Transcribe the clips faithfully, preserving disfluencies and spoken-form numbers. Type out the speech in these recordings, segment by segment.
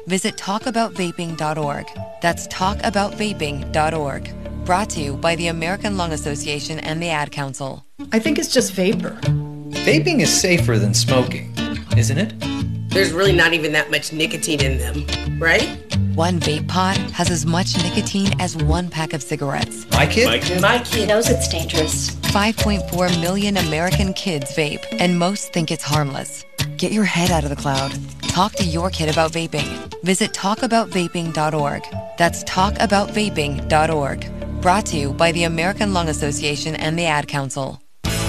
visit talk about vaping dot org. That's talk about vaping dot org. Brought to you by the American Lung Association and the Ad Council. I think it's just vapor. Vaping is safer than smoking, isn't it? There's really not even that much nicotine in them, right? One vape pod has as much nicotine as one pack of cigarettes. My kid? My kid, My kid knows it's dangerous. five point four million American kids vape, and most think it's harmless. Get your head out of the cloud. Talk to your kid about vaping. Visit talk about vaping dot org. That's talk about vaping dot org. Brought to you by the American Lung Association and the Ad Council.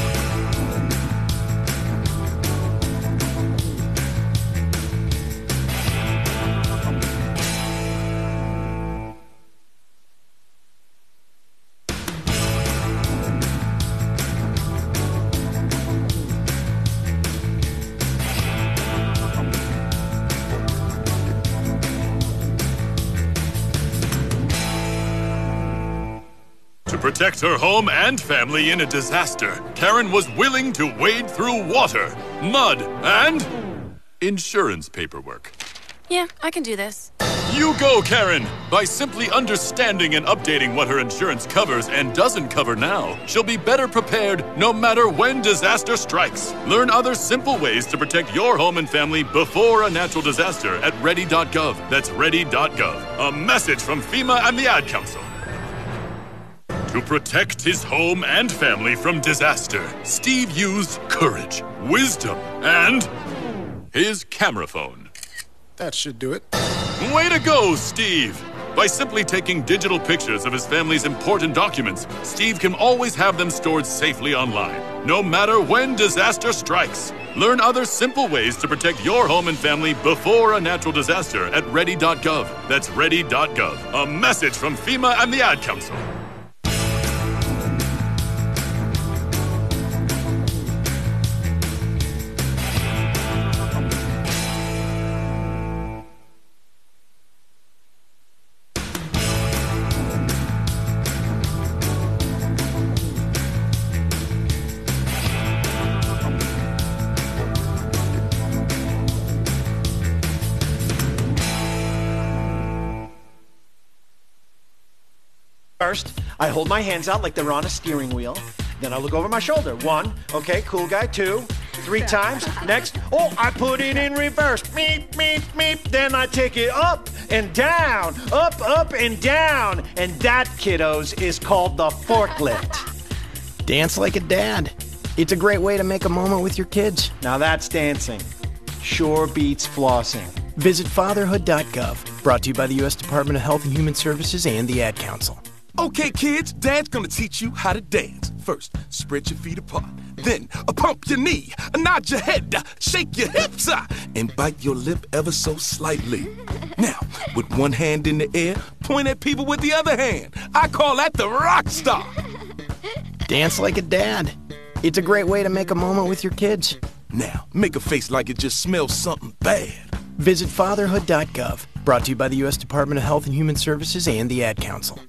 To protect her home and family in a disaster, Karen was willing to wade through water, mud, and insurance paperwork. Yeah, I can do this. You go, Karen! By simply understanding and updating what her insurance covers and doesn't cover now, she'll be better prepared no matter when disaster strikes. Learn other simple ways to protect your home and family before a natural disaster at ready dot gov. That's ready dot gov. A message from FEMA and the Ad Council. To protect his home and family from disaster, Steve used courage, wisdom, and his camera phone. That should do it. Way to go, Steve! By simply taking digital pictures of his family's important documents, Steve can always have them stored safely online, no matter when disaster strikes. Learn other simple ways to protect your home and family before a natural disaster at ready dot gov. That's ready dot gov. A message from FEMA and the Ad Council. First, I hold my hands out like they're on a steering wheel. Then I look over my shoulder. One, okay, cool guy. Two, three times. Next, oh, I put it in reverse. Meep, meep, meep. Then I take it up and down, up, up, and down. And that, kiddos, is called the forklift. Dance like a dad. It's a great way to make a moment with your kids. Now that's dancing. Sure beats flossing. Visit fatherhood dot gov. Brought to you by the U S Department of Health and Human Services and the Ad Council. Okay, kids, Dad's gonna teach you how to dance. First, spread your feet apart. Then, uh, pump your knee, uh, nod your head, uh, shake your hips, uh, and bite your lip ever so slightly. Now, with one hand in the air, point at people with the other hand. I call that the rock star. Dance like a dad. It's a great way to make a moment with your kids. Now, make a face like it just smells something bad. Visit fatherhood dot gov. Brought to you by the U S Department of Health and Human Services and the Ad Council.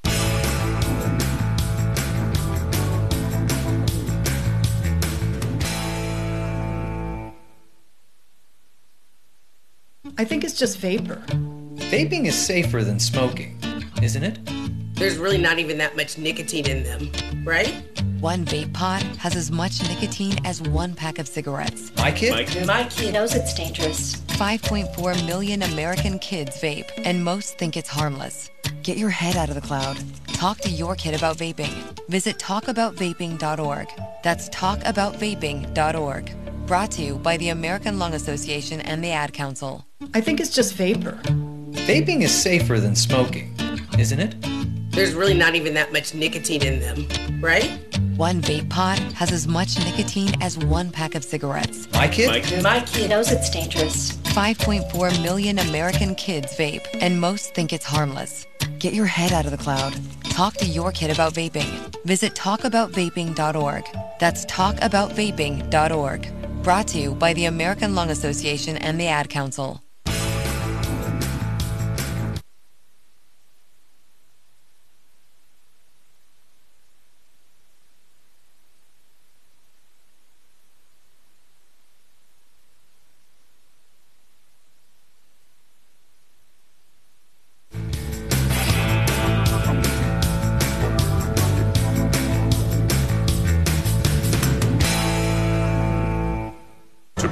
I think it's just vapor. Vaping is safer than smoking, isn't it? There's really not even that much nicotine in them, right? One vape pod has as much nicotine as one pack of cigarettes. My kid? My kid, My kid knows it's dangerous. five point four million American kids vape, and most think it's harmless. Get your head out of the cloud. Talk to your kid about vaping. Visit talk about vaping dot org. That's talk about vaping dot org. Brought to you by the American Lung Association and the Ad Council. I think it's just vapor. Vaping is safer than smoking, isn't it? There's really not even that much nicotine in them, right? One vape pod has as much nicotine as one pack of cigarettes. My kid? My kid, My kid knows it's dangerous. five point four million American kids vape, and most think it's harmless. Get your head out of the cloud. Talk to your kid about vaping. Visit talk about vaping dot org. That's talk about vaping dot org. Brought to you by the American Lung Association and the Ad Council.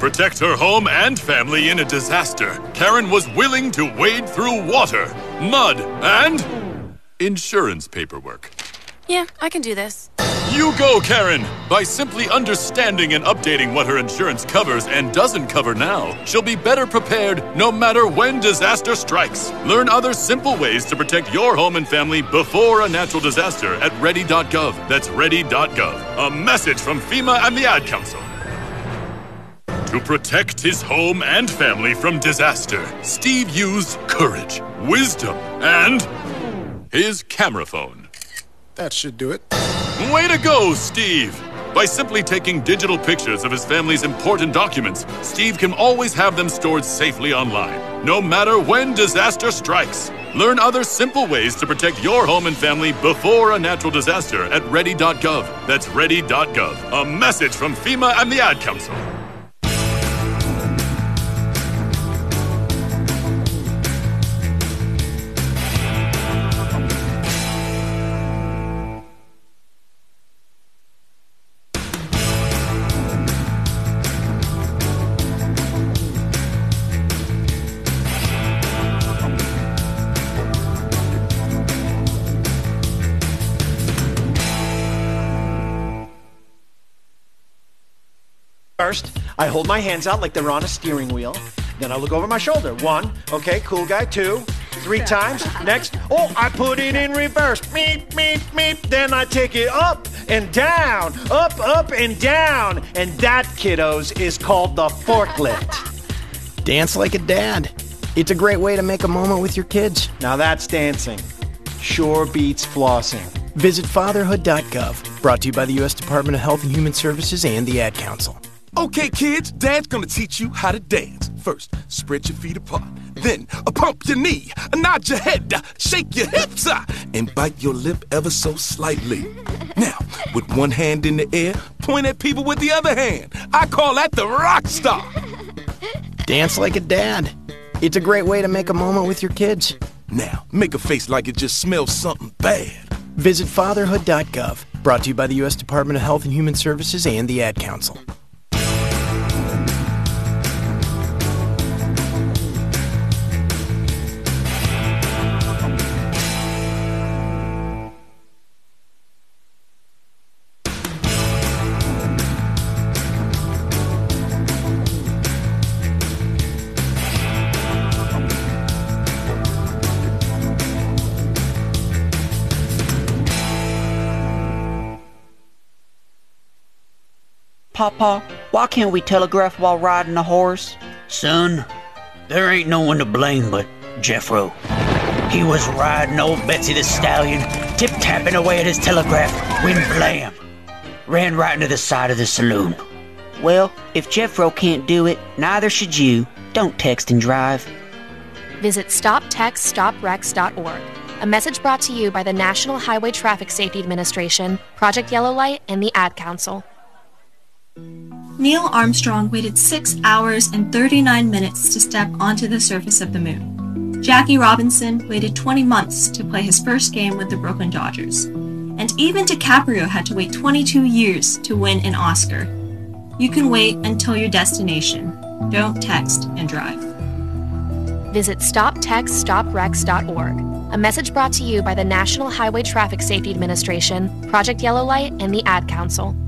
protect her home and family in a disaster, Karen was willing to wade through water, mud, and insurance paperwork. Yeah, I can do this. You go, Karen! By simply understanding and updating what her insurance covers and doesn't cover now, she'll be better prepared no matter when disaster strikes. Learn other simple ways to protect your home and family before a natural disaster at ready dot gov. That's ready dot gov. A message from FEMA and the Ad Council. To protect his home and family from disaster, Steve used courage, wisdom, and his camera phone. That should do it. Way to go, Steve! By simply taking digital pictures of his family's important documents, Steve can always have them stored safely online, no matter when disaster strikes. Learn other simple ways to protect your home and family before a natural disaster at ready dot gov. That's ready dot gov. A message from FEMA and the Ad Council. First, I hold my hands out like they're on a steering wheel. Then I look over my shoulder. One, okay, cool guy. Two, three times. Next, oh, I put it in reverse. Meep, meep, meep. Then I take it up and down, up, up, and down. And that, kiddos, is called the forklift. Dance like a dad. It's a great way to make a moment with your kids. Now that's dancing. Sure beats flossing. Visit fatherhood dot gov. Brought to you by the U S Department of Health and Human Services and the Ad Council. Okay, kids, Dad's gonna teach you how to dance. First, spread your feet apart. Then, uh, pump your knee, uh, nod your head, uh, shake your hips, uh, and bite your lip ever so slightly. Now, with one hand in the air, point at people with the other hand. I call that the rock star. Dance like a dad. It's a great way to make a moment with your kids. Now, make a face like it just smells something bad. Visit fatherhood dot gov. Brought to you by the U S Department of Health and Human Services and the Ad Council. Papa, why can't we telegraph while riding a horse? Son, there ain't no one to blame but Jeffro. He was riding old Betsy the Stallion, tip-tapping away at his telegraph, when blam! Ran right into the side of the saloon. Well, if Jeffro can't do it, neither should you. Don't text and drive. Visit stop text stop wrecks dot org. A message brought to you by the National Highway Traffic Safety Administration, Project Yellow Light, and the Ad Council. Neil Armstrong waited six hours and thirty-nine minutes to step onto the surface of the moon. Jackie Robinson waited twenty months to play his first game with the Brooklyn Dodgers. And even DiCaprio had to wait twenty-two years to win an Oscar. You can wait until your destination. Don't text and drive. Visit stop text stop wrecks dot org. A message brought to you by the National Highway Traffic Safety Administration, Project Yellow Light, and the Ad Council.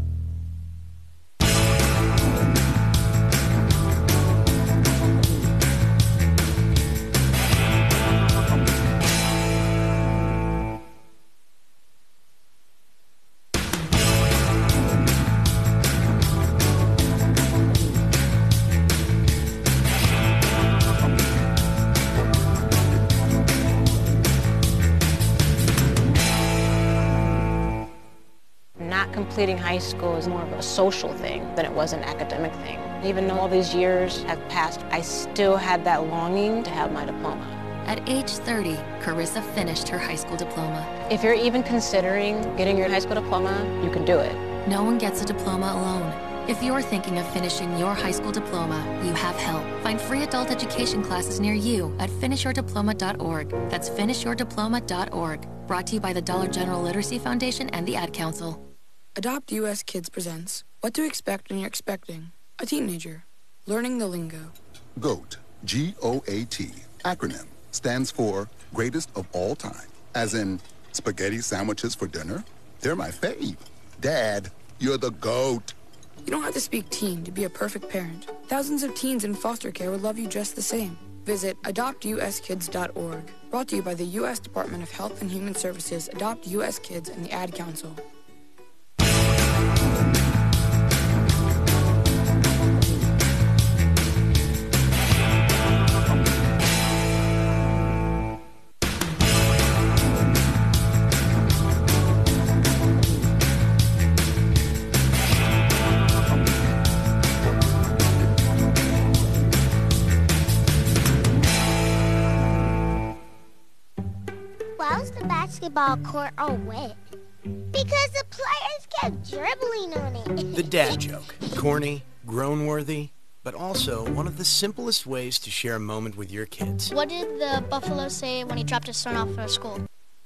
Completing high school is more of a social thing than it was an academic thing. Even though all these years have passed, I still had that longing to have my diploma. At age thirty, Carissa finished her high school diploma. If you're even considering getting your high school diploma, you can do it. No one gets a diploma alone. If you're thinking of finishing your high school diploma, you have help. Find free adult education classes near you at finish your diploma dot org. That's finish your diploma dot org. Brought to you by the Dollar General Literacy Foundation and the Ad Council. Adopt U S Kids presents What to Expect When You're Expecting a Teenager. Learning the lingo. GOAT, G O A T, acronym, stands for greatest of all time. As in, spaghetti sandwiches for dinner? They're my fave. Dad, you're the GOAT. You don't have to speak teen to be a perfect parent. Thousands of teens in foster care would love you just the same. Visit adopt u s kids dot org. Brought to you by the U S Department of Health and Human Services, Adopt U S Kids, and the Ad Council. Why was the basketball court all wet? Because the players kept dribbling on it. The dad joke. Corny, groan-worthy, but also one of the simplest ways to share a moment with your kids. What did the buffalo say when he dropped his son off at school?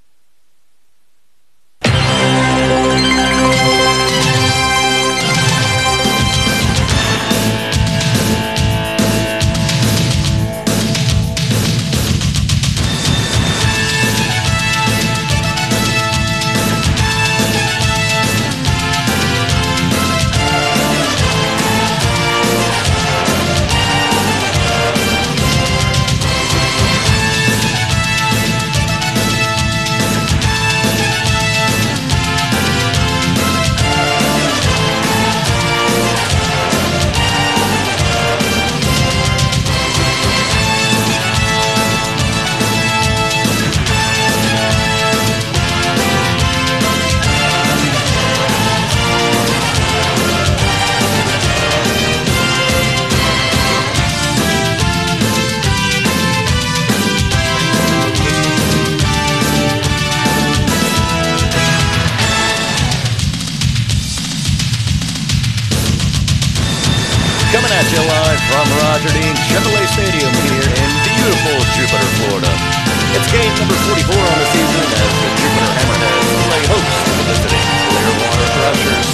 Coming at you live from Roger Dean Chevrolet Stadium here in beautiful Jupiter, Florida. It's game number forty-four on the season as the Jupiter Hammerheads play host to the visiting Clearwater Threshers.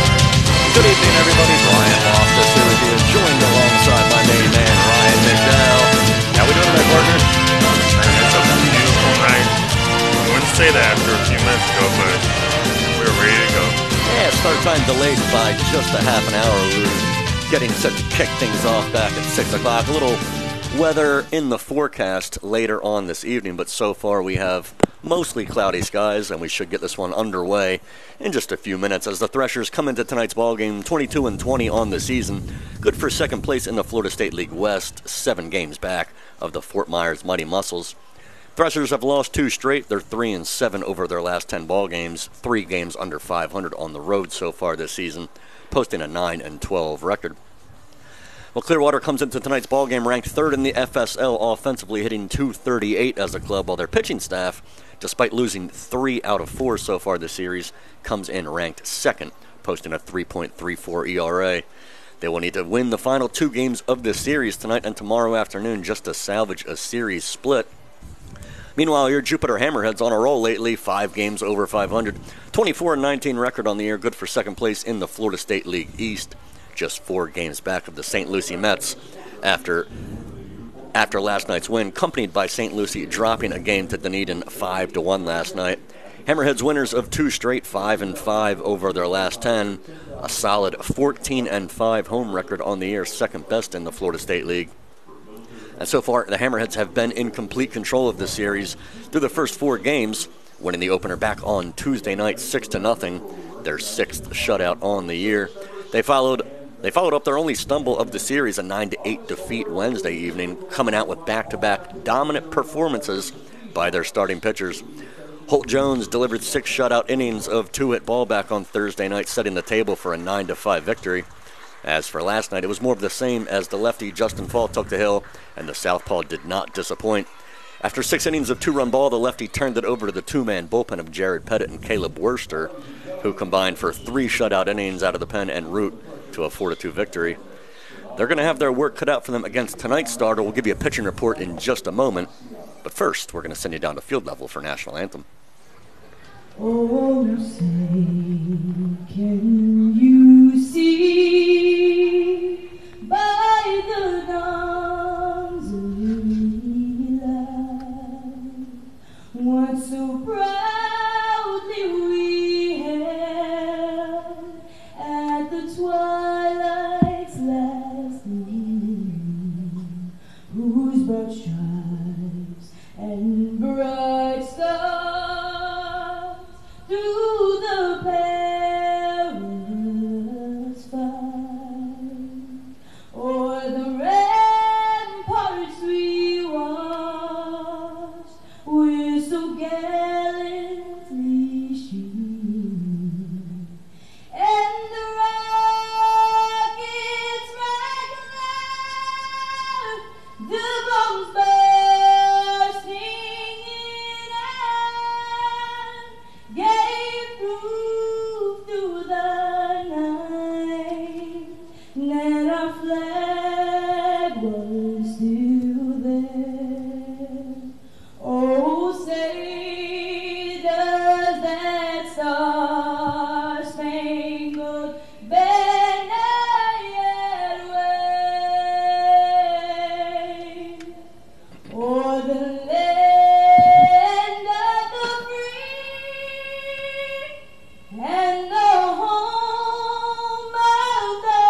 Good evening, everybody. Brian Loftus here with you, joined alongside my main man, Ryan McDowell. How we doing tonight, partner? Man, it's a beautiful night. I wouldn't say that after a few minutes ago, but we're ready to go. Yeah, start time delayed by just a half an hour. We were getting set to kick things off back at six o'clock. A little weather in the forecast later on this evening, but so far we have mostly cloudy skies, and we should get this one underway in just a few minutes as the Threshers come into tonight's ballgame twenty-two and twenty on the season. Good for second place in the Florida State League West, seven games back of the Fort Myers Mighty Muscles. Threshers have lost two straight. They're three and seven over their last ten ball games, three games under five hundred on the road so far this season, posting a nine and twelve record. Well, Clearwater comes into tonight's ballgame ranked third in the F S L offensively, hitting two thirty-eight as a club, while their pitching staff, despite losing three out of four so far this series, comes in ranked second, posting a three point three four E R A. They will need to win the final two games of this series tonight and tomorrow afternoon just to salvage a series split. Meanwhile, your Jupiter Hammerheads on a roll lately, five games over five hundred, twenty-four and nineteen record on the year, good for second place in the Florida State League East, just four games back of the Saint Lucie Mets after after last night's win, accompanied by Saint Lucie dropping a game to Dunedin five to one last night. Hammerheads winners of two straight, five and five over their last ten, a solid fourteen and five home record on the year, second best in the Florida State League. And so far, the Hammerheads have been in complete control of this series through the first four games, winning the opener back on Tuesday night six to nothing, their sixth shutout on the year. They followed They followed up their only stumble of the series, a nine to eight defeat Wednesday evening, coming out with back-to-back dominant performances by their starting pitchers. Holt Jones delivered six shutout innings of two-hit ball back on Thursday night, setting the table for a nine to five victory. As for last night, it was more of the same as the lefty Justin Fall took the hill, and the southpaw did not disappoint. After six innings of two-run ball, the lefty turned it over to the two-man bullpen of Jared Pettit and Caleb Worster, who combined for three shutout innings out of the pen en route to a four to two victory. They're going to have their work cut out for them against tonight's starter. We'll give you a pitching report in just a moment. But first, we're going to send you down to field level for National Anthem. Oh, now say, can you see by and bright stars through the perilous fight, o'er the ramparts we watched, we're so gallantly streamed, and the rockets rang loud, the bombs bursting in air, gave proof through the night that our flag was still there. Oh, say does that star-spangled banner yet wave o'er the land of the free and the home of the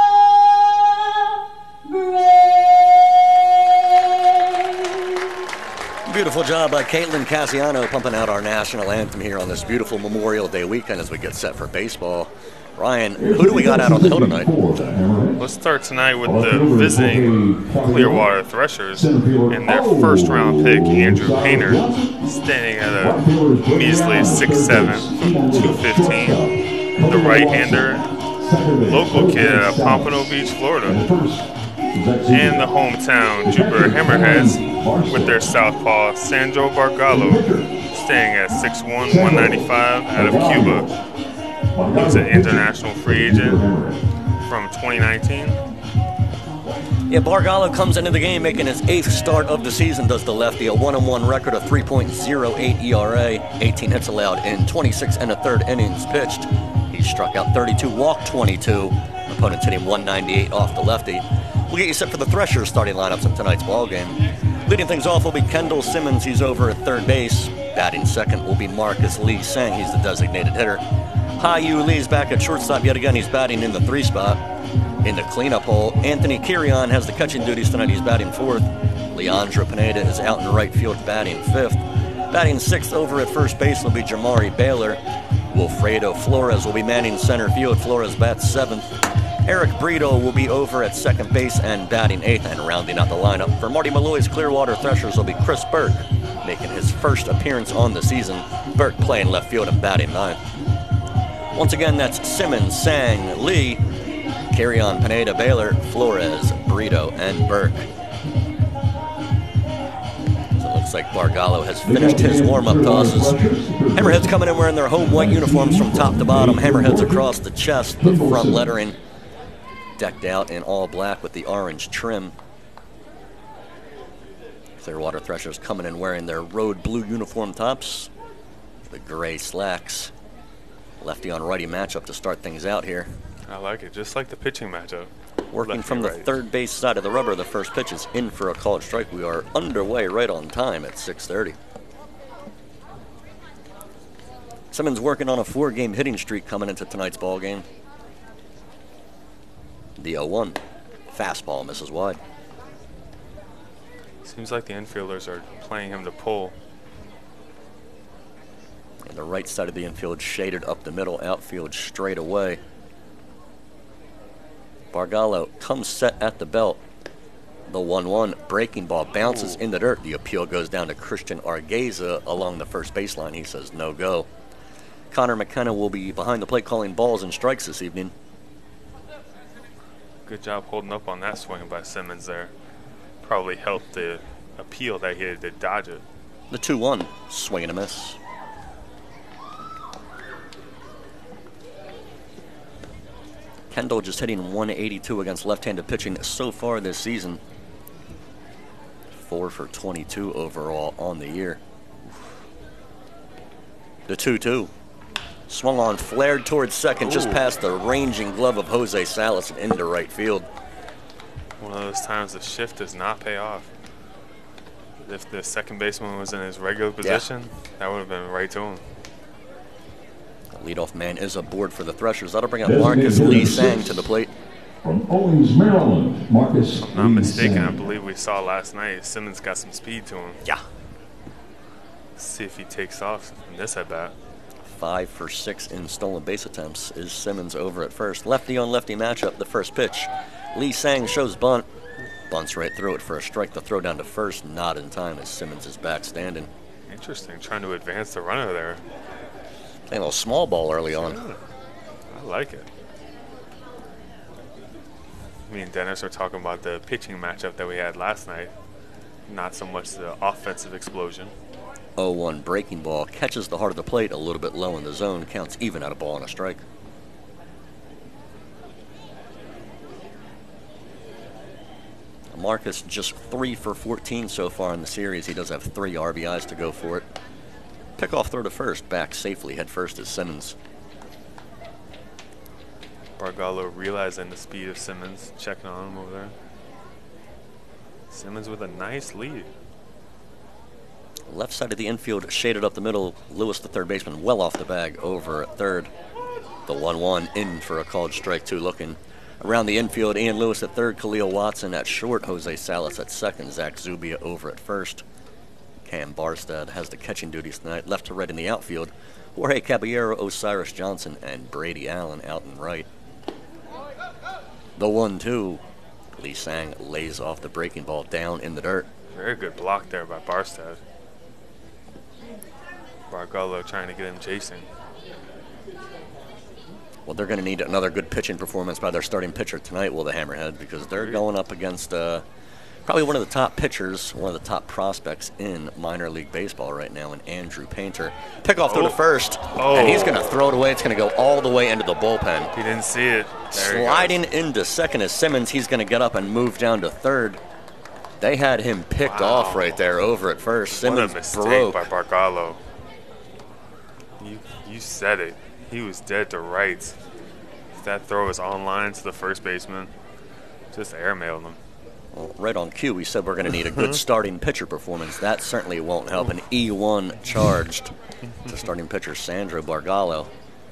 brave? Beautiful job by Caitlin Cassiano pumping out our national anthem here on this beautiful Memorial Day weekend as we get set for baseball. Ryan, who do we got out on the hill tonight? Let's start tonight with the visiting Clearwater Threshers and their first round pick, Andrew Painter, standing at a measly six seven, two fifteen. The right-hander, local kid out of Pompano Beach, Florida. And the hometown Jupiter Hammerheads with their southpaw Sandro Bargallo, staying at six one, one ninety-five out of Cuba. He was an international free agent from twenty nineteen. Yeah, Bargallo comes into the game making his eighth start of the season, does the lefty, a one and one record, a three point oh eight E R A, eighteen hits allowed in twenty-six and a third innings pitched. He struck out thirty-two, walked twenty-two. Opponents hit him one ninety-eight off the lefty. We'll get you set for the Threshers starting lineups in tonight's ballgame. Leading things off will be Kendall Simmons. He's over at third base. Batting second will be Marcus Lee Sang. He's the designated hitter. High-Yu Lee's back at shortstop yet again. He's batting in the three spot. In the cleanup hole, Anthony Kirion has the catching duties tonight. He's batting fourth. Leandro Pineda is out in right field batting fifth. Batting sixth over at first base will be Jamari Baylor. Wilfredo Flores will be manning center field. Flores bats seventh. Eric Brito will be over at second base and batting eighth. And rounding out the lineup for Marty Malloy's Clearwater Threshers will be Chris Burke, making his first appearance on the season. Burke playing left field and batting ninth. Once again, that's Simmons, Sang, Lee, Kirion, Pineda, Baylor, Flores, Brito, and Burke. So it looks like Bargallo has finished his warm-up tosses. Hammerheads coming in wearing their home white uniforms from top to bottom. Hammerheads across the chest, the front lettering decked out in all black with the orange trim. Clearwater Threshers coming in wearing their road blue uniform tops, the gray slacks. Lefty on righty matchup to start things out here. I like it, just like the pitching matchup. Working Lefty from the right. third base side of the rubber, the first pitch is in for a called strike. We are underway right on time at six thirty. Simmons working on a four-game hitting streak coming into tonight's ball game. The oh one. Fastball misses wide. Seems like the infielders are playing him to pull. And the right side of the infield shaded up the middle, outfield straight away. Bargallo comes set at the belt. The one one breaking ball bounces Ooh. in the dirt. The appeal goes down to Christian Argueza along the first baseline. He says no go. Connor McKenna will be behind the plate calling balls and strikes this evening. Good job holding up on that swing by Simmons there. Probably helped the appeal that he had to dodge it. The two one, swing and a miss. Kendall just hitting one eighty-two against left-handed pitching so far this season. Four for twenty-two overall on the year. The two two. Swung on, flared towards second, Ooh. just past the ranging glove of Jose Salas and into right field. One of those times the shift does not pay off. If the second baseman was in his regular position, yeah. that would have been right to him. The leadoff man is aboard for the Threshers. That'll bring up Marcus Lee Sang to the plate. From Owings, Maryland, Marcus If I'm not mistaken, I believe we saw last night Simmons got some speed to him. Yeah. See if he takes off in this at bat. Five for six in stolen base attempts is Simmons over at first. Lefty on lefty matchup, the first pitch. Lee Sang shows bunt. Bunts right through it for a strike. The throw down to first, not in time as Simmons is back standing. Interesting, trying to advance the runner there. Playing a little small ball early on. Yeah, I like it. Me and Dennis are talking about the pitching matchup that we had last night. Not so much the offensive explosion. oh one breaking ball catches the heart of the plate a little bit low in the zone. Counts even at a ball and a strike. Marcus just three for fourteen so far in the series. He does have three R B Is to go for it. Pickoff throw to first. Back safely. Head first is Simmons. Bargallo realizing the speed of Simmons. Checking on him over there. Simmons with a nice lead. Left side of the infield shaded up the middle. Lewis, the third baseman, well off the bag over at third. The one one in for a called strike two looking. Around the infield, Ian Lewis at third, Khalil Watson at short, Jose Salas at second, Zach Zubia over at first. Cam Barstad has the catching duties tonight. Left to right in the outfield, Jorge Caballero, Osiris Johnson, and Brady Allen out and right. The one two. Lee Sang lays off the breaking ball down in the dirt. Very good block there by Barstad. Bargallo trying to get him chasing. Well, they're going to need another good pitching performance by their starting pitcher tonight, will the Hammerhead, because they're going up against uh, probably one of the top pitchers, one of the top prospects in minor league baseball right now, in Andrew Painter. Pickoff through Oh. to first, Oh. and he's going to throw it away. It's going to go all the way into the bullpen. He didn't see it. There he Sliding into second is Simmons. He's going to get up and move down to third. They had him picked Wow. off right there over at first. What a Simmons mistake broke. by Bargallo. You, you said it. He was dead to rights. If that throw was on line to the first baseman, just airmailed him. Well, right on cue, we said we're going to need a good starting pitcher performance. That certainly won't help. An E one charged to starting pitcher Sandro Bargallo.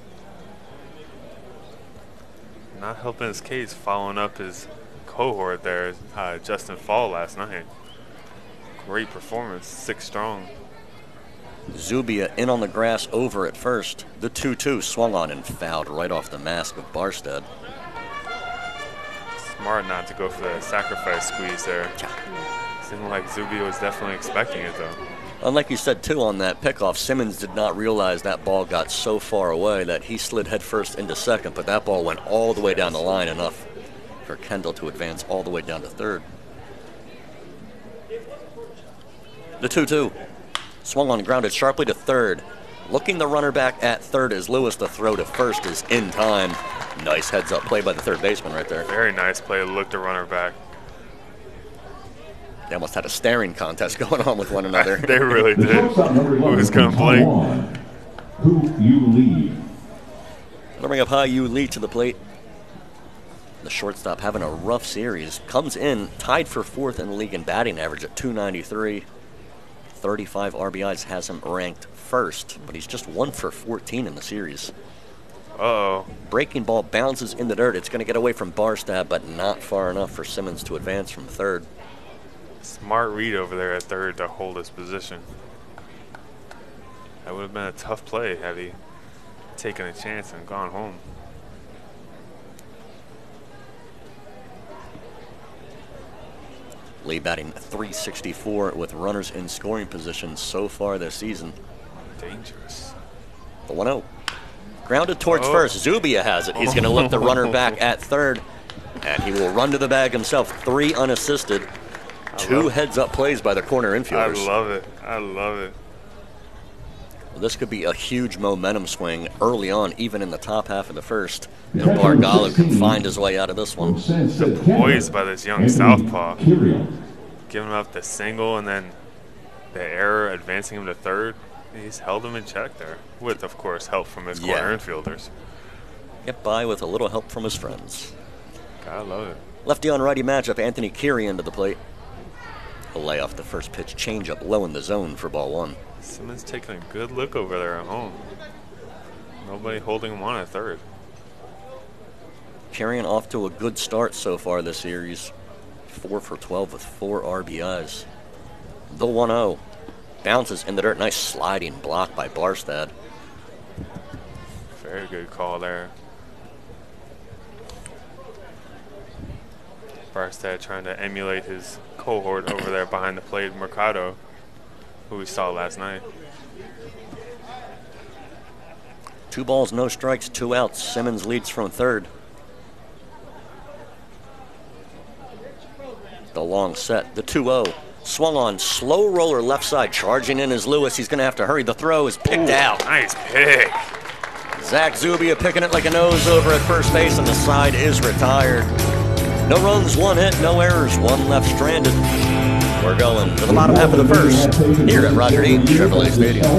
Not helping his case, following up his cohort there, uh, Justin Fall last night. Great performance, six strong. Zubia in on the grass over at first. The two two swung on and fouled right off the mask of Barstead. Smart not to go for the sacrifice squeeze there. Seemed like Zubia was definitely expecting it though. Unlike you said too on that pickoff, Simmons did not realize that ball got so far away that he slid headfirst into second, but that ball went all the way down the line, enough for Kendall to advance all the way down to third. The two two. Swung on, grounded sharply to third. Looking the runner back at third as Lewis. The throw to first is in time. Nice heads-up play by the third baseman right there. Very nice play. Looked the runner back. They almost had a staring contest going on with one another. They really The did. shortstop, number eleven, Who's going to play? Taiwan, Who you lead? Gonna bring up High Yu Lee to the plate. The shortstop having a rough series. Comes in tied for fourth in the league in batting average at two ninety-three. thirty-five R B Is has him ranked first, but he's just one for fourteen in the series. Uh-oh. Breaking ball bounces in the dirt. It's going to get away from Barstad, but not far enough for Simmons to advance from third. Smart read over there at third to hold his position. That would have been a tough play had he taken a chance and gone home. Lee batting three sixty-four with runners in scoring position so far this season. Dangerous. The one oh. Grounded towards Oh. first. Zubia has it. He's going to look the runner back at third, and he will run to the bag himself. Three unassisted. Two heads-up plays by the corner infielders. I love it. I love it. Well, this could be a huge momentum swing early on, even in the top half of the first. And Bargallo can find his way out of this one. Poised by this young southpaw. Giving up the single and then the error advancing him to third. He's held him in check there, with, of course, help from his corner Yeah. infielders. Get by with a little help from his friends. Gotta love it. Lefty on righty matchup, Anthony Kiri into the plate. A lay off the first pitch, changeup low in the zone for ball one. Simmons taking a good look over there at home. Nobody holding him on at third. Carrying off to a good start so far this series. Four for twelve with four R B Is. The one oh. bounces in the dirt. Nice sliding block by Barstad. Very good call there. Barstad trying to emulate his cohort over there behind the plate, Mercado, who we saw last night. Two balls, no strikes, two outs. Simmons leads from third. The long set, the two oh. Swung on, slow roller left side, charging in is Lewis. He's going to have to hurry. The throw is picked Ooh, out. Nice pick. Zach Zubia picking it like a nose over at first base, and the side is retired. No runs, one hit, no errors, one left stranded. We're going to the bottom half of the first here at Roger Dean Chevrolet Stadium.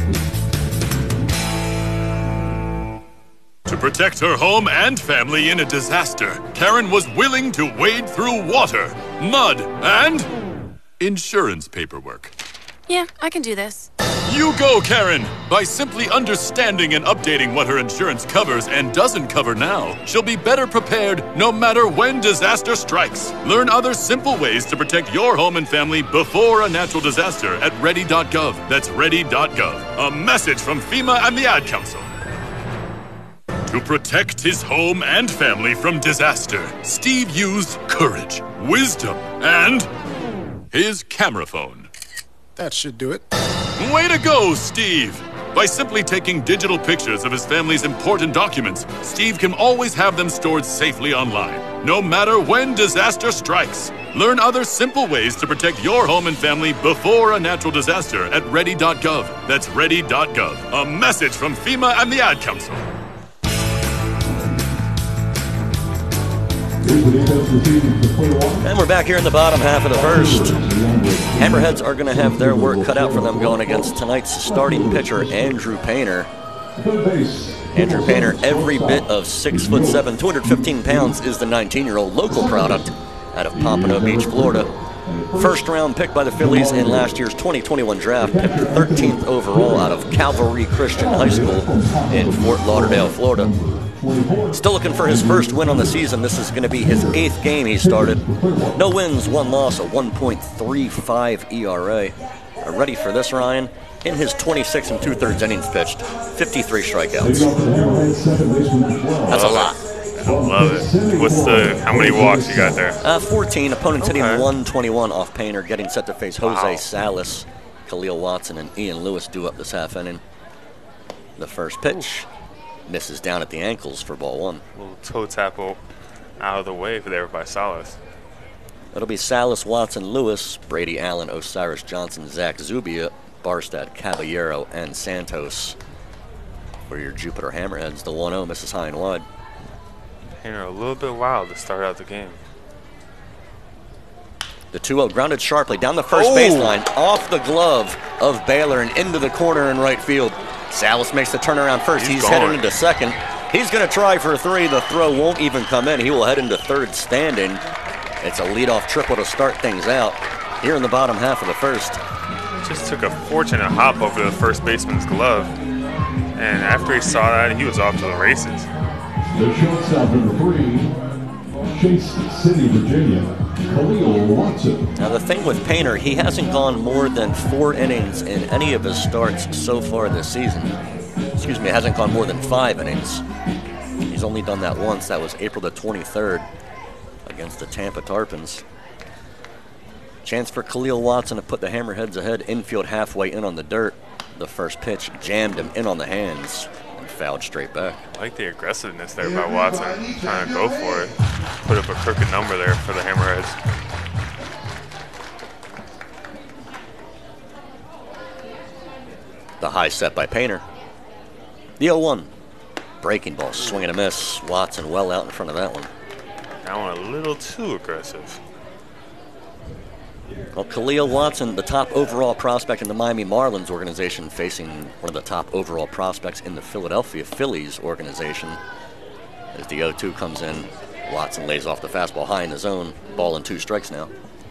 To protect her home and family in a disaster, Karen was willing to wade through water, mud, and insurance paperwork. Yeah, I can do this. You go, Karen! By simply understanding and updating what her insurance covers and doesn't cover now, she'll be better prepared no matter when disaster strikes. Learn other simple ways to protect your home and family before a natural disaster at ready dot gov. That's ready dot gov. A message from FEMA and the Ad Council. To protect his home and family from disaster, Steve used courage, wisdom, and his camera phone. That should do it. Way to go, Steve! By simply taking digital pictures of his family's important documents, Steve can always have them stored safely online, no matter when disaster strikes. Learn other simple ways to protect your home and family before a natural disaster at ready dot gov. That's ready dot gov. A message from FEMA and the Ad Council. And we're back here in the bottom half of the first. Hammerheads are going to have their work cut out for them going against tonight's starting pitcher, Andrew Painter. Andrew Painter, every bit of six foot seven, two hundred fifteen pounds, is the nineteen-year-old local product out of Pompano Beach, Florida. First round pick by the Phillies in last year's twenty twenty-one draft, picked thirteenth overall out of Calvary Christian High School in Fort Lauderdale, Florida. Still looking for his first win on the season. This is going to be his eighth game he started. No wins, one loss, a one point three five E R A. Uh, ready for this, Ryan? In his twenty-six and two-thirds innings pitched, fifty-three strikeouts. That's a lot. I love it. What's the, how many walks you got there? Uh, fourteen. Opponents Okay. hitting one twenty-one off Painter, getting set to face Jose Wow. Salas. Khalil Watson and Ian Lewis do up this half inning. The first pitch misses down at the ankles for ball one. Little toe tap out of the way there by Salas. It'll be Salas, Watson, Lewis, Brady Allen, Osiris Johnson, Zach Zubia, Barstad, Caballero, and Santos for your Jupiter Hammerheads. The one oh misses high and wide. Painter a little bit wild to start out the game. The two oh grounded sharply down the first Oh. baseline, off the glove of Baylor and into the corner in right field. Salas makes the turnaround first. He's He's, going. heading into second. He's going to try for three. The throw won't even come in. He will head into third standing. It's a leadoff triple to start things out here in the bottom half of the first. Just took a fortunate hop over the first baseman's glove. And after he saw that, he was off to the races. The shortstop number three, Chase City, Virginia, Khalil Watson. Now the thing with Painter, he hasn't gone more than four innings in any of his starts so far this season. Excuse me, hasn't gone more than five innings. He's only done that once. That was April the twenty-third against the Tampa Tarpons. Chance for Khalil Watson to put the Hammerheads ahead. Infield halfway in on the dirt. The first pitch jammed him in on the hands and fouled straight back. I like the aggressiveness there by Watson, trying to go for it. Put up a crooked number there for the Hammerheads. The high set by Painter. The oh one. Breaking ball, swing and a miss. Watson well out in front of that one. That one a little too aggressive. Well, Khalil Watson, the top overall prospect in the Miami Marlins organization, facing one of the top overall prospects in the Philadelphia Phillies organization. As the oh two comes in, Watson lays off the fastball high in the zone. Ball and two strikes now.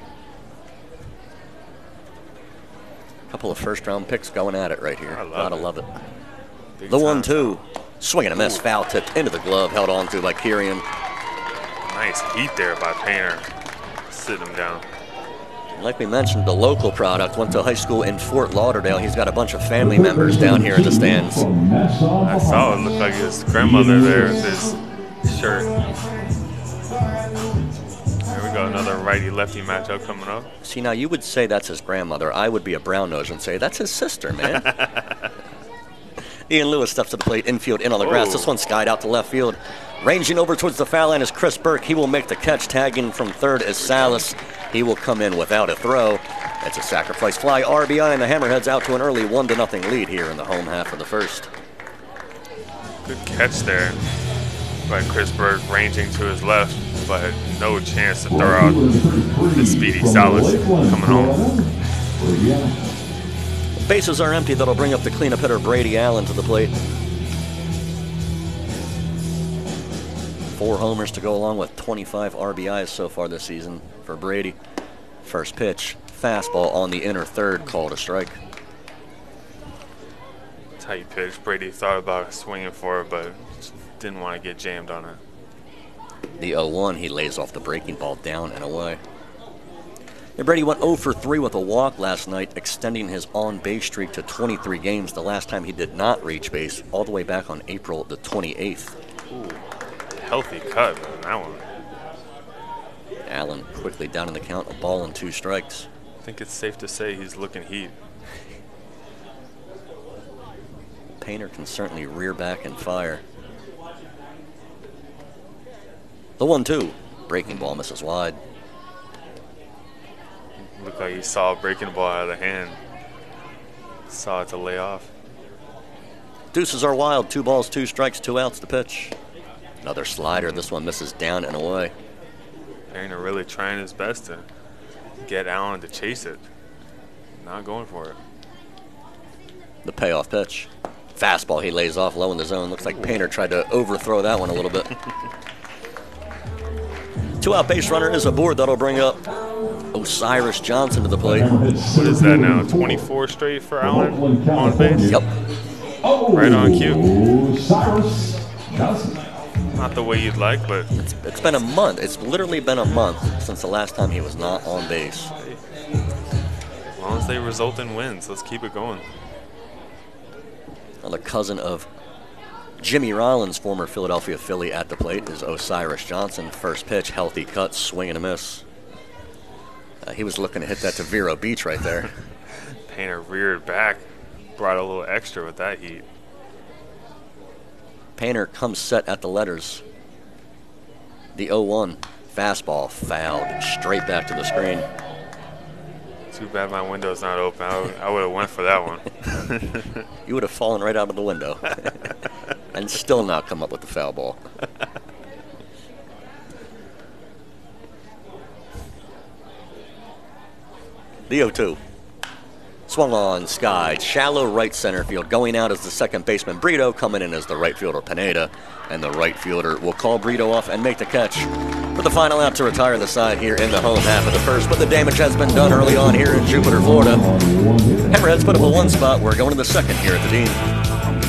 Couple of first-round picks going at it right here. I love Gotta it. love it. Big The time. one two. Swing and a miss. Foul tipped into the glove. Held on to by Kirian. Nice heat there by Painter. Sit him down. Like we mentioned, the local product went to high school in Fort Lauderdale. He's got a bunch of family members down here in the stands. I saw it looked like his grandmother there with his shirt. Here we go, another righty-lefty matchup coming up. See, now you would say that's his grandmother. I would be a brown nose and say that's his sister, man. Ian Lewis steps to the plate, infield, in on the grass. Oh. This one skied out to left field. Ranging over towards the foul line is Chris Burke. He will make the catch. Tagging from third is Salas. He will come in without a throw. It's a sacrifice fly. R B I, and the Hammerheads out to an early one to nothing lead here in the home half of the first. Good catch there by Chris Burke, ranging to his left, but no chance to throw out the speedy Salas coming home. Bases are empty. That'll bring up the cleanup hitter Brady Allen to the plate. Four homers to go along with twenty-five R B Is so far this season for Brady. First pitch, fastball on the inner third, called a strike. Tight pitch. Brady thought about swinging for it, but didn't want to get jammed on it. The oh one, he lays off the breaking ball down and away. And Brady went oh for three with a walk last night, extending his on-base streak to twenty-three games. The last time he did not reach base, all the way back on April the twenty-eighth. Ooh. Healthy cut on that one. Allen quickly down in the count, a ball and two strikes. I think it's safe to say he's looking heat. Painter can certainly rear back and fire. The one two. Breaking ball misses wide. Looked like he saw a breaking ball out of the hand. Saw it to lay off. Deuces are wild. Two balls, two strikes, two outs to pitch. Another slider. This one misses down and away. Painter really trying his best to get Allen to chase it. Not going for it. The payoff pitch. Fastball he lays off low in the zone. Looks like Painter tried to overthrow that one a little bit. Two-out base runner is aboard. That'll bring up Osiris Johnson to the plate. What is that now? twenty-four straight for Allen on base? Yep. Right on cue. Osiris Johnson. Not the way you'd like, but it's, it's been a month. It's literally been a month since the last time he was not on base. As long as they result in wins, let's keep it going. Now the cousin of Jimmy Rollins, former Philadelphia Philly, at the plate is Osiris Johnson. First pitch, healthy cut, swing and a miss. Uh, he was looking to hit that to Vero Beach right there. Painter reared back, brought a little extra with that heat. Painter comes set at the letters. The oh one, fastball fouled straight back to the screen. Too bad my window's not open. I would, I would have went for that one. You would have fallen right out of the window and still not come up with the foul ball. The oh two. Swung on, skied, shallow right center field. Going out as the second baseman, Brito. Coming in as the right fielder, Pineda. And the right fielder will call Brito off and make the catch for the final out to retire the side here in the home half of the first. But the damage has been done early on here in Jupiter, Florida. Hammerheads put up a one spot. We're going to the second here at the Dean.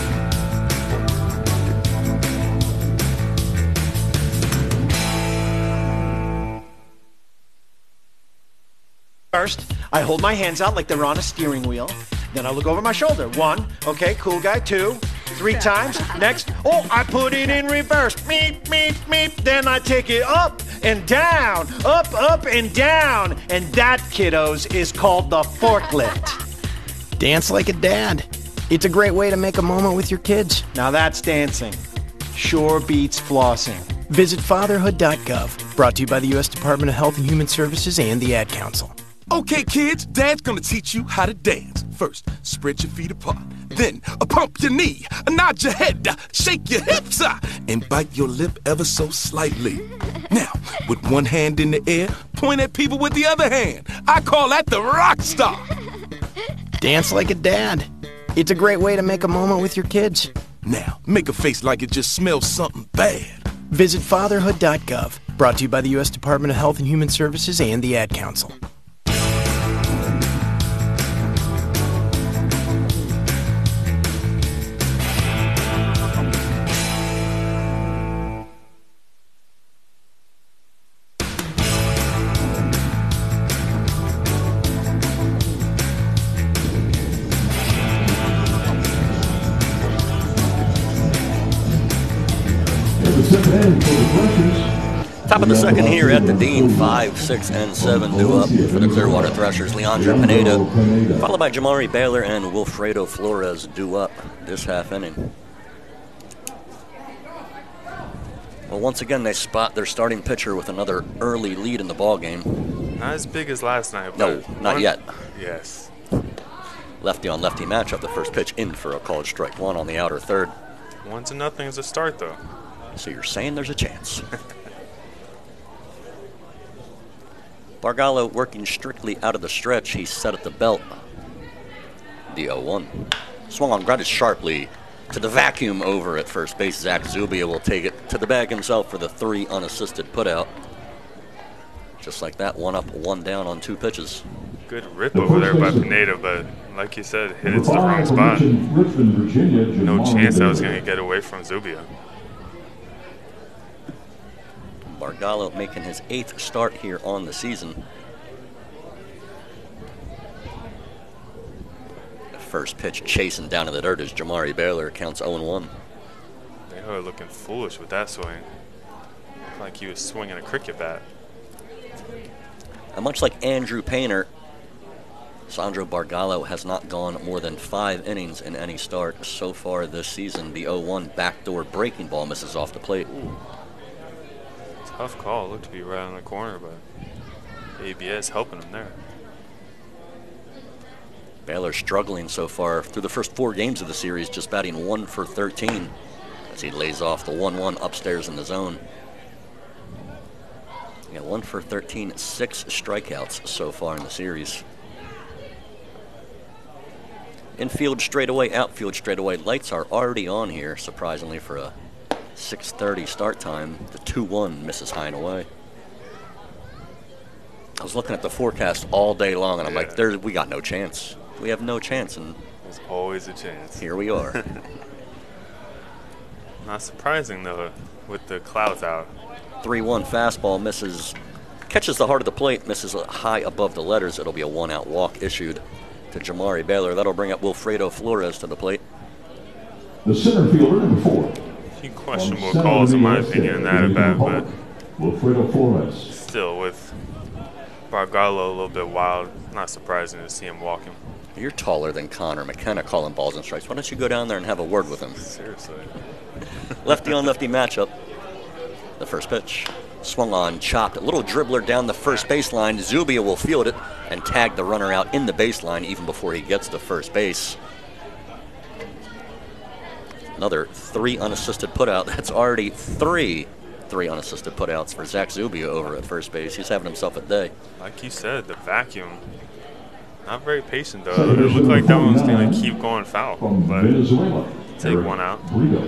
First, I hold my hands out like they're on a steering wheel. Then I look over my shoulder. One, okay, cool guy. Two, three times. Next, oh, I put it in reverse. Meep, meep, meep. Then I take it up and down, up, up, and down. And that, kiddos, is called the forklift. Dance like a dad. It's a great way to make a moment with your kids. Now that's dancing. Sure beats flossing. Visit fatherhood dot gov. Brought to you by the U S Department of Health and Human Services and the Ad Council. Okay, kids, Dad's gonna teach you how to dance. First, spread your feet apart. Then, uh, pump your knee, uh, nod your head, uh, shake your hips, uh, and bite your lip ever so slightly. Now, with one hand in the air, point at people with the other hand. I call that the rock star. Dance like a dad. It's a great way to make a moment with your kids. Now, make a face like it just smells something bad. Visit fatherhood dot gov. Brought to you by the U S Department of Health and Human Services and the Ad Council. Top of the second here at the Dean, five, six, and seven due up for the Clearwater Threshers. Leandro Pineda, followed by Jamari Baylor and Wilfredo Flores due up this half inning. Well, once again, they spot their starting pitcher with another early lead in the ballgame. Not as big as last night, No, but not one- yet. Yes. Lefty on lefty matchup, the first pitch in for a called strike one on the outer third. One to nothing is a start, though. So you're saying there's a chance. Bargallo working strictly out of the stretch. He's set at the belt. The oh one. Swung on, grounded sharply to the vacuum over at first base. Zach Zubia will take it to the bag himself for the three unassisted putout. Just like that, one up, one down on two pitches. Good rip over there by Pineda, but like you said, hit it to the wrong spot. No chance I was going to get away from Zubia. Bargallo making his eighth start here on the season. The first pitch chasing down to the dirt as Jamari Baylor counts oh one. Baylor looking foolish with that swing. Looked like he was swinging a cricket bat. And much like Andrew Painter, Sandro Bargallo has not gone more than five innings in any start so far this season. The oh one backdoor breaking ball misses off the plate. Ooh. Tough call. Looked to be right on the corner, but A B S helping him there. Baylor struggling so far through the first four games of the series, just batting one for thirteen as he lays off the one one upstairs in the zone. Yeah, one for thirteen, six strikeouts so far in the series. Infield straightaway, outfield straightaway. Lights are already on here, surprisingly, for a six thirty start time. The two one misses high and away. I was looking at the forecast all day long, and I'm Yeah. like, "There's, we got no chance. We have no chance." And There's always a chance. here we are. Not surprising, though, with the clouds out. three one fastball misses, catches the heart of the plate, misses high above the letters. It'll be a one-out walk issued to Jamari Baylor. That'll bring up Wilfredo Flores to the plate. The center fielder, number four. A few questionable calls, in my opinion, in that at bat, but Wilfredo Flores. still, with Bargallo a little bit wild, not surprising to see him walking. You're taller than Connor McKenna calling balls and strikes. Why don't you go down there and have a word with him? Seriously. Lefty on lefty matchup. The first pitch. Swung on, chopped. A little dribbler down the first baseline. Zubia will field it and tag the runner out in the baseline even before he gets to first base. Another three unassisted putout. That's already three three unassisted putouts for Zach Zubia over at first base. He's having himself a day. Like you said, the vacuum. Not very patient, though. It looked like that one was going to keep going foul, but take one out.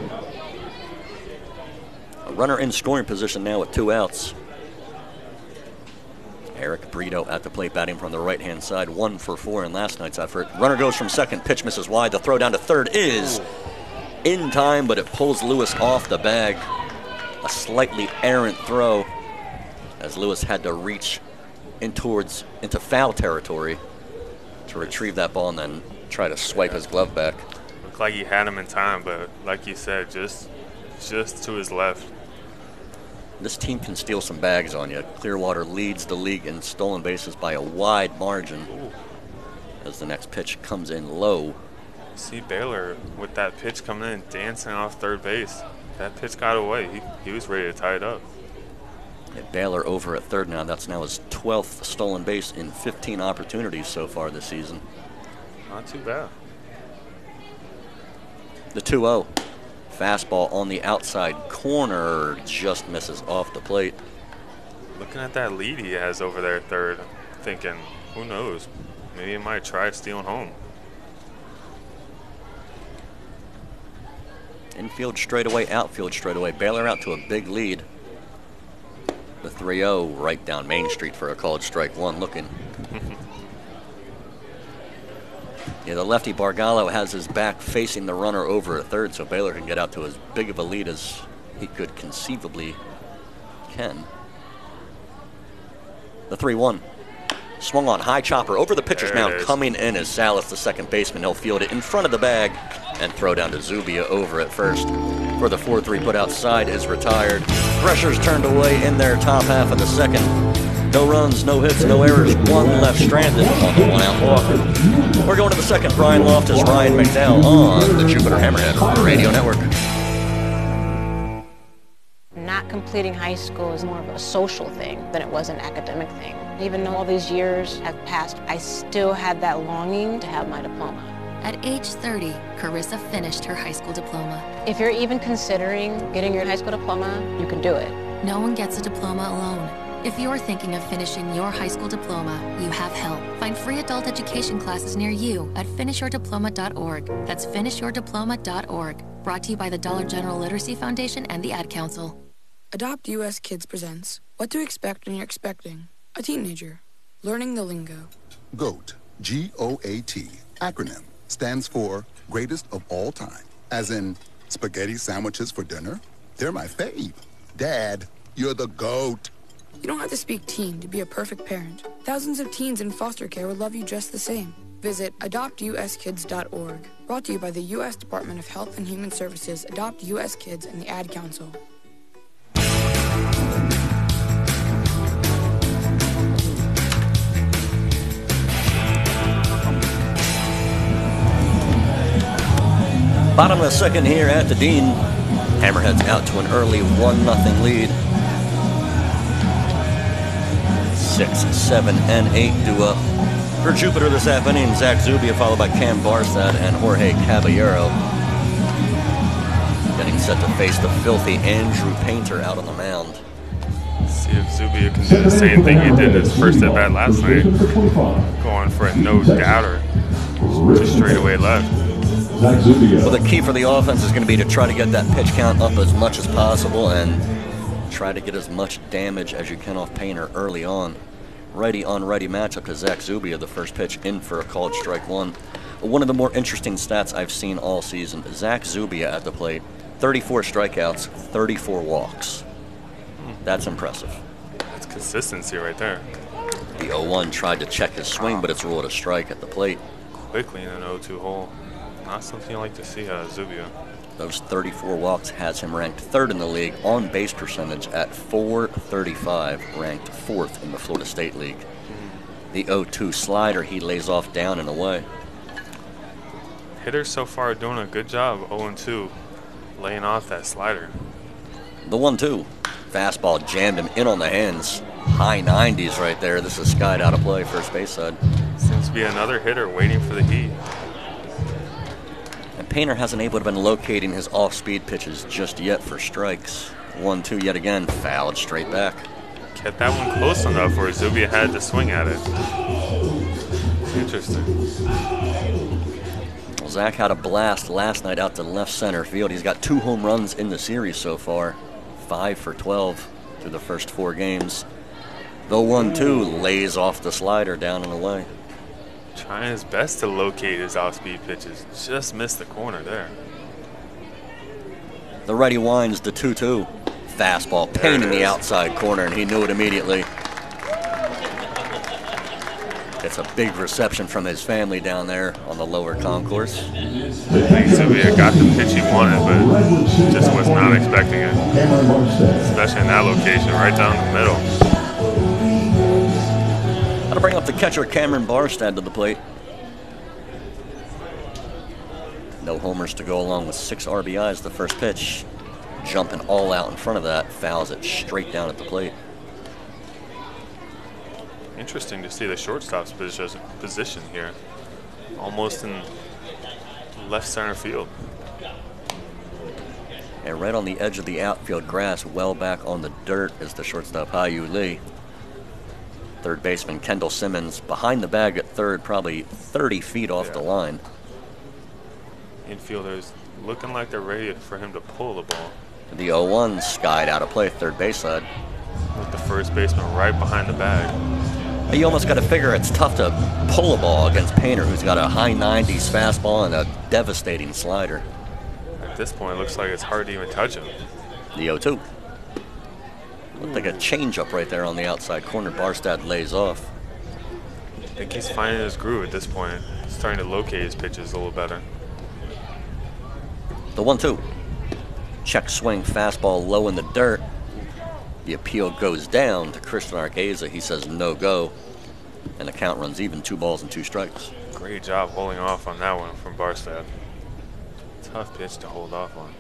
A runner in scoring position now with two outs. Eric Brito at the plate, batting from the right-hand side, one for four in last night's effort. Runner goes from second, pitch misses wide. The throw down to third is in time, but it pulls Lewis off the bag. A slightly errant throw as Lewis had to reach in towards into foul territory to retrieve that ball and then try to swipe his glove back. Looked like he had him in time, but like you said, just just to his left. This team can steal some bags on you. Clearwater leads the league in stolen bases by a wide margin. Ooh. As the next pitch comes in low. See Baylor with that pitch coming in, dancing off third base. That pitch got away. He, he was ready to tie it up. And Baylor over at third now. That's now his twelfth stolen base in fifteen opportunities so far this season. Not too bad. The two oh. Fastball on the outside corner just misses off the plate. Looking at that lead he has over there at third, thinking, who knows? Maybe he might try stealing home. Infield straightaway, outfield straightaway. Baylor out to a big lead. The three oh right down Main Street for a called strike one looking. Yeah, the lefty Bargallo has his back facing the runner over at third, so Baylor can get out to as big of a lead as he could conceivably can. The three one. Swung on, high chopper over the pitcher's There it mound. is. Coming in is Salas, the second baseman. He'll field it in front of the bag and throw down to Zubia over at first. for the four three put outside is retired. Threshers turned away in their top half of the second. No runs, no hits, no errors, one left stranded on the one-out walk. We're going to the second. Brian Loftus, Ryan McDowell on the Jupiter Hammerhead Radio Network. Not completing high school is more of a social thing than it was an academic thing. Even though all these years have passed, I still had that longing to have my diploma. At age thirty, Carissa finished her high school diploma. If you're even considering getting your high school diploma, you can do it. No one gets a diploma alone. If you're thinking of finishing your high school diploma, you have help. Find free adult education classes near you at finish your diploma dot org. That's finish your diploma dot org. Brought to you by the Dollar General Literacy Foundation and the Ad Council. Adopt U S Kids presents What to Expect When You're Expecting a Teenager. Learning the Lingo. GOAT, G O A T, acronym, stands for Greatest of All Time. As in, spaghetti sandwiches for dinner? They're my fave. Dad, you're the GOAT. You don't have to speak teen to be a perfect parent. Thousands of teens in foster care would love you just the same. Visit adopt U S kids dot org. Brought to you by the U S Department of Health and Human Services, Adopt U S Kids, and the Ad Council. Bottom of the second here at the Dean. Hammerheads out to an early one nothing lead. Six, seven, and eight do up. For Jupiter this afternoon, Zach Zubia followed by Cam Barstad and Jorge Caballero. Getting set to face the filthy Andrew Painter out on the mound. See if Zubia can do the same thing he did his first at bat last night. Going for a no-doubter. Just straight away left. Well, the key for the offense is going to be to try to get that pitch count up as much as possible and try to get as much damage as you can off Painter early on. Righty on righty matchup to Zach Zubia, the first pitch in for a called strike one. One of the more interesting stats I've seen all season, Zach Zubia at the plate, thirty-four strikeouts, thirty-four walks. That's impressive. That's consistency right there. The oh one tried to check his swing, but it's ruled a strike at the plate. Quickly in an oh two hole. Not something you like to see out of Zubia. Those thirty-four walks has him ranked third in the league on base percentage at four thirty-five, ranked fourth in the Florida State League. Mm. The oh two slider he lays off down and away. Hitters so far are doing a good job, oh and two, laying off that slider. The one two. Fastball jammed him in on the hands. High nineties right there. This is skied out of play, first base side. Seems to be another hitter waiting for the heat. And Painter hasn't able to been locating his off-speed pitches just yet for strikes. one two yet again, fouled straight back. Kept that one close enough where Zubia had to swing at it. Interesting. Well, Zach had a blast last night out to left center field. He's got two home runs in the series so far. Five for twelve through the first four games. The one two lays off the slider down and away. Trying his best to locate his off-speed pitches. Just missed the corner there. The righty winds the two two. Fastball painting the outside corner, and he knew it immediately. Gets a big reception from his family down there on the lower concourse. I think Zubia got the pitch he wanted, but just was not expecting it. Especially in that location, right down the middle. That'll bring up the catcher Cameron Barstad to the plate. No homers to go along with six R B Is the first pitch. Jumping all out in front of that, fouls it straight down at the plate. Interesting to see the shortstop's position here. Almost in left center field. And right on the edge of the outfield grass, well back on the dirt, is the shortstop, Hyu Lee. Third baseman Kendall Simmons behind the bag at third, probably thirty feet off yeah. the line. Infielders looking like they're ready for him to pull the ball. The oh one skied out of play, third base side. With the first baseman right behind the bag. You almost got to figure it's tough to pull a ball against Painter, who's got a high nineties fastball and a devastating slider. At this point, it looks like it's hard to even touch him. The oh two. Looked like a changeup right there on the outside corner. Barstad lays off. I think he's finding his groove at this point. He's starting to locate his pitches a little better. The one two. check swing fastball low in the dirt. The appeal goes down to Christian Arqueza. He says no go, and the count runs even, two balls and two strikes. Great job holding off on that one from Barstad. Tough pitch to hold off on.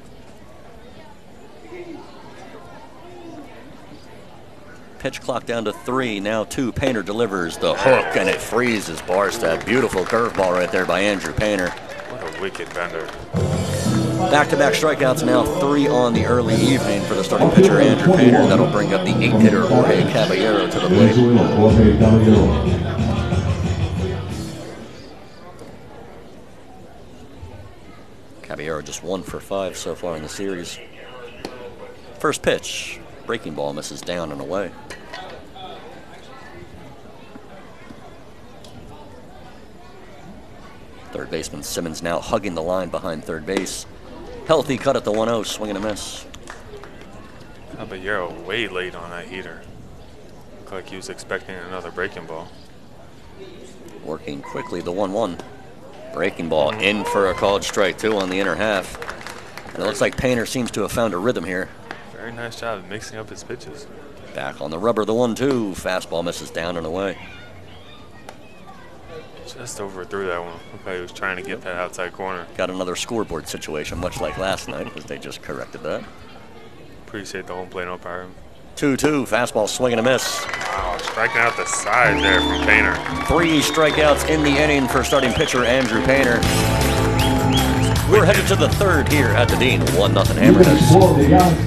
Pitch clock down to three, now two. Painter delivers the hook, and it freezes Barstad. Beautiful curveball right there by Andrew Painter. What a wicked bender. Back-to-back strikeouts now, three on the early evening for the starting pitcher, Andrew Painter. That'll bring up the eight-hitter, Jorge Caballero, to the plate. Caballero just one for five so far in the series. First pitch, breaking ball misses down and away. Third baseman Simmons now hugging the line behind third base. Healthy cut at the one oh, swing and a miss. Caballero way late on that heater. Looked like he was expecting another breaking ball. Working quickly, the one one. Breaking ball in for a called strike two on the inner half. And it looks like Painter seems to have found a rhythm here. Very nice job of mixing up his pitches. Back on the rubber, the one two. Fastball misses down and away. Just overthrew that one. Looked like he was trying to get that outside corner. Got another scoreboard situation, much like last night, because they just corrected that. Appreciate the home plate umpire. two two, fastball swing and a miss. Wow, striking out the side there from Painter. Three strikeouts in the inning for starting pitcher Andrew Painter. We're headed to the third here at the Dean. one nothing Hammerheads.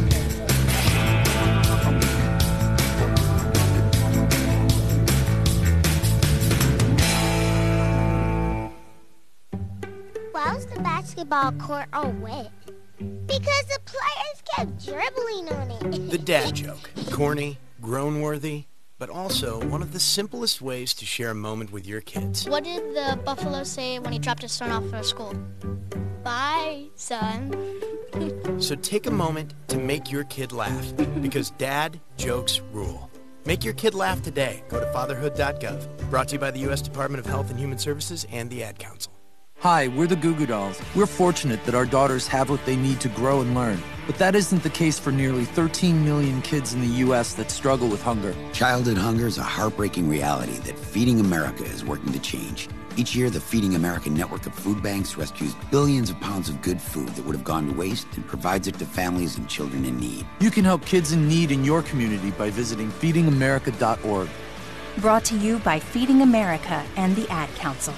Why was the basketball court all wet? Because the players kept dribbling on it. The dad joke. Corny, groan-worthy, but also one of the simplest ways to share a moment with your kids. What did the buffalo say when he dropped his son off for school? Bye, son. So take a moment to make your kid laugh, because dad jokes rule. Make your kid laugh today. Go to fatherhood dot gov. Brought to you by the U S Department of Health and Human Services and the Ad Council. Hi, we're the Goo Goo Dolls. We're fortunate that our daughters have what they need to grow and learn. But that isn't the case for nearly thirteen million kids in the U S that struggle with hunger. Childhood hunger is a heartbreaking reality that Feeding America is working to change. Each year, the Feeding America network of food banks rescues billions of pounds of good food that would have gone to waste and provides it to families and children in need. You can help kids in need in your community by visiting feeding america dot org. Brought to you by Feeding America and the Ad Council.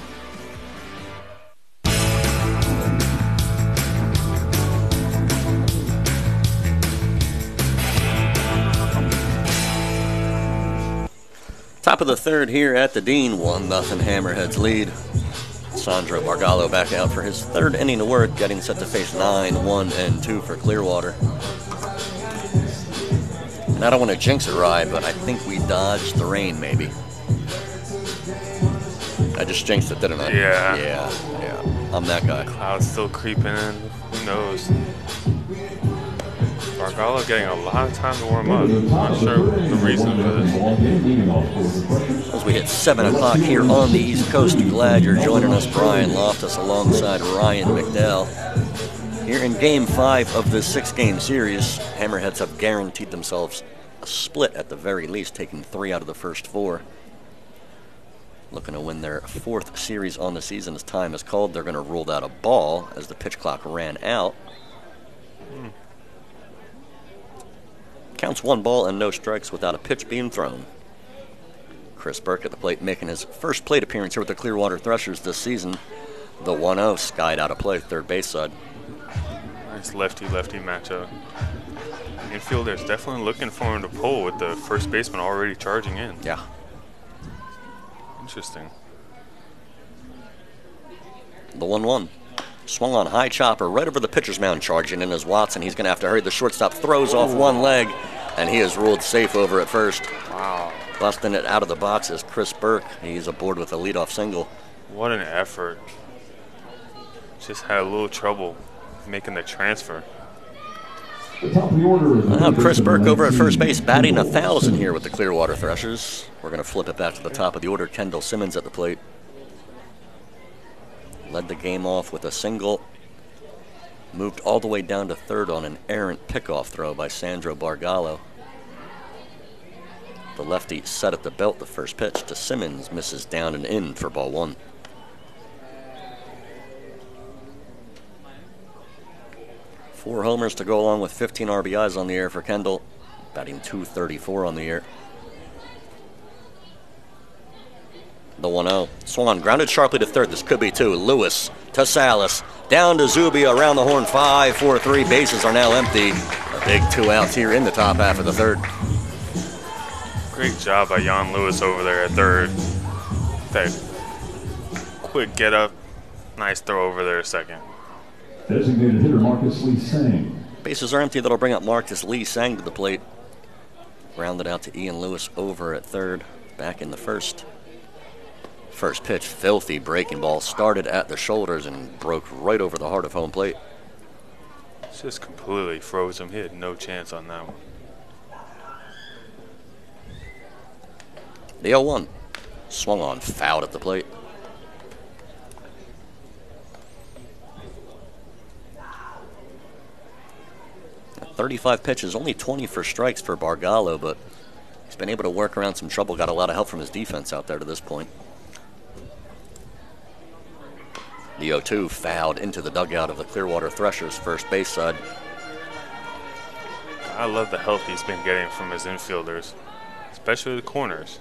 Top of the third here at the Dean, one nothing Hammerheads lead. Sandro Bargallo back out for his third inning of work, getting set to face nine, one, and two for Clearwater. And I don't want to jinx it, Rye, but I think we dodged the rain, maybe. I just jinxed it, didn't I? Yeah. Yeah, yeah. I'm that guy. Clouds still creeping in. Who knows? Bargallo getting a lot of time to warm up. Not sure the reason for this. As we hit seven o'clock here on the East Coast, glad you're joining us. Brian Loftus alongside Ryan McDowell. Here in Game five of this six-game series, Hammerheads have guaranteed themselves a split at the very least, taking three out of the first four. Looking to win their fourth series on the season as time is called. They're going to rule out a ball as the pitch clock ran out. Hmm. Counts one ball and no strikes without a pitch being thrown. Chris Burke at the plate, making his first plate appearance here with the Clearwater Threshers this season. The one oh skied out of play, third base side. Nice lefty-lefty matchup. Infielders definitely looking for him to pull with the first baseman already charging in. Yeah. Interesting. The one one. Swung on high chopper right over the pitcher's mound, charging in as Watson. He's going to have to hurry. The shortstop throws off one leg, and he is ruled safe over at first. Wow. Busting it out of the box is Chris Burke. He's aboard with a leadoff single. What an effort. Just had a little trouble making the transfer. Now Chris Burke over at first base, batting a thousand here with the Clearwater Threshers. We're going to flip it back to the top of the order. Kendall Simmons at the plate. Led the game off with a single moved all the way down to third on an errant pickoff throw by Sandro Bargallo. The lefty set at the belt the first pitch to Simmons, misses down and in for ball one. Four homers to go along with fifteen R B Is on the year for Kendall, batting two thirty-four on the year. The one oh. Swung on, grounded sharply to third. This could be two. Lewis to Salas. Down to Zubia, around the horn. five four three. Bases are now empty. A big two outs here in the top half of the third. Great job by Jan Lewis over there at third. That quick get up. Nice throw over there at second. Designated hitter Marcus Lee Sang. Bases are empty. That'll bring up Marcus Lee Sang to the plate. Grounded out to Ian Lewis over at third. Back in the first. First pitch, filthy breaking ball. Started at the shoulders and broke right over the heart of home plate. Just completely froze him. He had no chance on that one. The oh one. Swung on, fouled at the plate. thirty-five pitches, only twenty for strikes for Bargallo, but he's been able to work around some trouble. Got a lot of help from his defense out there to this point. The oh two fouled into the dugout of the Clearwater Threshers first base side. I love the help he's been getting from his infielders, especially the corners.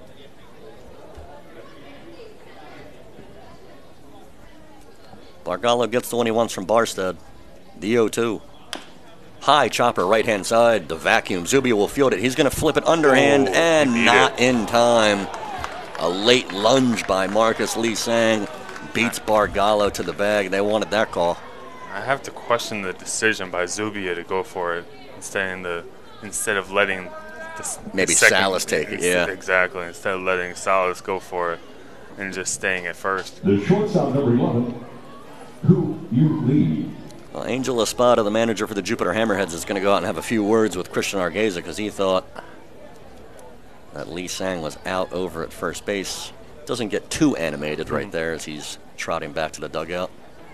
Bargallo gets the one he wants from Barstead. The oh two. High chopper right hand side. The vacuum. Zubia will field it. He's going to flip it underhand oh, and not it. in time. A late lunge by Marcus Lee Sang beats Bargallo to the bag. They wanted that call. I have to question the decision by Zubia to go for it instead of, the, instead of letting the, maybe the second, Salas take it. Yeah, exactly. Instead of letting Salas go for it and just staying at first. The shortstop number eleven, Who You Lead. Well, Angel Espada, the manager for the Jupiter Hammerheads, is going to go out and have a few words with Christian Argueza because he thought that Lee Sang was out over at first base. Doesn't get too animated right there as he's trotting back to the dugout.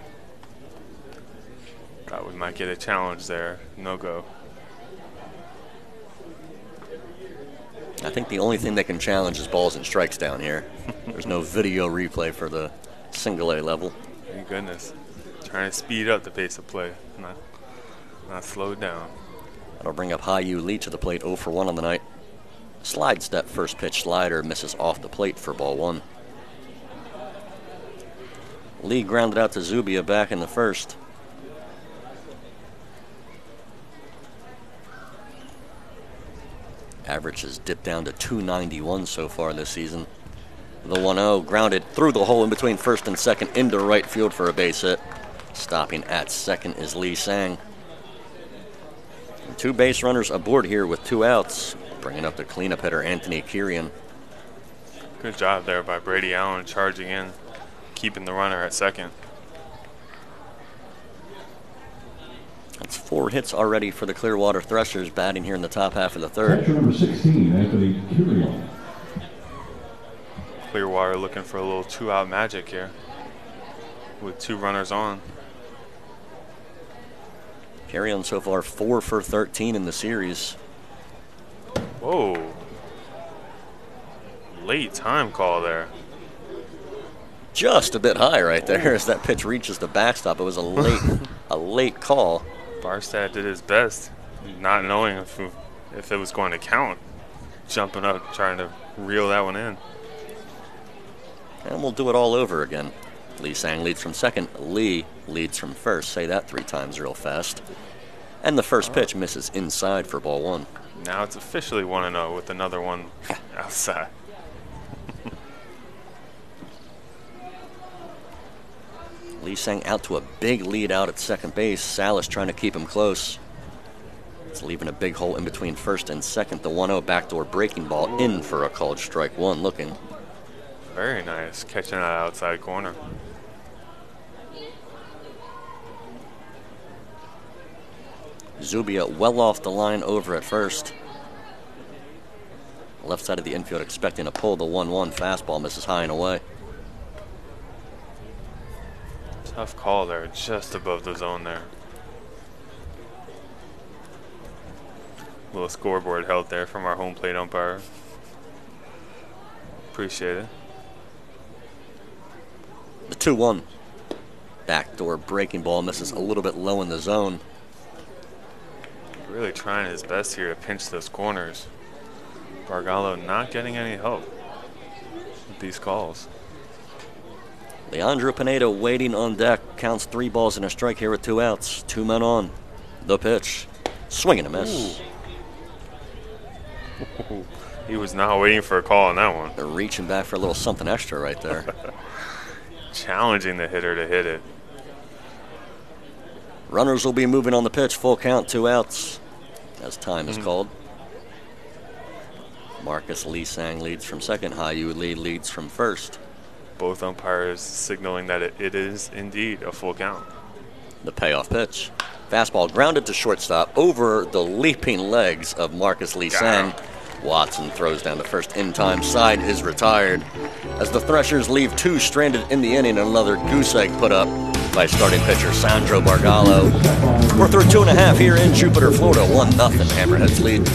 Thought we might get a challenge there. No go. I think the only thing they can challenge is balls and strikes down here. There's no video replay for the single A level. Thank goodness. Trying to speed up the pace of play, not, not slow it down. That'll bring up Haiyu Lee to the plate, oh for one on the night. Slide step first pitch slider misses off the plate for ball one. Lee grounded out to Zubia back in the first. Average has dipped down to two ninety-one so far this season. The one oh grounded through the hole in between first and second into right field for a base hit. Stopping at second is Lee Sang. And two base runners aboard here with two outs, bringing up the cleanup hitter Anthony Kirian. Good job there by Brady Allen charging in, keeping the runner at second. That's four hits already for the Clearwater Threshers, batting here in the top half of the third. Catcher number sixteen, Anthony Kirian. Clearwater looking for a little two-out magic here with two runners on. Kirian so far four for thirteen in the series. Whoa. Late time call there. Just a bit high right there as that pitch reaches the backstop. It was a late, a late call. Barstad did his best, not knowing if, if it was going to count. Jumping up, trying to reel that one in. And we'll do it all over again. Lee Sang leads from second. Lee leads from first. Say that three times real fast. And the first pitch misses inside for ball one. Now it's officially one and oh with another one outside. Lee Sang out to a big lead out at second base. Salas trying to keep him close. It's leaving a big hole in between first and second. The one oh backdoor breaking ball in for a called strike one looking. Very nice, catching that outside corner. Zubia well off the line over at first. Left side of the infield expecting to pull the one one fastball, misses high and away. Tough call there, just above the zone there. Little scoreboard held there from our home plate umpire. Appreciate it. The two one. Backdoor breaking ball misses a little bit low in the zone. Really trying his best here to pinch those corners. Bargallo not getting any help with these calls. Leandro Pineda waiting on deck. Counts three balls and a strike here with two outs. Two men on. The pitch. Swing and a miss. Ooh. He was not waiting for a call on that one. They're reaching back for a little something extra right there. Challenging the hitter to hit it. Runners will be moving on the pitch. Full count, two outs, as time is mm. called. Marcus Lee Sang leads from second. Hyu Lee leads from first. Both umpires signaling that it, it is indeed a full count. The payoff pitch. Fastball grounded to shortstop over the leaping legs of Marcus Lee Sang. Watson throws down to first in time. Side is retired as the Threshers leave two stranded in the inning and another goose egg put up by starting pitcher Sandro Bargallo. We're through two and a half here in Jupiter, Florida. One nothing Hammerheads lead.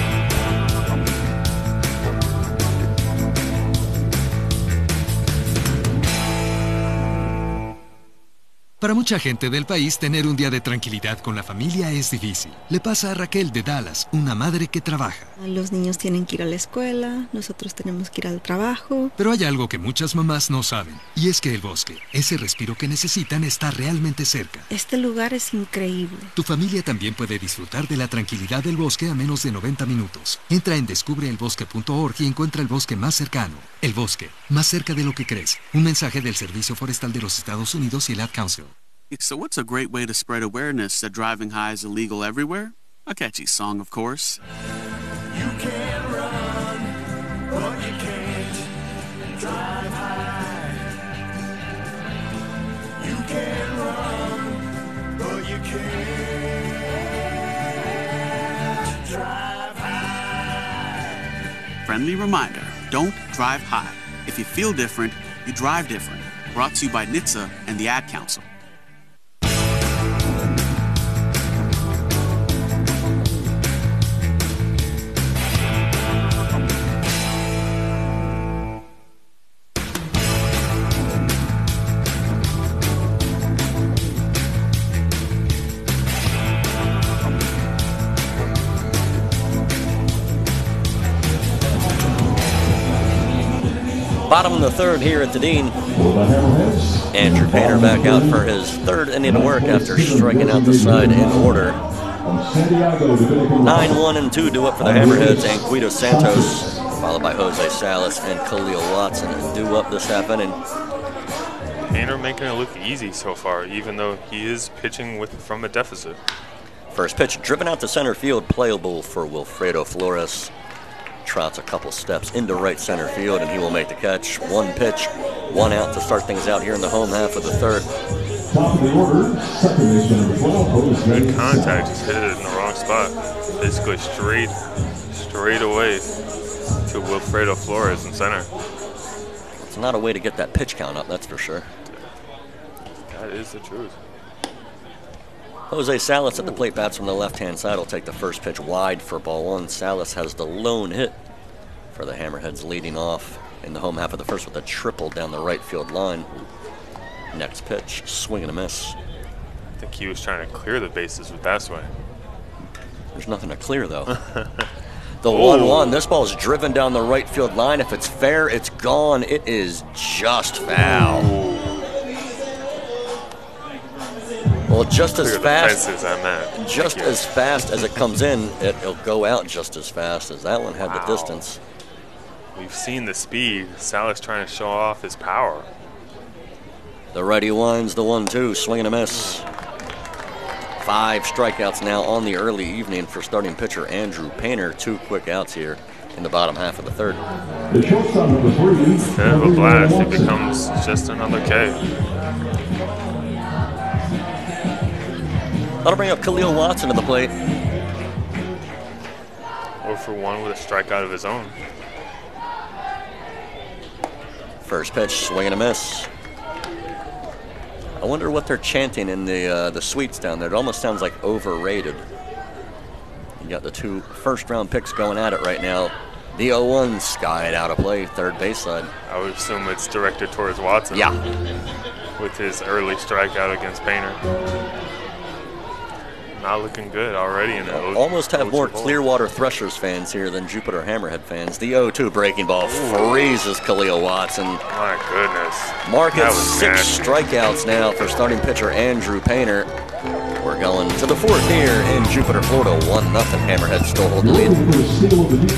Para mucha gente del país, tener un día de tranquilidad con la familia es difícil. Le pasa a Raquel de Dallas, una madre que trabaja. Los niños tienen que ir a la escuela, nosotros tenemos que ir al trabajo. Pero hay algo que muchas mamás no saben, y es que el bosque, ese respiro que necesitan, está realmente cerca. Este lugar es increíble. Tu familia también puede disfrutar de la tranquilidad del bosque a menos de noventa minutos. Entra en descubre el bosque punto org y encuentra el bosque más cercano. El bosque, más cerca de lo que crees. Un mensaje del Servicio Forestal de los Estados Unidos y el Ad Council. So what's a great way to spread awareness that driving high is illegal everywhere? A catchy song, of course. You can run, but you can't drive high. You can run, but you can't drive high. Friendly reminder, don't drive high. If you feel different, you drive different. Brought to you by N H T S A and the Ad Council. Bottom of the third here at the Dean. Andrew Painter back out for his third inning of work after striking out the side in order. nine one and two due up for the Hammerheads, and Guido Santos, followed by Jose Salas and Khalil Watson, due up this half inning. Painter making it look easy so far, even though he is pitching with from a deficit. First pitch driven out to center field, playable for Wilfredo Flores. Trots a couple steps into right center field, and he will make the catch. One pitch, one out to start things out here in the home half of the third. Good contact, just hit it in the wrong spot. Basically straight, straight away to Wilfredo Flores in center. It's not a way to get that pitch count up, that's for sure. That is the truth. Jose Salas at the plate, bats from the left-hand side, will take the first pitch wide for ball one. Salas has the lone hit for the Hammerheads, leading off in the home half of the first with a triple down the right field line. Next pitch, swing and a miss. I think he was trying to clear the bases with that swing. There's nothing to clear, though. The one one, this ball is driven down the right field line. If it's fair, it's gone. It is just foul. Ooh. Well, just as fast, just as fast as it comes in, it, it'll go out just as fast as that one had wow. the distance. We've seen the speed. Salas trying to show off his power. The righty winds the one two, swing and a miss. Five strikeouts now on the early evening for starting pitcher Andrew Painter. Two quick outs here in the bottom half of the third. Instead of a blast, it becomes just another K. That'll bring up Khalil Watson to the plate. oh for one with a strikeout of his own. First pitch, swing and a miss. I wonder what they're chanting in the uh, the suites down there. It almost sounds like overrated. You got the two first-round picks going at it right now. The oh one skied out of play, third base side. I would assume it's directed towards Watson. Yeah. With his early strikeout against Painter. Not looking good already in the yeah, Almost have more Clearwater Threshers fans here than Jupiter Hammerhead fans. The oh two breaking ball freezes Khalil Watson. My goodness. Mark at six nasty. strikeouts now for starting pitcher Andrew Painter. We're going to the fourth here in Jupiter, Florida. one nothing. Hammerhead still hold the lead.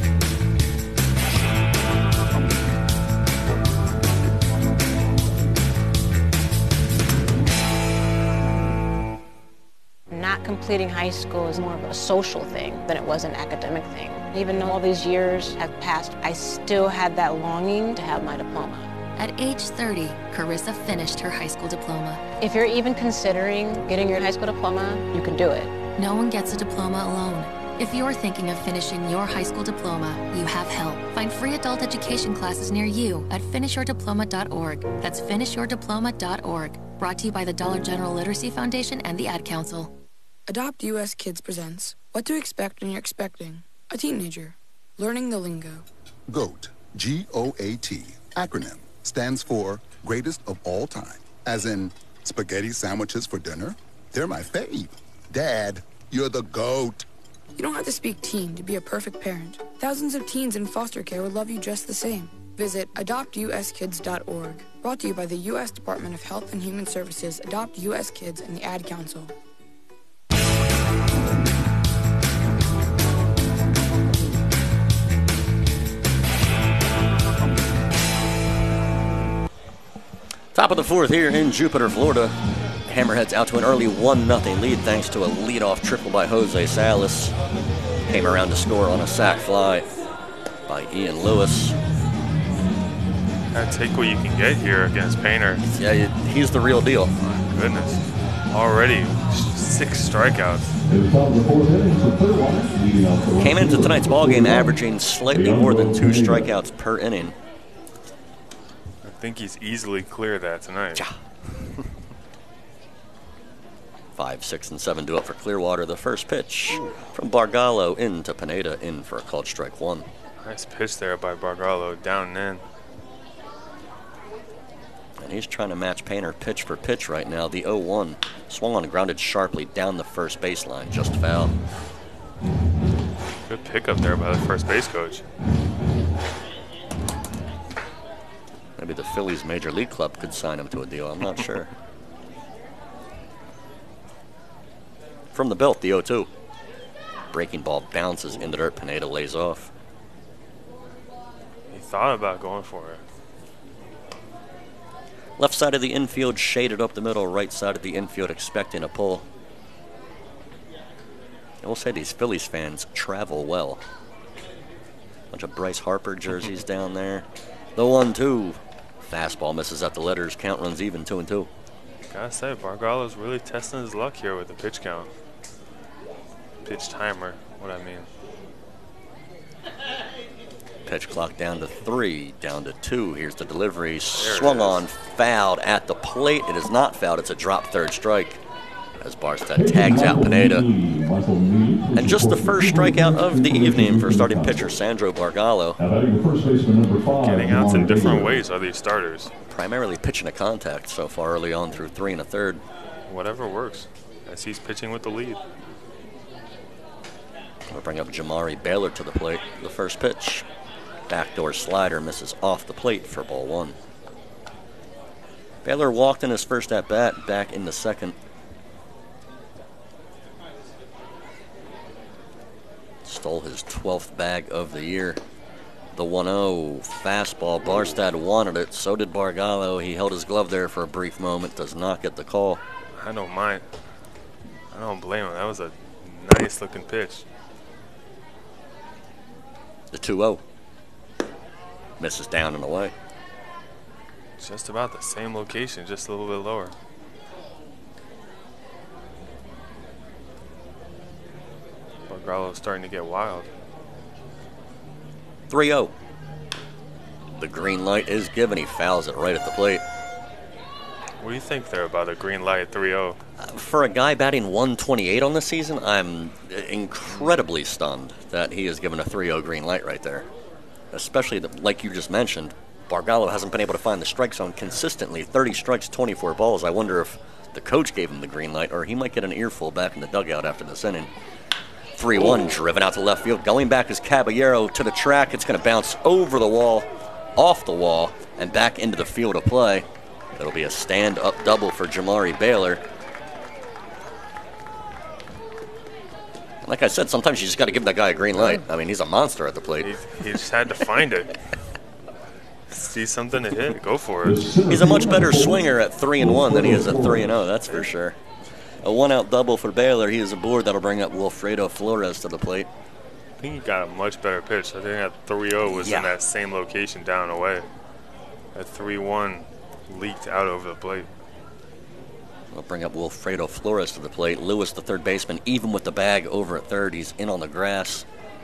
Not completing high school is more of a social thing than it was an academic thing. Even though all these years have passed, I still had that longing to have my diploma. At age thirty, Carissa finished her high school diploma. If you're even considering getting your high school diploma, you can do it. No one gets a diploma alone. If you're thinking of finishing your high school diploma, you have help. Find free adult education classes near you at finish your diploma dot org. That's finish your diploma dot org. Brought to you by the Dollar General Literacy Foundation and the Ad Council. Adopt U S Kids presents What to Expect When You're Expecting a Teenager. Learning the Lingo. GOAT, G O A T, acronym, stands for Greatest of All Time. As in, spaghetti sandwiches for dinner? They're my fave. Dad, you're the GOAT. You don't have to speak teen to be a perfect parent. Thousands of teens in foster care would love you just the same. Visit adopt U S kids dot org. Brought to you by the U S Department of Health and Human Services, Adopt U S Kids, and the Ad Council. Top of the fourth here in Jupiter, Florida. Hammerheads out to an early one nothing lead thanks to a leadoff triple by Jose Salas. Came around to score on a sac fly by Ian Lewis. Gotta take what you can get here against Painter. Yeah, he's the real deal. My goodness. Already six strikeouts. Came into tonight's ballgame averaging slightly more than two strikeouts per inning. I think he's easily clear that tonight. Yeah. Five, six, and seven do up for Clearwater. The first pitch from Bargallo into Pineda, in for a called strike one. Nice pitch there by Bargallo, down and in. And he's trying to match Painter pitch for pitch right now. The oh one swung on and grounded sharply down the first baseline, just foul. Good pickup there by the first base coach. Maybe the Phillies Major League Club could sign him to a deal. I'm not sure. From the belt, the oh two. Breaking ball bounces in the dirt. Pineda lays off. He thought about going for it. Left side of the infield shaded up the middle. Right side of the infield expecting a pull. I will say these Phillies fans travel well. Bunch of Bryce Harper jerseys down there. The one two. Fastball misses at the letters. Count runs even, two and two. Gotta say, Bargallo's really testing his luck here with the pitch count. Pitch timer, what I mean. Pitch clock down to three, down to two. Here's the delivery. Swung on, fouled at the plate. It is not fouled, it's a drop third strike. As Barstad tags out Pineda. And just the first strikeout of the evening for starting pitcher Sandro Bargallo. Getting outs in different ways are these starters. Primarily pitching a contact so far early on through three and a third. Whatever works, as he's pitching with the lead. We'll bring up Jamari Baylor to the plate. The first pitch. Backdoor slider misses off the plate for ball one. Baylor walked in his first at-bat back in the second. Stole his twelfth bag of the year. The one oh fastball. Barstad wanted it. So did Bargallo. He held his glove there for a brief moment. Does not get the call. I don't mind. I don't blame him. That was a nice looking pitch. The two oh. Misses down and away. Just about the same location, just a little bit lower. Bargallo's starting to get wild. three oh. The green light is given. He fouls it right at the plate. What do you think there about a green light three oh? Uh, for a guy batting one twenty-eight on the season, I'm incredibly stunned that he is given a three oh green light right there. Especially, the, like you just mentioned, Bargallo hasn't been able to find the strike zone consistently. thirty strikes, twenty-four balls. I wonder if the coach gave him the green light, or he might get an earful back in the dugout after this inning. three one, driven out to left field. Going back is Caballero to the track. It's going to bounce over the wall, off the wall, and back into the field of play. It'll be a stand-up double for Jamari Baylor. Like I said, sometimes you just got to give that guy a green light. I mean, he's a monster at the plate. He, he just had to find it. See something to hit, go for it. He's a much better swinger at three and one than he is at three and oh, that's for sure. A one-out double for Baylor. He is aboard. That'll bring up Wilfredo Flores to the plate. I think he got a much better pitch. I think that three oh was yeah. in that same location down away. That three one leaked out over the plate. We'll bring up Wilfredo Flores to the plate. Lewis, the third baseman, even with the bag over at third. He's in on the grass.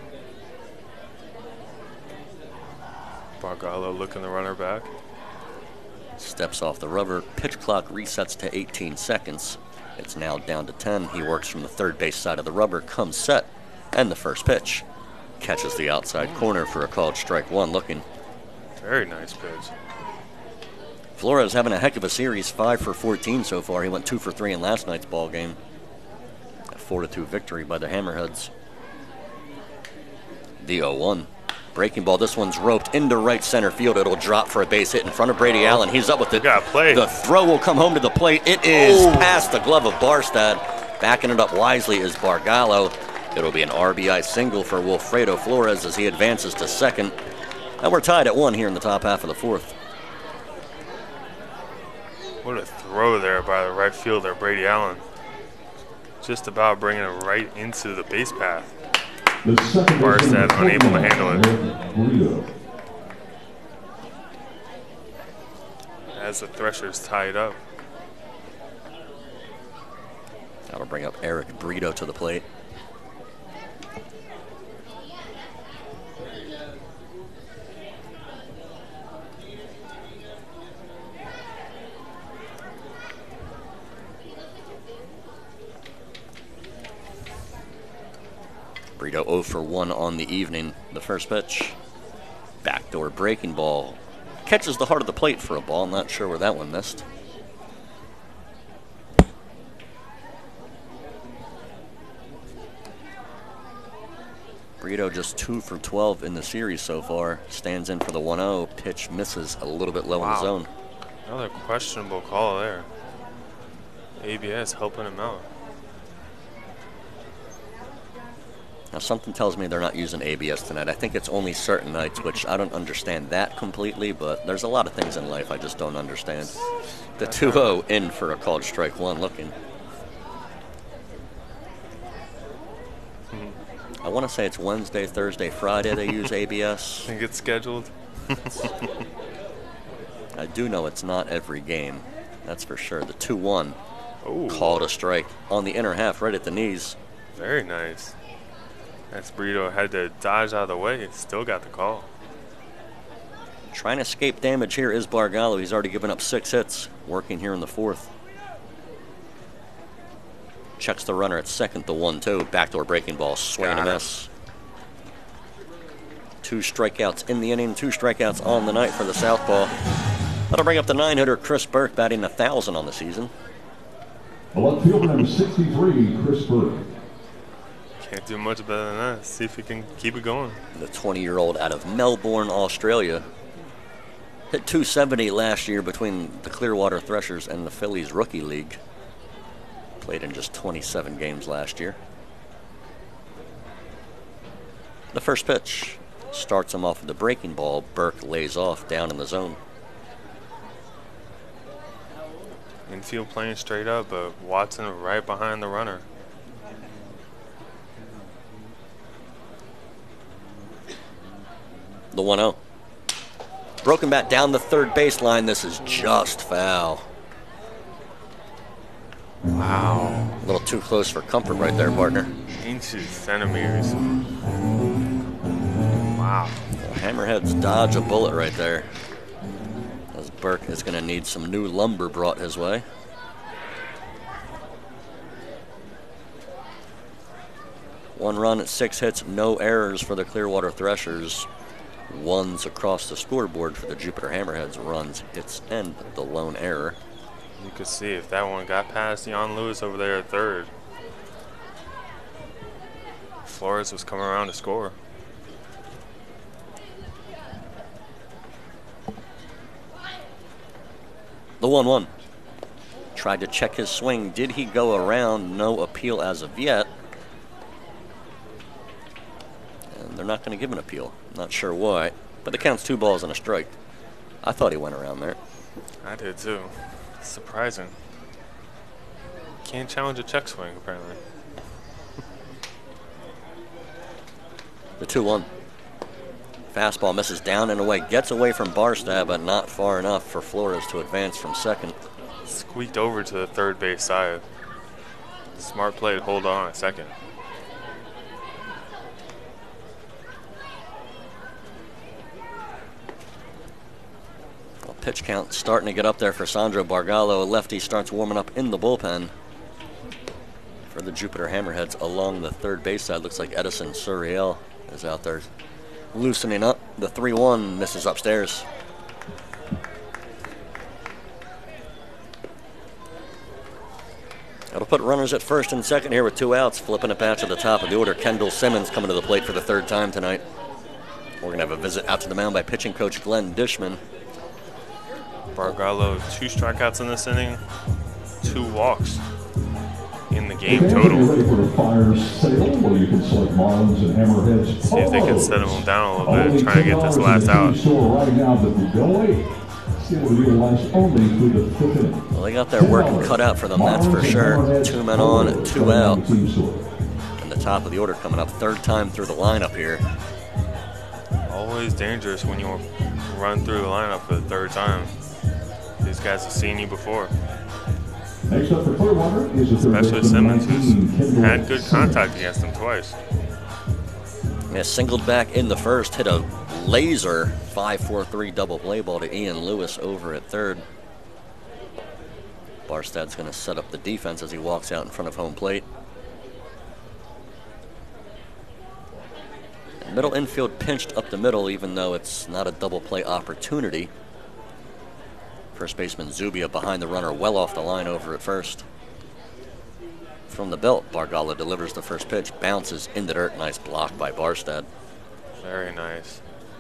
Bargallo looking the runner back. Steps off the rubber. Pitch clock resets to eighteen seconds. It's now down to ten. He works from the third base side of the rubber, comes set, and the first pitch. Catches the outside corner for a called strike one looking. Very nice pitch. Flores having a heck of a series, five for fourteen so far. He went two for three in last night's ball game. A four to two victory by the Hammerheads. The oh one. Breaking ball. This one's roped into right center field. It'll drop for a base hit in front of Brady Allen. He's up with it. Got played. The throw will come home to the plate. It is oh. past the glove of Barstad. Backing it up wisely is Bargallo. It'll be an R B I single for Wilfredo Flores as he advances to second. And we're tied at one here in the top half of the fourth. What a throw there by the right fielder, Brady Allen. Just about bringing it right into the base path. Barstad unable to handle it. As the Threshers tied up. That'll bring up Eric Brito to the plate. Brito oh for one on the evening. The first pitch. Backdoor breaking ball. Catches the heart of the plate for a ball. I'm not sure where that one missed. Brito just two for twelve in the series so far. Stands in for the one oh. Pitch misses a little bit low wow. in the zone. Another questionable call there. A B S helping him out. Now, something tells me they're not using A B S tonight. I think it's only certain nights, which I don't understand that completely, but there's a lot of things in life I just don't understand. The two oh in for a called strike one looking. I want to say it's Wednesday, Thursday, Friday they use A B S. I think it's scheduled. I do know it's not every game. That's for sure. The two one called a strike on the inner half right at the knees. Very nice. That's Brito had to dodge out of the way. Still got the call. Trying to escape damage here is Bargallo. He's already given up six hits. Working here in the fourth. Checks the runner at second, the one two. Backdoor breaking ball, swing and a miss. Two strikeouts in the inning, two strikeouts on the night for the southpaw. That'll bring up the nine-hitter Chris Burke, batting one thousand on the season. Left fielder number sixty-three, Chris Burke. Can't do much better than that. See if he can keep it going. The twenty-year-old out of Melbourne, Australia. Hit two seventy last year between the Clearwater Threshers and the Phillies Rookie League. Played in just twenty-seven games last year. The first pitch starts him off with the breaking ball. Burke lays off down in the zone. Infield playing straight up, but Watson right behind the runner. The one oh. Broken bat down the third baseline. This is just foul. Wow. A little too close for comfort right there, partner. Inches, centimeters. Wow. The Hammerheads dodge a bullet right there. As Burke is going to need some new lumber brought his way. One run at six hits, no errors for the Clearwater Threshers. Ones across the scoreboard for the Jupiter Hammerheads. Runs, hits, and the lone error. You could see if that one got past Jan Lewis over there at third. Flores was coming around to score. The one one. Tried to check his swing. Did he go around? No appeal as of yet. And they're not going to give an appeal. Not sure why. But it counts two balls and a strike. I thought he went around there. I did too. Surprising. Can't challenge a check swing, apparently. The two one. Fastball misses down and away. Gets away from Barstad, but not far enough for Flores to advance from second. Squeaked over to the third base side. Smart play to hold on at second. Well, pitch count starting to get up there for Sandro Bargallo. A lefty starts warming up in the bullpen for the Jupiter Hammerheads along the third base side. Looks like Edison Suriel is out there loosening up. The three one misses upstairs. That'll put runners at first and second here with two outs. Flipping it back to the top of the order. Kendall Simmons coming to the plate for the third time tonight. We're going to have a visit out to the mound by pitching coach Glenn Dishman. Bargallo, two strikeouts in this inning, two walks in the game total. See if they can settle him down a little bit, trying to get this last out. Well, they got their work cut out for them, that's for sure. Two men on, two out. And the top of the order coming up, third time through the lineup here. Always dangerous when you run through the lineup for the third time. These guys have seen you before. Especially Simmons, who's had good contact against him twice. Yeah, singled back in the first, hit a laser five four three double play ball to Ian Lewis over at third. Barstad's going to set up the defense as he walks out in front of home plate. Middle infield pinched up the middle, even though it's not a double play opportunity. First baseman Zubia behind the runner, well off the line over at first. From the belt, Bargallo delivers the first pitch, bounces in the dirt. Nice block by Barstad. Very nice.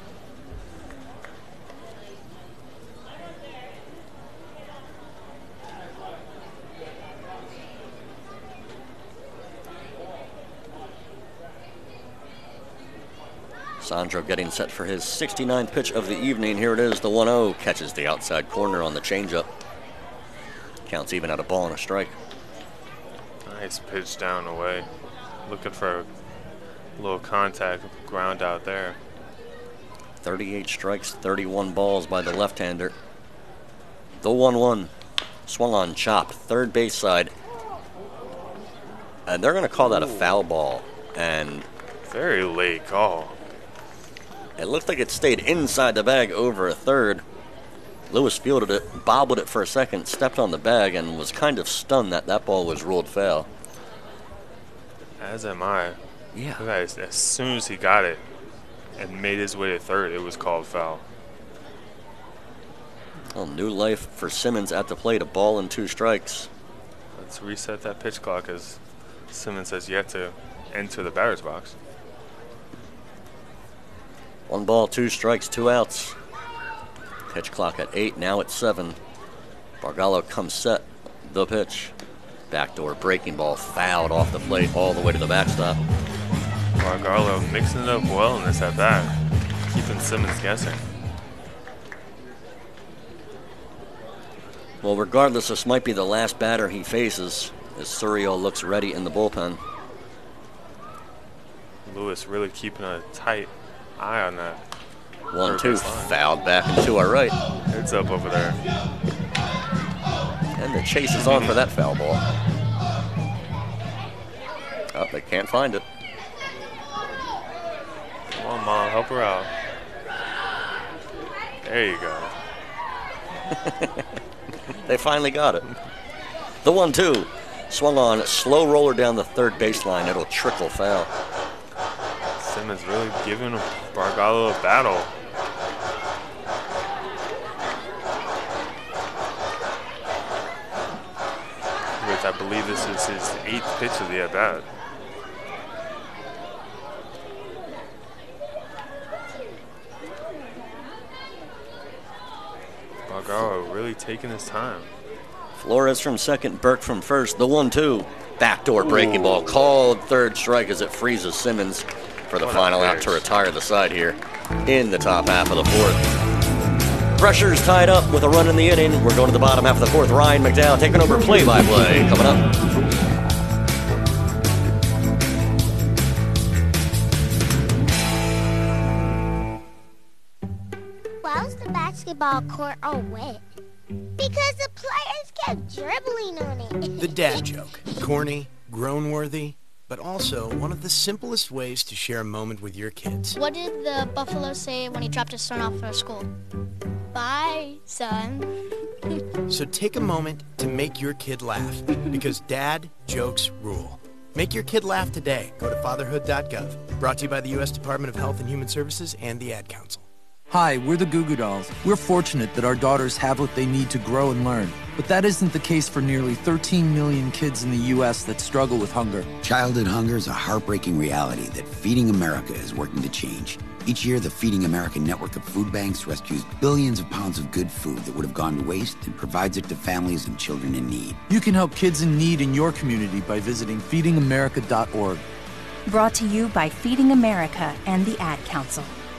Sandro getting set for his sixty-ninth pitch of the evening. Here it is, the one oh. Catches the outside corner on the changeup. Counts even at a ball and a strike. Nice pitch down away. Looking for a little contact, ground out there. thirty-eight strikes, thirty-one balls by the left-hander. The one one. Swung on chop, third base side. And they're going to call that a foul ball. And very late call. It looked like it stayed inside the bag over a third. Lewis fielded it, bobbled it for a second, stepped on the bag, and was kind of stunned that that ball was ruled foul. As am I. Yeah. As, as soon as he got it and made his way to third, it was called foul. Well, new life for Simmons at the plate, a ball and two strikes. Let's reset that pitch clock as Simmons has yet to enter the batter's box. One ball, two strikes, two outs. Pitch clock at eight, now at seven. Bargallo comes set, the pitch. Backdoor breaking ball fouled off the plate all the way to the backstop. Bargallo mixing it up well in this at bat, keeping Simmons guessing. Well, regardless, this might be the last batter he faces as Suriel looks ready in the bullpen. Lewis really keeping a tight eye on that. One, two, fouled back and to our right. Heads up over there. And the chase is on for that foul ball. Oh, they can't find it. Come on, Mom, help her out. There you go. They finally got it. The one two. Swung on, slow roller down the third baseline. It'll trickle foul. Simmons really giving Bargallo a battle. Which I believe this is his eighth pitch of the at-bat. Bargallo really taking his time. Flores from second, Burke from first. The one two. Backdoor breaking Ooh. ball. Called third strike as it freezes Simmons for the what final out to retire the side here in the top half of the fourth. Pressure's tied up with a run in the inning. We're going to the bottom half of the fourth. Ryan McDowell taking over play-by-play. Coming up. Why's the basketball court all wet? Because the players kept dribbling on it. The dad joke. Corny, groan-worthy, but also one of the simplest ways to share a moment with your kids. What did the buffalo say when he dropped his son off for school? Bye, son. So take a moment to make your kid laugh, because dad jokes rule. Make your kid laugh today. Go to fatherhood dot gov. Brought to you by the U S Department of Health and Human Services and the Ad Council. Hi, we're the Goo Goo Dolls. We're fortunate that our daughters have what they need to grow and learn. But that isn't the case for nearly thirteen million kids in the U S that struggle with hunger. Childhood hunger is a heartbreaking reality that Feeding America is working to change. Each year, the Feeding America network of food banks rescues billions of pounds of good food that would have gone to waste and provides it to families and children in need. You can help kids in need in your community by visiting feeding america dot org. Brought to you by Feeding America and the Ad Council.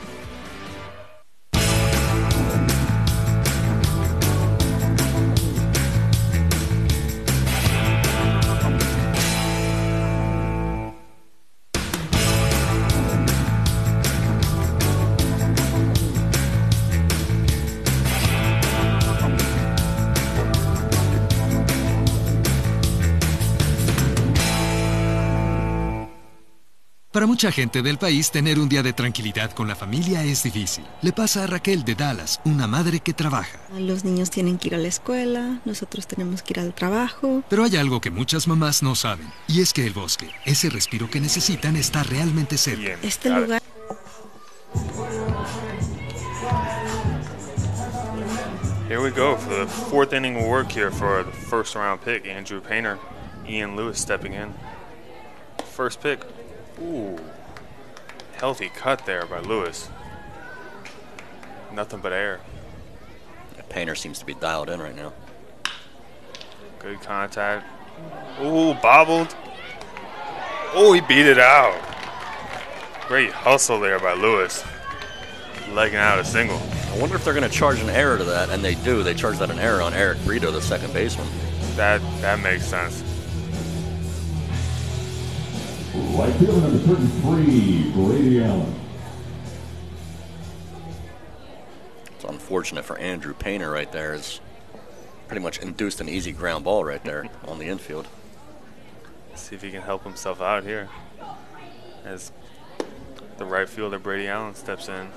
Para mucha gente del país, tener un día de tranquilidad con la familia es difícil. Le pasa a Raquel de Dallas, una madre que trabaja. Los niños tienen que ir a la escuela, nosotros tenemos que ir al trabajo. Pero hay algo que muchas mamás no saben, y es que el bosque, ese respiro que necesitan, está realmente cerca. Este lugar... Here we go for the fourth inning of work here for the first round pick. Andrew Painter, Ian Lewis stepping in. First pick. Ooh, healthy cut there by Lewis. Nothing but air. Yeah, Painter seems to be dialed in right now. Good contact. Ooh, bobbled. Oh, he beat it out. Great hustle there by Lewis. Legging out a single. I wonder if they're going to charge an error to that, and they do. They charge that an error on Eric Brito, the second baseman. That that makes sense. Right fielder number thirty-three, Brady Allen. It's unfortunate for Andrew Painter right there. It's pretty much induced an easy ground ball right there on the infield. See if he can help himself out here as the right fielder Brady Allen steps in.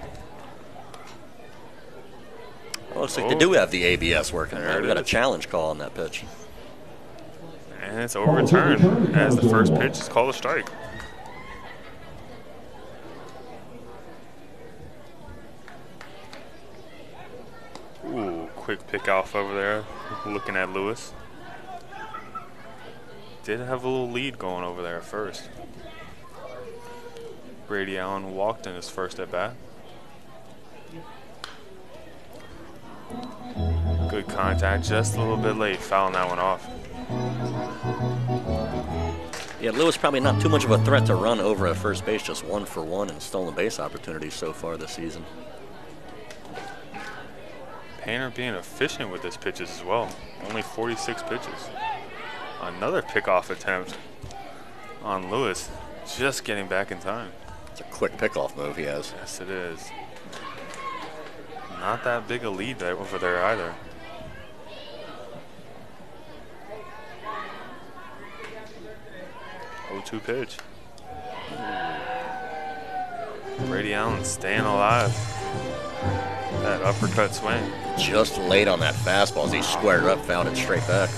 Well, looks like oh. they do have the A B S working there. We got a challenge call on that pitch. And it's overturned as the first pitch is called a strike. Ooh, quick pick off over there, looking at Lewis. Did have a little lead going over there at first. Brady Allen walked in his first at bat. Good contact, just a little bit late, fouling that one off. Yeah, Lewis probably not too much of a threat to run over at first base, just one for one in stolen base opportunities so far this season. Painter being efficient with his pitches as well. Only forty-six pitches. Another pickoff attempt on Lewis, just getting back in time. It's a quick pickoff move he has. Yes, it is. Not that big a lead over there either. oh two pitch. Brady Allen staying alive. That uppercut swing. Just late on that fastball as he squared up, fouled it straight back.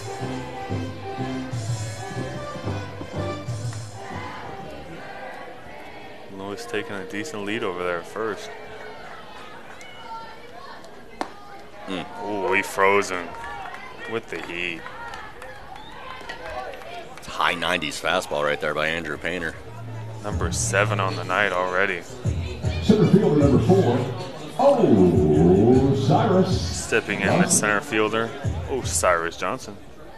Lewis taking a decent lead over there at first. Mm. Ooh, he frozen with the heat. It's a high nineties fastball right there by Andrew Painter. Number seven on the night already. Center fielder number four. Oh, Cyrus. Stepping in the center fielder. Oh, Cyrus Johnson.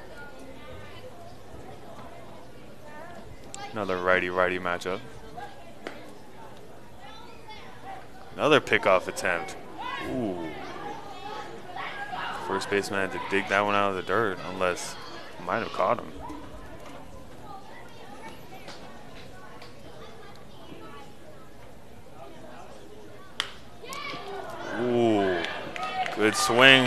Another righty-righty matchup. Another pickoff attempt. Ooh. First baseman had to dig that one out of the dirt, unless he might have caught him. Ooh, good swing.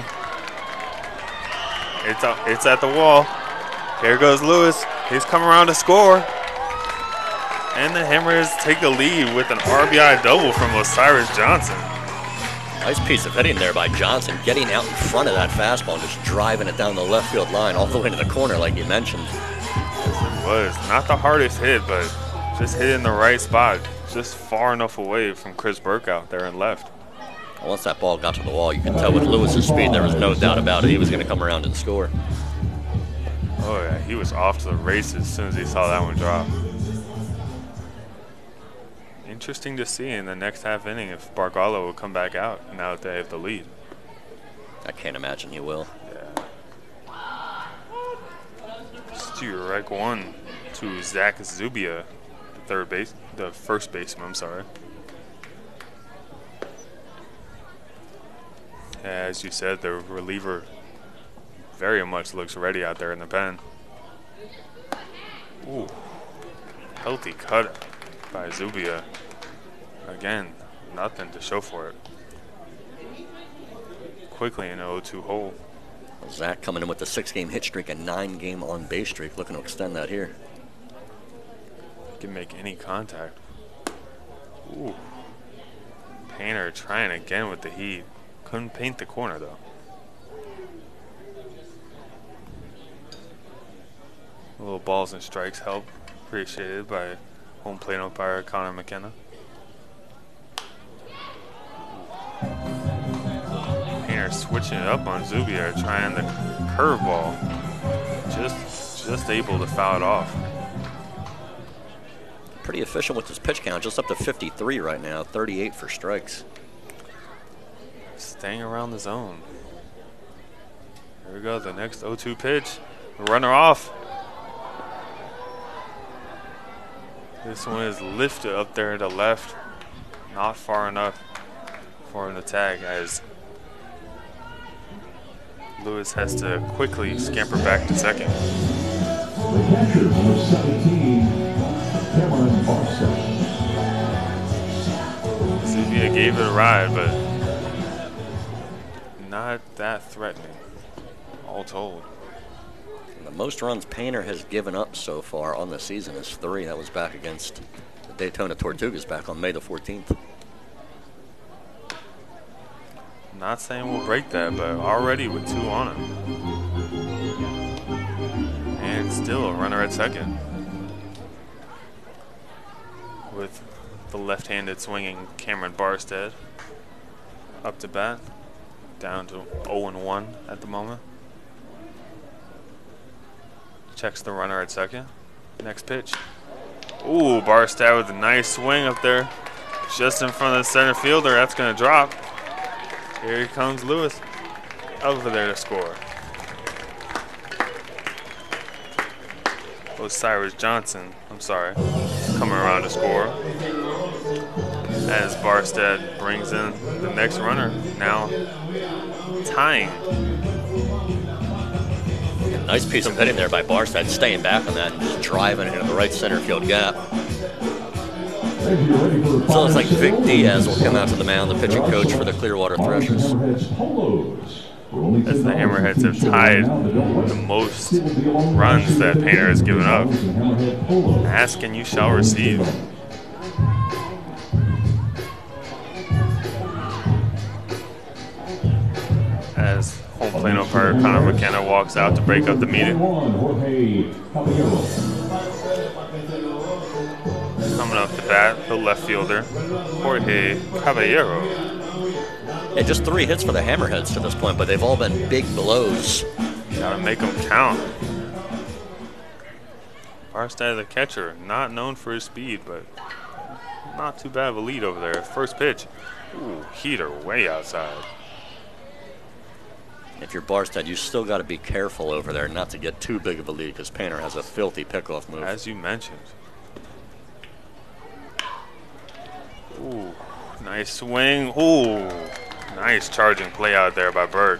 It's a, it's at the wall. Here goes Lewis. He's coming around to score. And the Hammers take the lead with an R B I double from Osiris Johnson. Nice piece of hitting there by Johnson, getting out in front of that fastball and just driving it down the left field line all the way to the corner like you mentioned. Yes, it was. Not the hardest hit, but just hit in the right spot. Just far enough away from Chris Burke out there and left. Once that ball got to the wall, you could tell with Lewis's speed, there was no doubt about it. He was going to come around and score. Oh, yeah. He was off to the races as soon as he saw that one drop. Interesting to see in the next half inning if Bargalo will come back out now that they have the lead. I can't imagine he will. Yeah. Strike one to Zach Zubia, the third base, the first baseman, I'm sorry. As you said, the reliever very much looks ready out there in the pen. Ooh, healthy cut by Zubia. Again, nothing to show for it. Quickly in an oh two hole. Zach coming in with a six-game hit streak and nine-game on-base streak, looking to extend that here. Can make any contact. Ooh. Painter trying again with the heat. Couldn't paint the corner though. A little balls and strikes help. Appreciated by home plate umpire Connor McKenna. Painter switching it up on Zubia, trying the curveball. Just, just able to foul it off. Pretty efficient with his pitch count, just up to fifty-three right now, thirty-eight for strikes. Staying around the zone. Here we go, the next oh two pitch. Runner off. This one is lifted up there to left. Not far enough for him to tag as Lewis has to quickly scamper back to second. The catcher, number seventeen, Cameron Barstow. Zubia gave it a ride, but not that threatening, all told. The most runs Painter has given up so far on the season is three. That was back against the Daytona Tortugas back on May the fourteenth. Not saying we'll break that, but already with two on him. And still a runner at second. With the left-handed swinging Cameron Barstead up to bat. Down to oh and one at the moment. Checks the runner at second. Next pitch. Ooh, Barstead with a nice swing up there. Just in front of the center fielder. That's going to drop. Here comes Lewis over there to score. Osiris Johnson, I'm sorry, coming around to score. As Barstead brings in the next runner, now tying. Yeah, nice piece of hitting there by Barstead, staying back on that and just driving it into the right center field gap. So it's like Vic Diaz will come out to the mound, the pitching coach for the Clearwater Threshers. As the Hammerheads have tied the most runs that Painter has given up. Ask and you shall receive. as home plate umpire Connor McKenna walks out to break up the meeting. Coming up to bat, the left fielder, Jorge Caballero. Yeah, just three hits for the Hammerheads to this point, but they've all been big blows. Gotta make them count. Barstad, the catcher, not known for his speed, but not too bad of a lead over there. First pitch. Ooh, heater way outside. If you're Barstad, you still got to be careful over there not to get too big of a lead because Painter has a filthy pickoff move. As you mentioned. Ooh, nice swing. Ooh, nice charging play out there by Berg.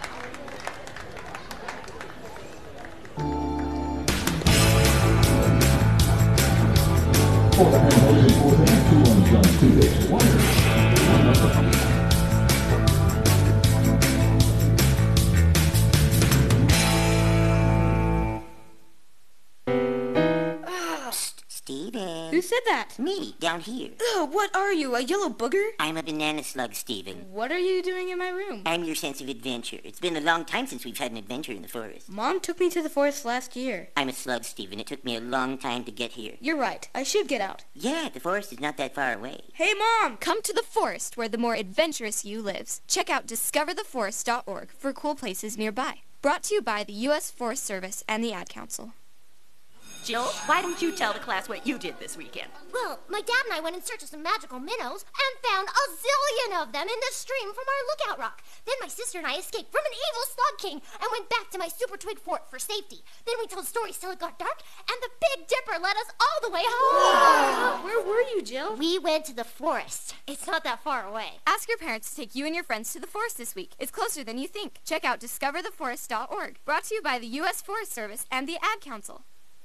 Steven. Who said that? Me, down here. Ugh, what are you, a yellow booger? I'm a banana slug, Steven. What are you doing in my room? I'm your sense of adventure. It's been a long time since we've had an adventure in the forest. Mom took me to the forest last year. I'm a slug, Steven. It took me a long time to get here. You're right. I should get out. Yeah, the forest is not that far away. Hey, Mom! Come to the forest where the more adventurous you lives. Check out discover the forest dot org for cool places nearby. Brought to you by the U S Forest Service and the Ad Council. Jill, why don't you tell the class what you did this weekend? Well, my dad and I went in search of some magical minnows and found a zillion of them in the stream from our lookout rock. Then my sister and I escaped from an evil slug king and went back to my super twig fort for safety. Then we told stories till it got dark, and the Big Dipper led us all the way home. Where were you, Jill? We went to the forest. It's not that far away. Ask your parents to take you and your friends to the forest this week. It's closer than you think. Check out discover the forest dot org. Brought to you by the U S Forest Service and the Ad Council.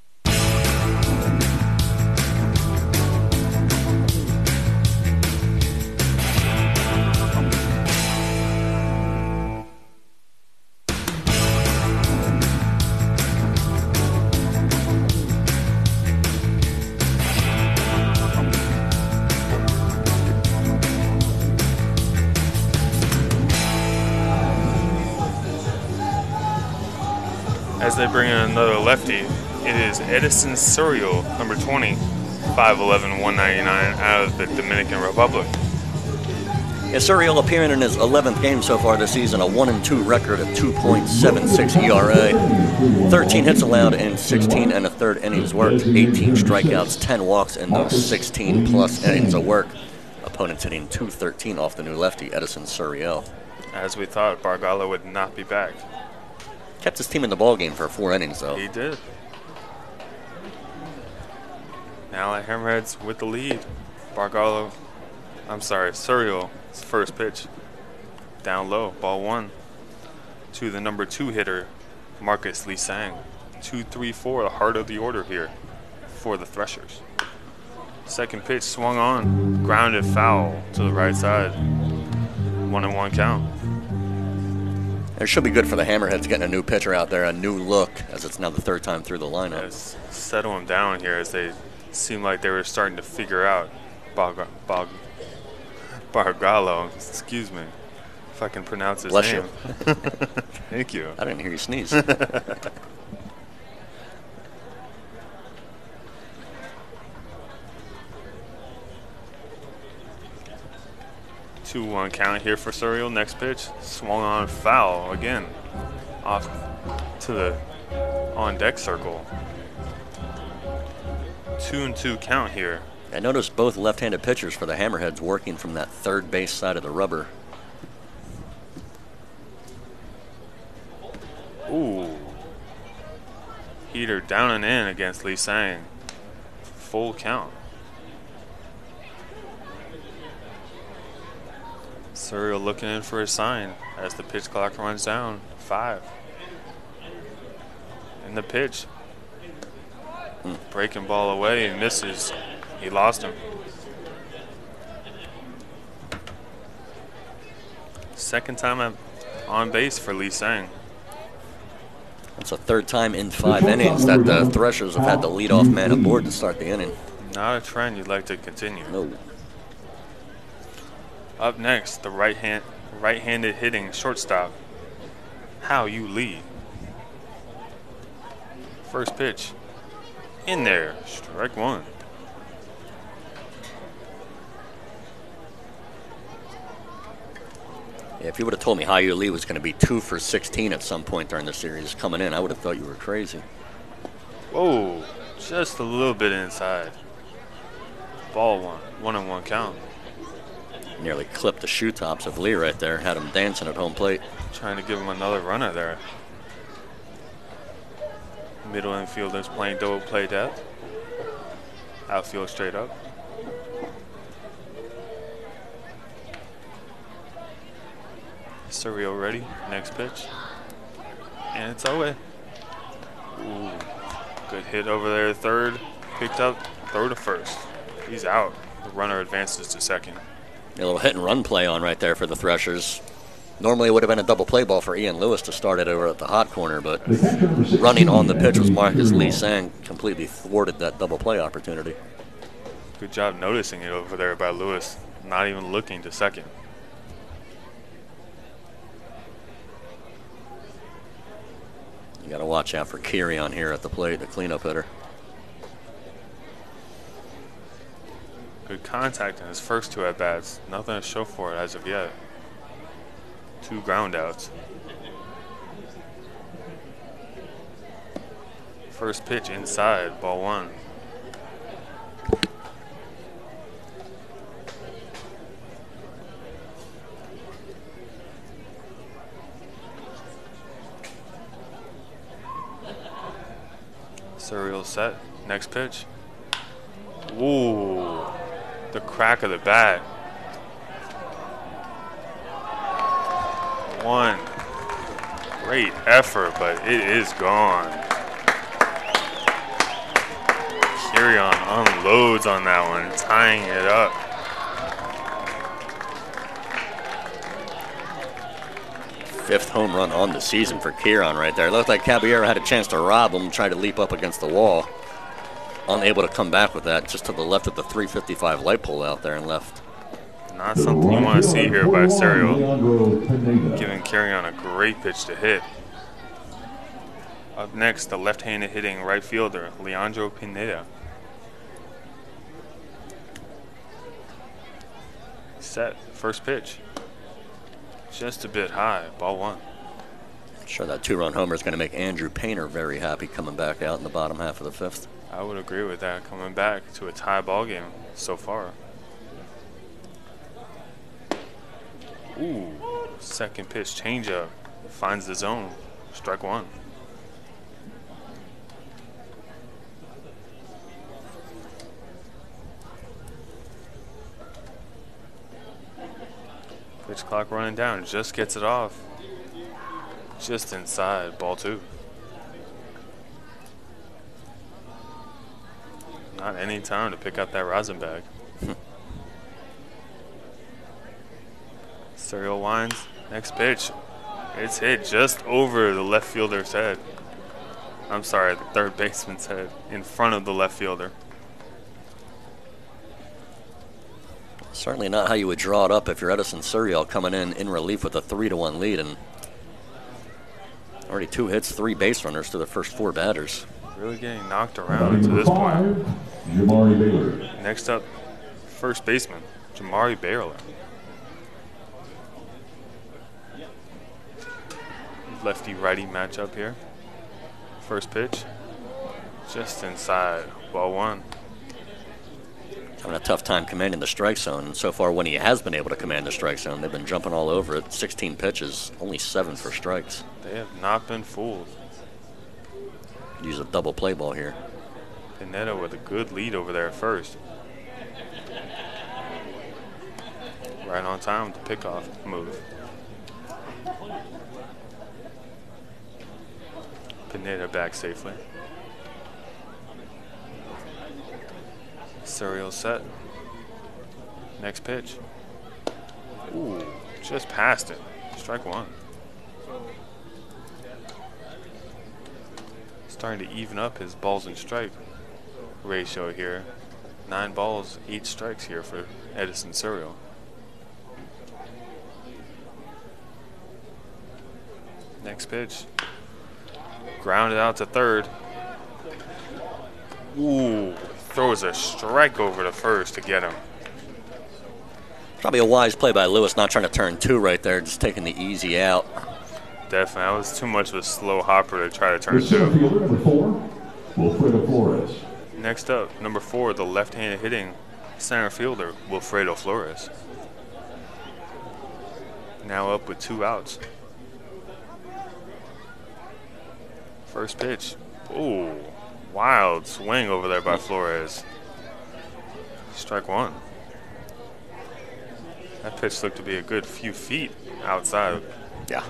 As they bring in another lefty, it is Edison Suriel, number twenty, five eleven, one ninety-nine, out of the Dominican Republic. Yeah, Suriel appearing in his eleventh game so far this season, a one and two record at two point seven six E R A. thirteen hits allowed in sixteen and a third innings worked, eighteen strikeouts, ten walks in those sixteen plus innings of work. Opponents hitting two thirteen off the new lefty, Edison Suriel. As we thought, Bargalo would not be back. Kept his team in the ballgame for four innings, though. He did. Now the Hammerheads with the lead. Bargalo, I'm sorry, Suriel's first pitch. Down low, ball one. To the number two hitter, Marcus Lee Sang. Two, three, four, the heart of the order here for the Threshers. Second pitch swung on, grounded foul to the right side. One and one count. It should be good for the Hammerheads getting a new pitcher out there, a new look, as it's now the third time through the lineup. Let's settle them down here as they seem like they were starting to figure out Bog, Bog, Bargalo, excuse me, if I can pronounce his Bless name. you. Thank you. I didn't hear you sneeze. two one count here for Suriel. Next pitch, swung on foul again, off to the on-deck circle. Two and two count here. I noticed both left-handed pitchers for the Hammerheads working from that third base side of the rubber. Ooh. Heater down and in against Lee Sang. Full count. Suriel looking in for a sign as the pitch clock runs down. Five. And the pitch. Mm. Breaking ball away and misses. He lost him. Second time on base for Lee Sang. It's the third time in five innings that the Threshers have had the leadoff man aboard to start the inning. Not a trend you'd like to continue. No. Up next, the right hand, right-handed hitting shortstop, How you lead. First pitch. In there. Strike one. Yeah, if you would have told me Hao-Yu Lee was going to be two for sixteen at some point during the series coming in, I would have thought you were crazy. Whoa. Just a little bit inside. Ball one. One and one count. Nearly clipped the shoe tops of Lee right there. Had him dancing at home plate. Trying to give him another runner there. Middle infielders playing double play depth. Outfield straight up. Surreal ready. Next pitch. And it's away. Ooh. Good hit over there. Third. Picked up. Throw to first. He's out. The runner advances to second. A little hit and run play on right there for the Threshers. Normally it would have been a double play ball for Ian Lewis to start it over at the hot corner, but running on the pitch was Marcus Lee Sang. Completely thwarted that double play opportunity. Good job noticing it over there by Lewis. Not even looking to second. You got to watch out for Kirion here at the plate, the cleanup hitter. Good contact in his first two at-bats. Nothing to show for it as of yet. Two ground outs. First pitch inside, ball one. Surreal set. Next pitch. Ooh, the crack of the bat. One. Great effort, but it is gone. Kirion unloads on that one, tying it up. Fifth home run on the season for Kirion right there. It looked like Caballero had a chance to rob him, try to leap up against the wall. Unable to come back with that, just to the left of the three fifty-five light pole out there and left. Not something you want to see here by Serial. Giving Kirion a great pitch to hit. Up next, the left-handed hitting right fielder, Leandro Pineda. Set, first pitch. Just a bit high, ball one. Sure, that two-run homer is going to make Andrew Painter very happy coming back out in the bottom half of the fifth. I would agree with that, coming back to a tie ball game so far. Ooh, second pitch changeup. Finds the zone. Strike one. Pitch clock running down. Just gets it off. Just inside. Ball two. Not any time to pick up that rosin bag. Serial winds. Next pitch. It's hit just over the left fielder's head. I'm sorry, the third baseman's head. In front of the left fielder. Certainly not how you would draw it up if you're Edison Serial coming in in relief with a three to one lead, and already two hits, three base runners to the first four batters. Really getting knocked around to this point. Jamari Baylor. Next up, first baseman, Jamari Baylor. Lefty-righty matchup here. First pitch, just inside, ball one. Having a tough time commanding the strike zone. And so far, when he has been able to command the strike zone, they've been jumping all over it. sixteen pitches, only seven for strikes. They have not been fooled. Use a double play ball here. Pineda with a good lead over there at first. Right on time with the pickoff move. Pineda back safely. Serial set. Next pitch. Ooh, just past it. Strike one. Starting to even up his balls and strike ratio here. Nine balls, eight strikes here for Edison Serial. Next pitch. Grounded out to third. Ooh, throws a strike over to first to get him. Probably a wise play by Lewis, not trying to turn two right there, just taking the easy out. Definitely, that was too much of a slow hopper to try to turn The center two. fielder, number four, Wilfredo Flores. Next up, number four, the left-handed hitting center fielder, Wilfredo Flores. Now up with two outs. First pitch. Ooh, wild swing over there by Flores. Strike one. That pitch looked to be a good few feet outside. Yeah.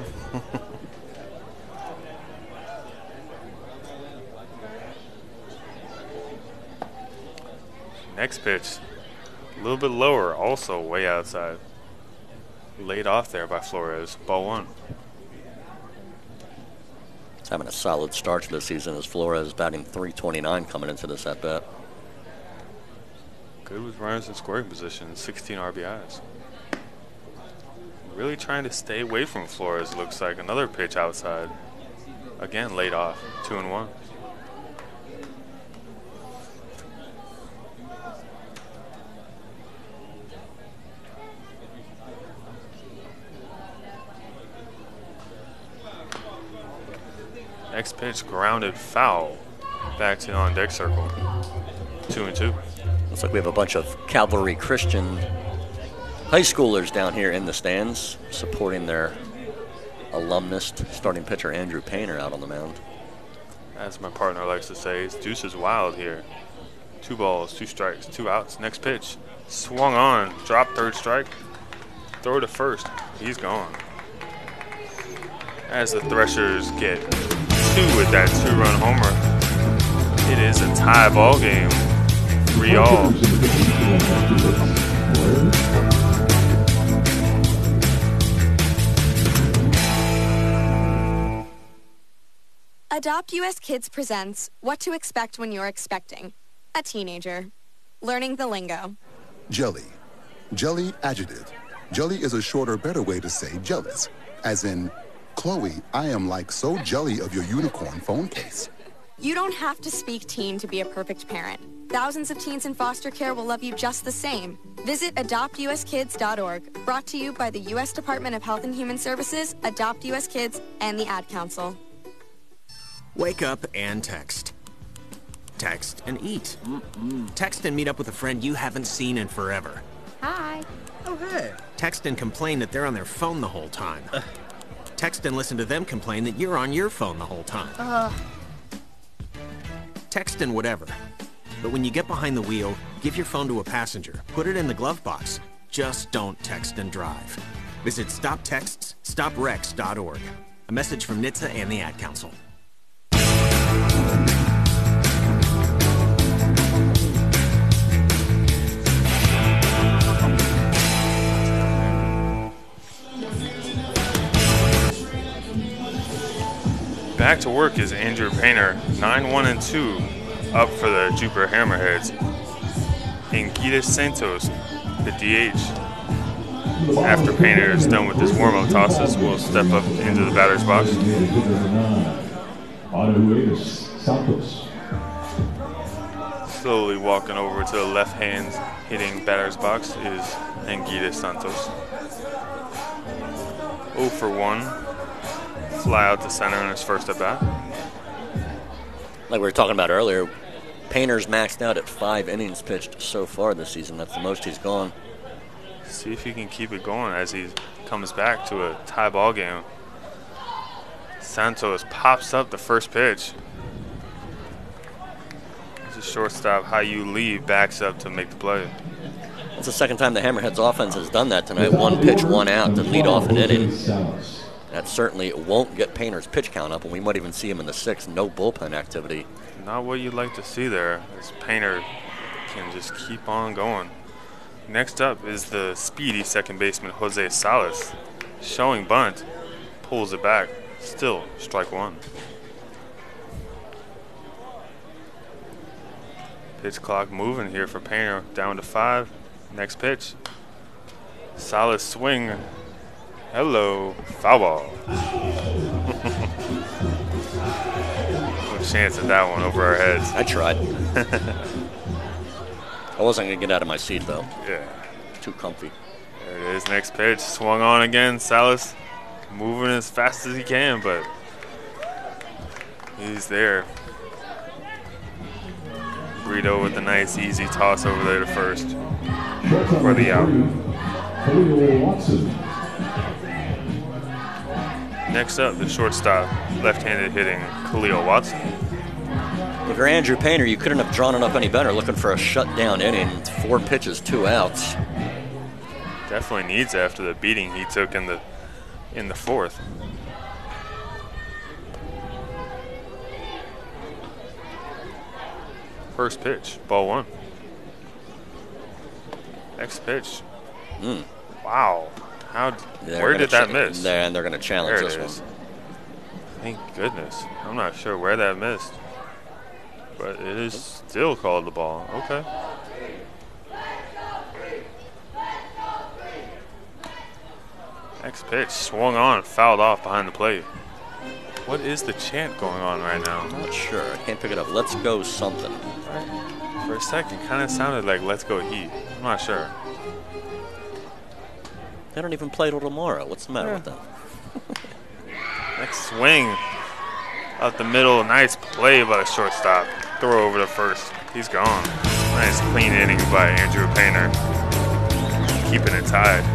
Next pitch, a little bit lower, also way outside. Laid off there by Flores. Ball one. He's having a solid start to the season as Flores batting three twenty-nine coming into this at bat. Good with runners in scoring position, sixteen R B Is. Really trying to stay away from Flores, looks like. Another pitch outside. Again, laid off, two and one. Next pitch, grounded foul. Back to the on-deck circle. Two and two. Looks like we have a bunch of Calvary Christian high schoolers down here in the stands supporting their alumnus, starting pitcher Andrew Painter out on the mound. As my partner likes to say, it's deuces wild here. Two balls, two strikes, two outs. Next pitch, swung on, drop third strike, throw to first. He's gone. As the Threshers get two with that two-run homer, it is a tie ball game. Three all. Adopt U S Kids presents What to Expect When You're Expecting a Teenager. Learning the lingo. Jelly. Jelly adjective. Jelly is a shorter, better way to say jealous. As in, Chloe, I am like so jelly of your unicorn phone case. You don't have to speak teen to be a perfect parent. Thousands of teens in foster care will love you just the same. Visit adopt U S kids dot org, brought to you by the U S Department of Health and Human Services, Adopt U S Kids, and the Ad Council. Wake up and text. Text and eat. Mm-mm. Text and meet up with a friend you haven't seen in forever. Hi. Oh, hey. Text and complain that they're on their phone the whole time. Uh. Text and listen to them complain that you're on your phone the whole time. Uh. Text and whatever. But when you get behind the wheel, give your phone to a passenger. Put it in the glove box. Just don't text and drive. Visit stop texts stop wrecks dot org. A message from N H T S A and the Ad Council. Back to work is Andrew Painter, nine one and two, up for the Jupiter Hammerheads. Anguitas Santos, the D H. After Painter is done with his warm-up tosses, will step up into the batter's box. Santos. Slowly walking over to the left hand hitting batter's box is Anguitas Santos. oh for one. Fly out to center in his first at bat. Like we were talking about earlier, Painter's maxed out at five innings pitched so far this season. That's the most he's gone. See if he can keep it going as he comes back to a tie ball game. Santos pops up the first pitch. It's a shortstop, Hayu Lee backs up to make the play. That's the second time the Hammerheads offense has done that tonight. One pitch, one out to lead off an inning. That certainly won't get Painter's pitch count up, and we might even see him in the sixth. No bullpen activity. Not what you'd like to see there, as Painter can just keep on going. Next up is the speedy second baseman, Jose Salas. Showing bunt, pulls it back. Still, strike one. Pitch clock moving here for Painter, down to five. Next pitch. Salas swing. Hello, foul ball. chance at that one over our heads. I tried. I wasn't going to get out of my seat, though. Yeah. Too comfy. There it is. Next pitch. Swung on again. Salas moving as fast as he can, but he's there. Brito with a nice, easy toss over there to first for the out. Next up, the shortstop, left-handed hitting Khalil Watson. If you're Andrew Painter, you couldn't have drawn it up any better. Looking for a shutdown inning. Four pitches, two outs. Definitely needs after the beating he took in the in the fourth. First pitch, ball one. Next pitch. Mm. Wow. How? They're where did that ch- miss? There, and they're going to challenge There this it is. one. Thank goodness. I'm not sure where that missed, but it is still called the ball. Okay. Next pitch, swung on, fouled off behind the plate. What is the chant going on right now? I'm not sure. I can't pick it up. Let's go something. For a second, kind of sounded like "Let's Go Heat." I'm not sure. They don't even play till tomorrow. What's the matter Yeah. with them? Next swing out the middle. Nice play by the shortstop. Throw over to first. He's gone. Nice clean inning by Andrew Painter. Keeping it tied.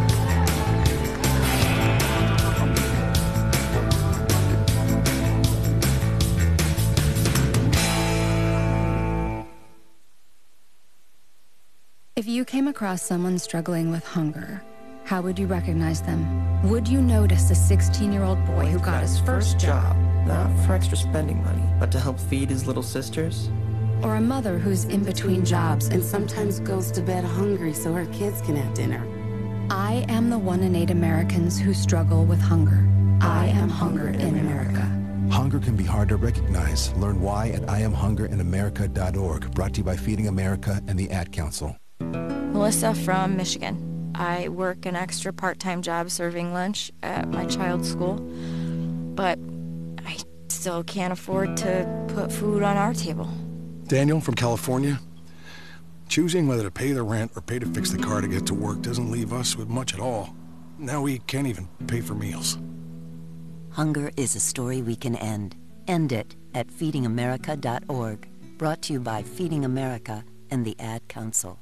If you came across someone struggling with hunger, how would you recognize them? Would you notice a sixteen-year-old boy who got his first job? Not for extra spending money, but to help feed his little sisters? Or a mother who's in between jobs and sometimes goes to bed hungry so her kids can have dinner? I am the one in eight Americans who struggle with hunger. I am hunger in America. Hunger can be hard to recognize. Learn why at I am hunger in america dot org. Brought to you by Feeding America and the Ad Council. Melissa from Michigan. I work an extra part-time job serving lunch at my child's school, but I still can't afford to put food on our table. Daniel from California. Choosing whether to pay the rent or pay to fix the car to get to work doesn't leave us with much at all. Now we can't even pay for meals. Hunger is a story we can end. End it at feeding america dot org. Brought to you by Feeding America and the Ad Council.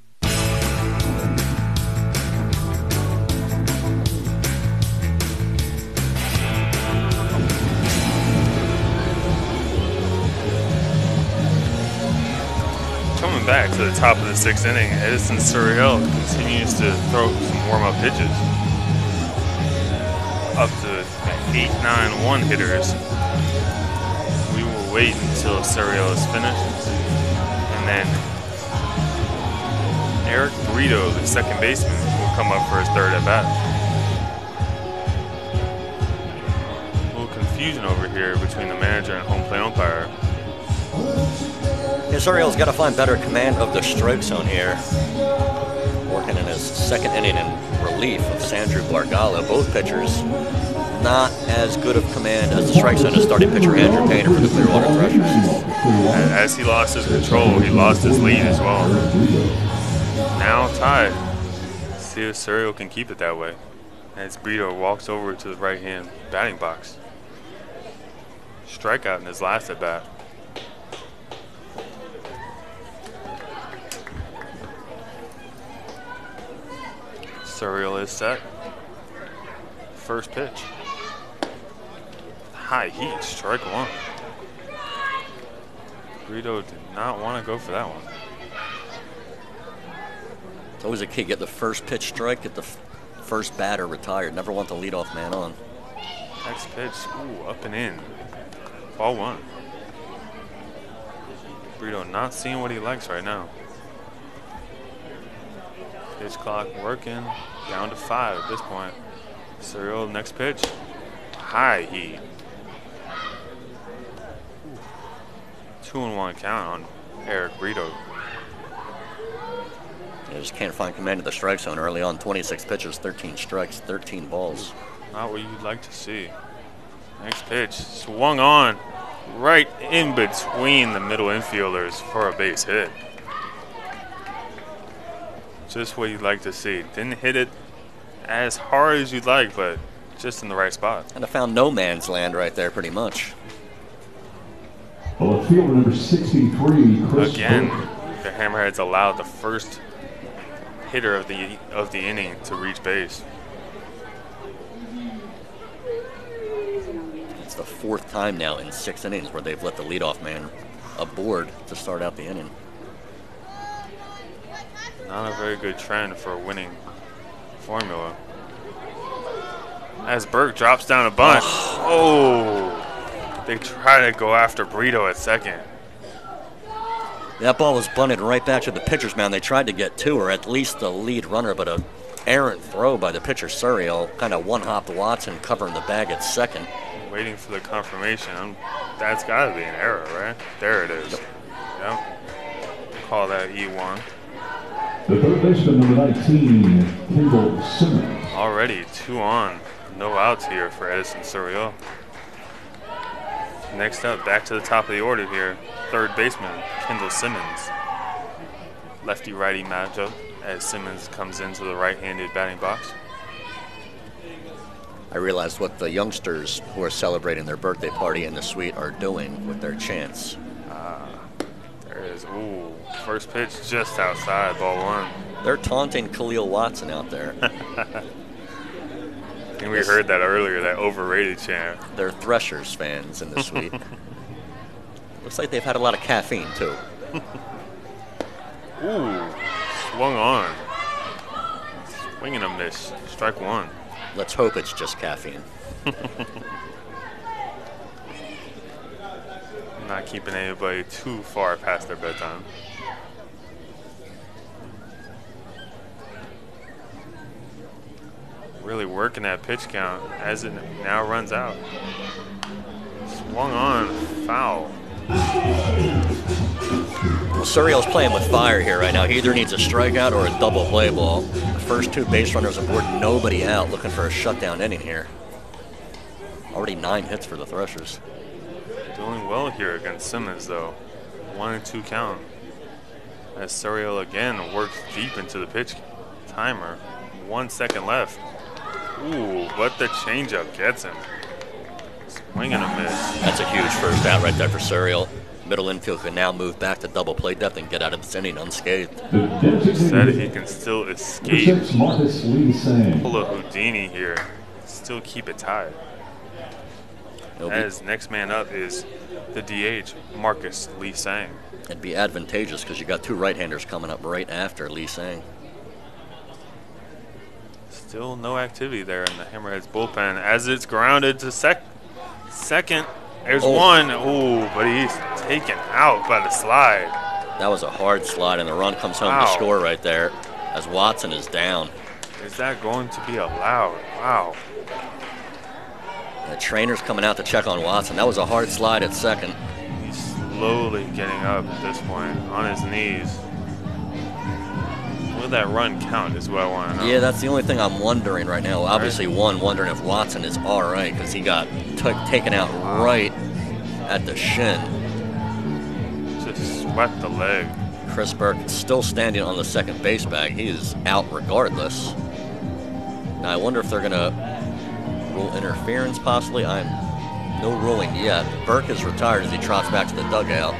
Coming back to the top of the sixth inning, Edison Suriel continues to throw some warm-up pitches. Up to eight nine one hitters. We will wait until Suriel is finished. And then Eric Brito, the second baseman, will come up for his third at-bat. A little confusion over here between the manager and home plate umpire. Yeah, Suriel's got to find better command of the strike zone here. Working in his second inning in relief of Sandro Bargalo. Both pitchers not as good of command as the strike zone as starting pitcher Andrew Painter for the Clearwater Threshers. As he lost his control, he lost his lead as well. Now tied. See if Suriel can keep it that way. As Brito walks over to the right-hand batting box. Strikeout in his last at-bat. Suriel is set. First pitch. High heat, strike one. Brito did not want to go for that one. It's always a key. Get the first pitch strike, get the f first batter retired. Never want the leadoff man on. Next pitch, ooh, up and in. Ball one. Brito not seeing what he likes right now. Pitch clock working, down to five at this point. Suriel, next pitch, high heat. Ooh. Two and one count on Eric Brito. They just can't find command of the strike zone early on. twenty-six pitches, thirteen strikes, thirteen balls. Not what you'd like to see. Next pitch, swung on. right in between the middle infielders for a base hit. Just what you'd like to see. Didn't hit it as hard as you'd like, but just in the right spot. And I found no man's land right there pretty much. Well, fielder number sixty-three, Chris Again, Burke. the Hammerheads allowed the first hitter of the of the inning to reach base. It's the fourth time now in six innings where they've let the leadoff man aboard to start out the inning. Not a very good trend for a winning formula. As Burke drops down a bunt. Oh, they try to go after Brito at second. That ball was bunted right back to the pitcher's mound. They tried to get two, or at least the lead runner, but a errant throw by the pitcher, Suriel. Kind of one-hopped Watson covering the bag at second. Waiting for the confirmation. That's got to be an error, right? There it is. Yep. yep. Call that E one. The third baseman, number nineteen, Kendall Simmons. Already two on. No outs here for Edison Suriel. Next up, back to the top of the order here. Third baseman, Kendall Simmons. Lefty-righty matchup as Simmons comes into the right-handed batting box. I realized what the youngsters who are celebrating their birthday party in the suite are doing with their chants. Ah, there it is. Ooh, first pitch just outside, ball one. They're taunting Khalil Watson out there. I think we heard that earlier, that overrated chant. They're Threshers fans in the suite. Looks like they've had a lot of caffeine, too. Ooh, swung on. Swing and a miss. Strike one. Let's hope it's just caffeine. Not keeping anybody too far past their bedtime. Really working that pitch count as it now runs out. Swung on, foul. Well, Suriel's playing with fire here right now. He either needs a strikeout or a double play ball. The first two base runners aboard, nobody out, looking for a shutdown inning here. Already nine hits for the Threshers. Doing well here against Simmons, though. One and two count. As Suriel again works deep into the pitch timer. One second left. Ooh, but the changeup gets him. Swing and a miss. That's a huge first out right there for Suriel. Middle infield can now move back to double play depth and get out of this inning unscathed. Said he can still escape. Pull a Houdini here. Still keep it tied. As next man up is the D H, Marcus Lee Sang. It'd be advantageous because you got two right-handers coming up right after Lee Sang. Still no activity there in the Hammerheads bullpen as it's grounded to sec second. There's oh. one. Ooh, but he's taken out by the slide. That was a hard slide, and the run comes home wow. to score right there as Watson is down. Is that going to be allowed? Wow. The trainer's coming out to check on Watson. That was a hard slide at second. He's slowly getting up at this point on his knees. Will that run count is what I want to know. Yeah, that's the only thing I'm wondering right now. Obviously, right. one, wondering if Watson is all right because he got taken out right at the shin. Just swept the leg. Chris Burke still standing on the second base bag. He is out regardless. Now, I wonder if they're going to rule interference possibly. I'm no ruling yet. Burke is retired as he trots back to the dugout.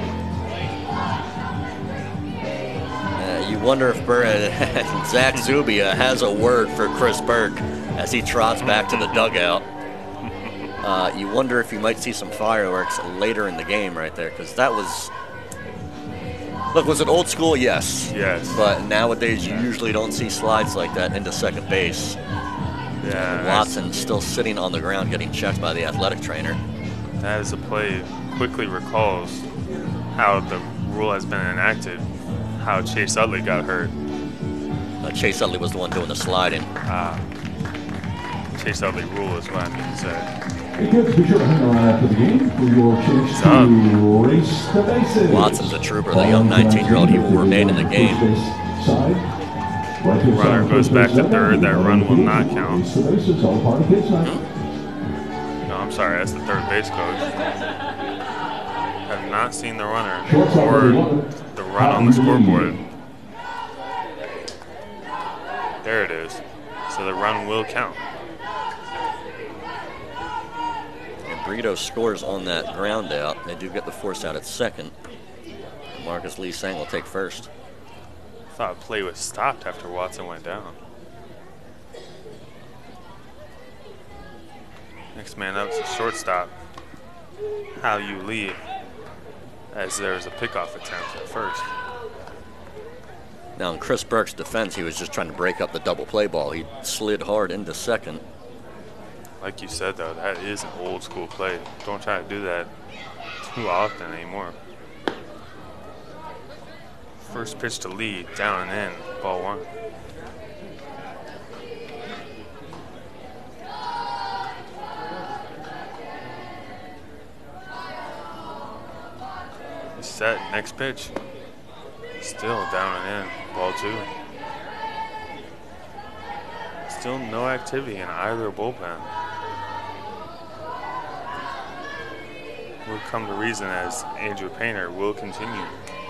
You wonder if Burke, Zach Zubia has a word for Chris Burke as he trots back to the dugout. Uh, you wonder if you might see some fireworks later in the game right there, because that was... Look, was it old school? Yes. Yes. But nowadays you usually don't see slides like that into second base. Yeah. Watson still sitting on the ground getting checked by the athletic trainer. That is a play quickly recalls how the rule has been enacted. How Chase Utley got hurt. Uh, Chase Utley was the one doing the sliding. Ah. Chase Utley rule is what I mean to say. Hey kids, be sure to hang around after the game for your chance to race the bases. Watson's a trooper, the young nineteen-year-old. He will remain in the game. Runner goes back to third. That run will not count. No, I'm sorry. That's the third base coach. not seeing the runner or the run on the scoreboard. There it is. So the run will count. And Brito scores on that ground out. They do get the force out at second. Marcus Lee Sang will take first. I thought play was stopped after Watson went down. Next man up is a shortstop, Hal Yu Lee, as there's a pickoff attempt at first. Now in Chris Burke's defense, he was just trying to break up the double play ball. He slid hard into second. Like you said, though, that is an old school play. Don't try to do that too often anymore. First pitch to Lee, down and in, ball one. Set, next pitch. Still down and in, ball two. Still no activity in either bullpen. Will come to reason as Andrew Painter will continue.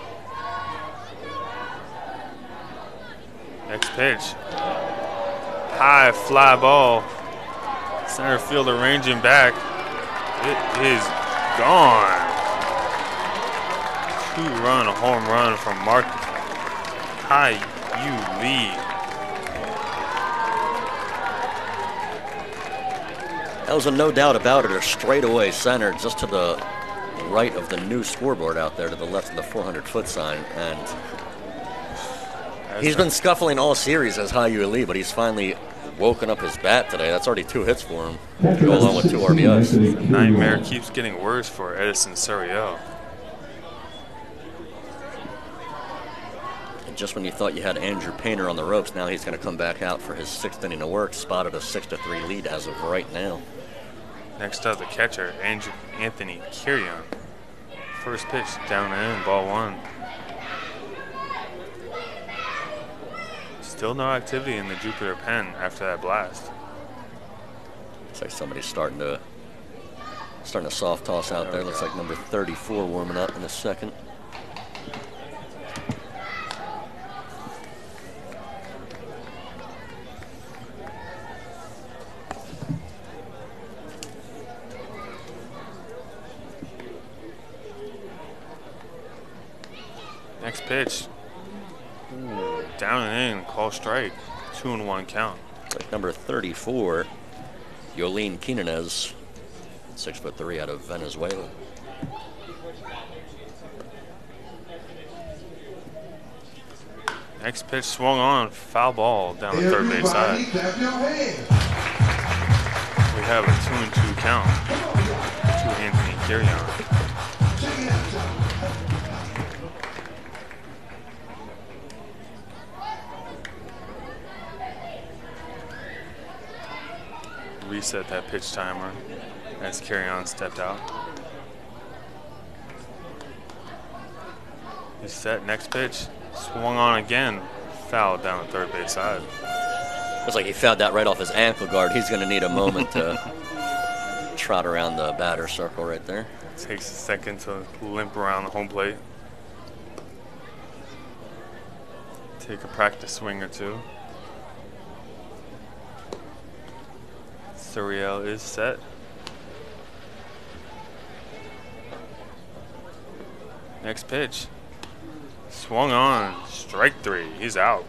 Next pitch. High fly ball. Center fielder ranging back. It is gone. Two-run home run from Mark High Yu Lee. That was a no doubt about it, a straightaway center just to the right of the new scoreboard out there, to the left of the four hundred foot sign. And he's been scuffling all series as High Yu Lee, but he's finally woken up his bat today. That's already two hits for him, to go along with two R B Is. The nightmare keeps getting worse for Edison Suriel. Just when you thought you had Andrew Painter on the ropes, now he's going to come back out for his sixth inning of work, spotted a six to three lead as of right now. Next up, the catcher, Andrew Anthony Kirion. First pitch, down and in, ball one. Still no activity in the Jupiter pen after that blast. Looks like somebody's starting to starting to soft toss out there. Looks like number thirty-four warming up in a second. Next pitch. Ooh, down and in, call strike. Two and one count. Like number thirty-four, Yolene Quinonez, six foot three out of Venezuela. Next pitch swung on, foul ball down the third base side. We have a two and two count to Anthony Kirion. Reset that pitch timer as Kirion stepped out. He's set, next pitch, swung on again, foul down the third base side. Looks like he fouled that right off his ankle guard. He's going to need a moment to trot around the batter circle right there. Takes a second to limp around the home plate. Take a practice swing or two. Suriel is set. Next pitch. Swung on. Strike three. He's out.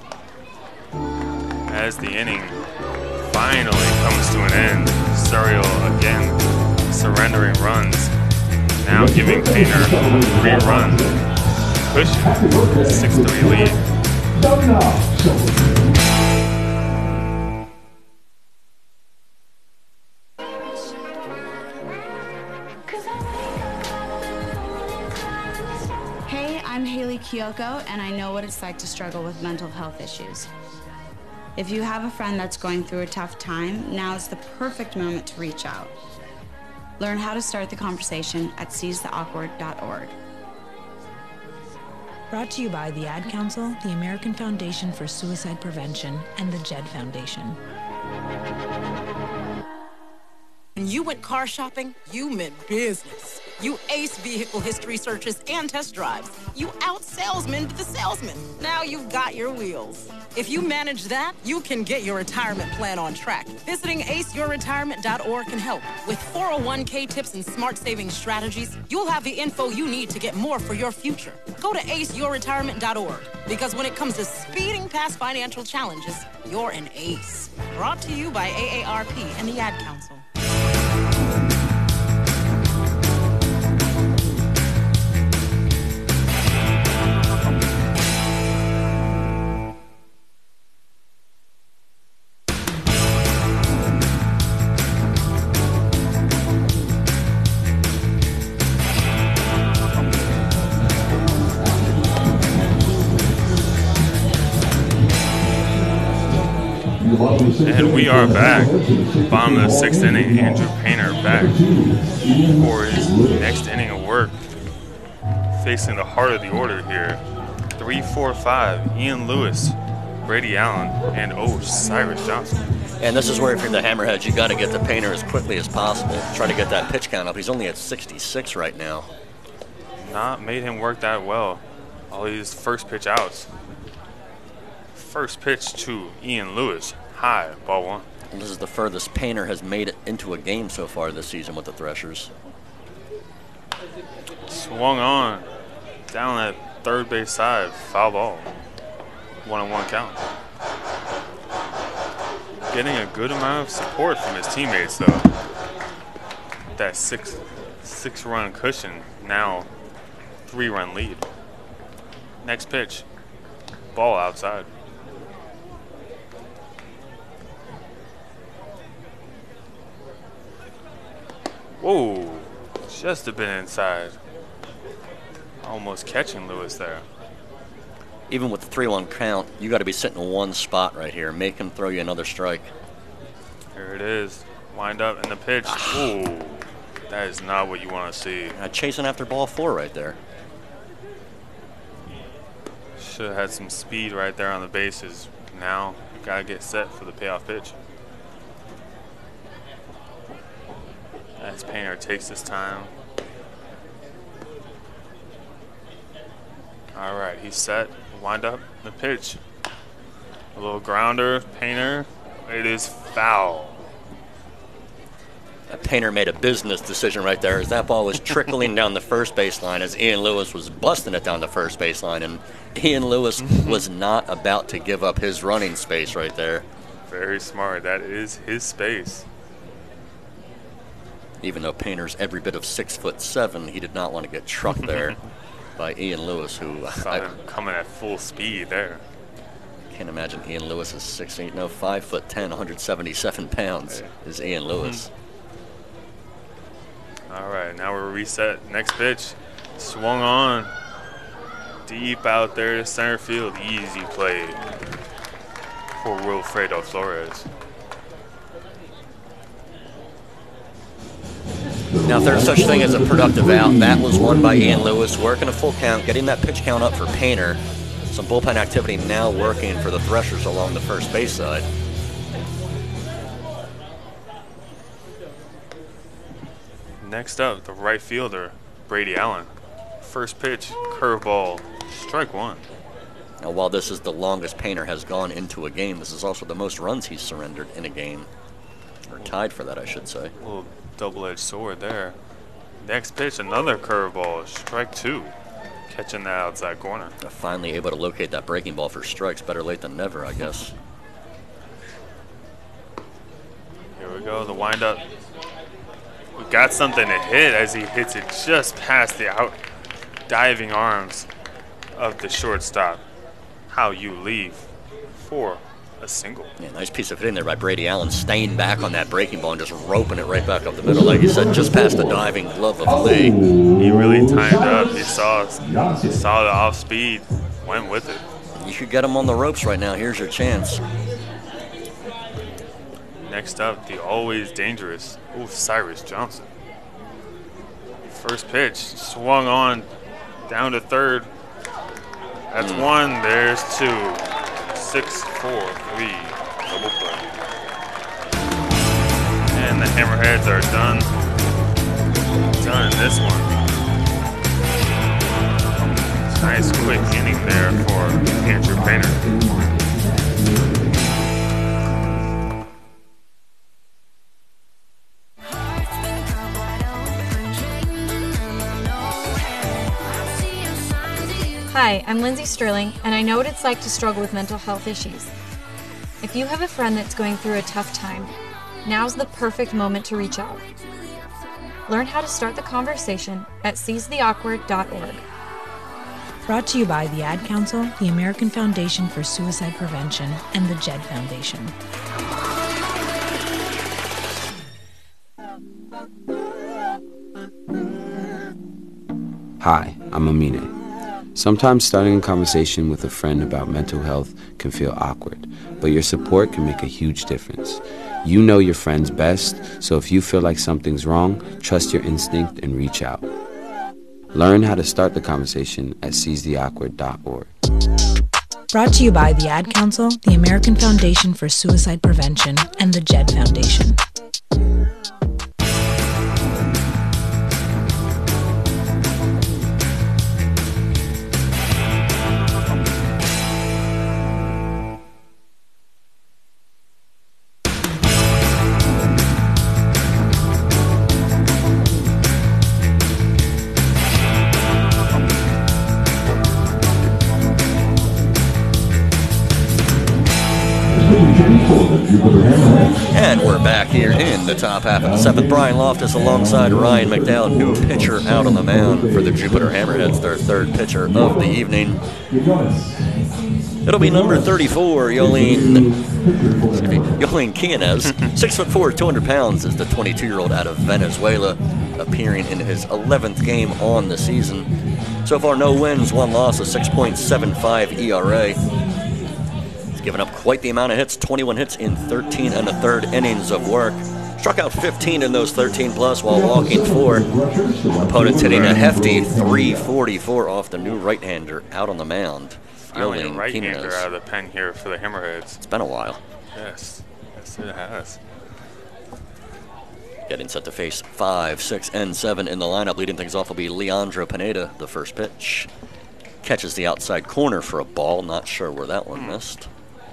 As the inning finally comes to an end, Suriel again surrendering runs. Now giving Painter three runs. Pushing six three lead. I'm Haley Kiyoko, and I know what it's like to struggle with mental health issues. If you have a friend that's going through a tough time, now is the perfect moment to reach out. Learn how to start the conversation at seize the awkward dot org. Brought to you by the Ad Council, the American Foundation for Suicide Prevention, and the Jed Foundation. When you went car shopping, you meant business. You ace vehicle history searches and test drives. You out-salesman the salesman. Now you've got your wheels. If you manage that, you can get your retirement plan on track. Visiting ace your retirement dot org can help. With four oh one k tips and smart saving strategies, you'll have the info you need to get more for your future. Go to ace your retirement dot org, because when it comes to speeding past financial challenges, you're an ace. Brought to you by A A R P and the Ad Council. And we are back. Bottom of the sixth inning, Andrew Painter back for his next inning of work. Facing the heart of the order here. Three, four, five, Ian Lewis, Brady Allen, and oh, Cyrus Johnson. And this is where if you're the Hammerheads, you got to get the Painter as quickly as possible. Try to get that pitch count up. He's only at sixty-six right now. Not made him work that well. All these first pitch outs. First pitch to Ian Lewis. High, ball one. And this is the furthest Painter has made it into a game so far this season with the Threshers. Swung on. Down at third base side. Foul ball. One and one count. Getting a good amount of support from his teammates though. That six six run cushion. Now three run lead. Next pitch. Ball outside. Whoa, just a bit inside. Almost catching Lewis there. Even with the three one count, you got to be sitting in one spot right here. Make him throw you another strike. Here it is. Wind up and the pitch. Ooh, that is not what you want to see. Uh, chasing after ball four right there. Should have had some speed right there on the bases. Now, you got to get set for the payoff pitch. As Painter takes his time. All right, he's set. Wind up the pitch. A little grounder, Painter. It is foul. That Painter made a business decision right there as that ball was trickling down the first baseline as Ian Lewis was busting it down the first baseline. And Ian Lewis was not about to give up his running space right there. Very smart. That is his space. Even though Painter's every bit of six foot seven, he did not want to get trucked there by Ian Lewis, who saw I, him coming at full speed there. Can't imagine Ian Lewis is six eight, no, five foot ten, one hundred seventy-seven pounds is Ian Lewis. All right, now we're reset. Next pitch, swung on, deep out there to center field. Easy play for Wilfredo Flores. Now, if there's such thing as a productive out, that was won by Ian Lewis, working a full count, getting that pitch count up for Painter. Some bullpen activity now working for the Threshers along the first base side. Next up, the right fielder, Brady Allen. First pitch, curveball, strike one. Now, while this is the longest Painter has gone into a game, this is also the most runs he's surrendered in a game. Or tied for that, I should say. A little double-edged sword there. Next pitch, another curveball, strike two. Catching that outside corner. Finally able to locate that breaking ball for strikes. Better late than never, I guess. Here we go, the windup. We got something to hit as he hits it just past the out diving arms of the shortstop. How you leave for a single. Yeah, nice piece of hitting there by Brady Allen, staying back on that breaking ball and just roping it right back up the middle, like you said, just past the diving glove of Lee. He really timed up. He saw, he saw the off speed, went with it. You should get him on the ropes right now. Here's your chance. Next up, the always dangerous, ooh, Cyrus Johnson. First pitch, swung on, down to third. That's mm. one, there's two. Six, four, three, double play. And the Hammerheads are done. done in this one. Nice quick inning there for Andrew Painter. Hi, I'm Lindsay Sterling, and I know what it's like to struggle with mental health issues. If you have a friend that's going through a tough time, now's the perfect moment to reach out. Learn how to start the conversation at seize the awkward dot org. Brought to you by the Ad Council, the American Foundation for Suicide Prevention, and the Jed Foundation. Hi, I'm Amine. Sometimes starting a conversation with a friend about mental health can feel awkward, but your support can make a huge difference. You know your friends best, so if you feel like something's wrong, trust your instinct and reach out. Learn how to start the conversation at seize the awkward dot org. Brought to you by the Ad Council, the American Foundation for Suicide Prevention, and the Jed Foundation. And we're back here in the top half of the seventh. Brian Loftus alongside Ryan McDowell, new pitcher out on the mound for the Jupiter Hammerheads, their third pitcher of the evening. It'll be number thirty-four, Yolene, Yolene Quiñones. Six foot four, two hundred pounds, is the twenty-two-year-old out of Venezuela, appearing in his eleventh game on the season. So far, no wins, one loss, a six point seven five E R A. Given up quite the amount of hits, twenty-one hits in thirteen and a third innings of work. Struck out fifteen in those thirteen plus while walking four. Opponents hitting a hefty three forty-four off the new right-hander out on the mound. Finally a right-hander out of the pen here for the Hammerheads. It's been a while. Yes, yes it has. Getting set to face five, six, and seven in the lineup. Leading things off will be Leandro Pineda, the first pitch. Catches the outside corner for a ball. Not sure where that one missed.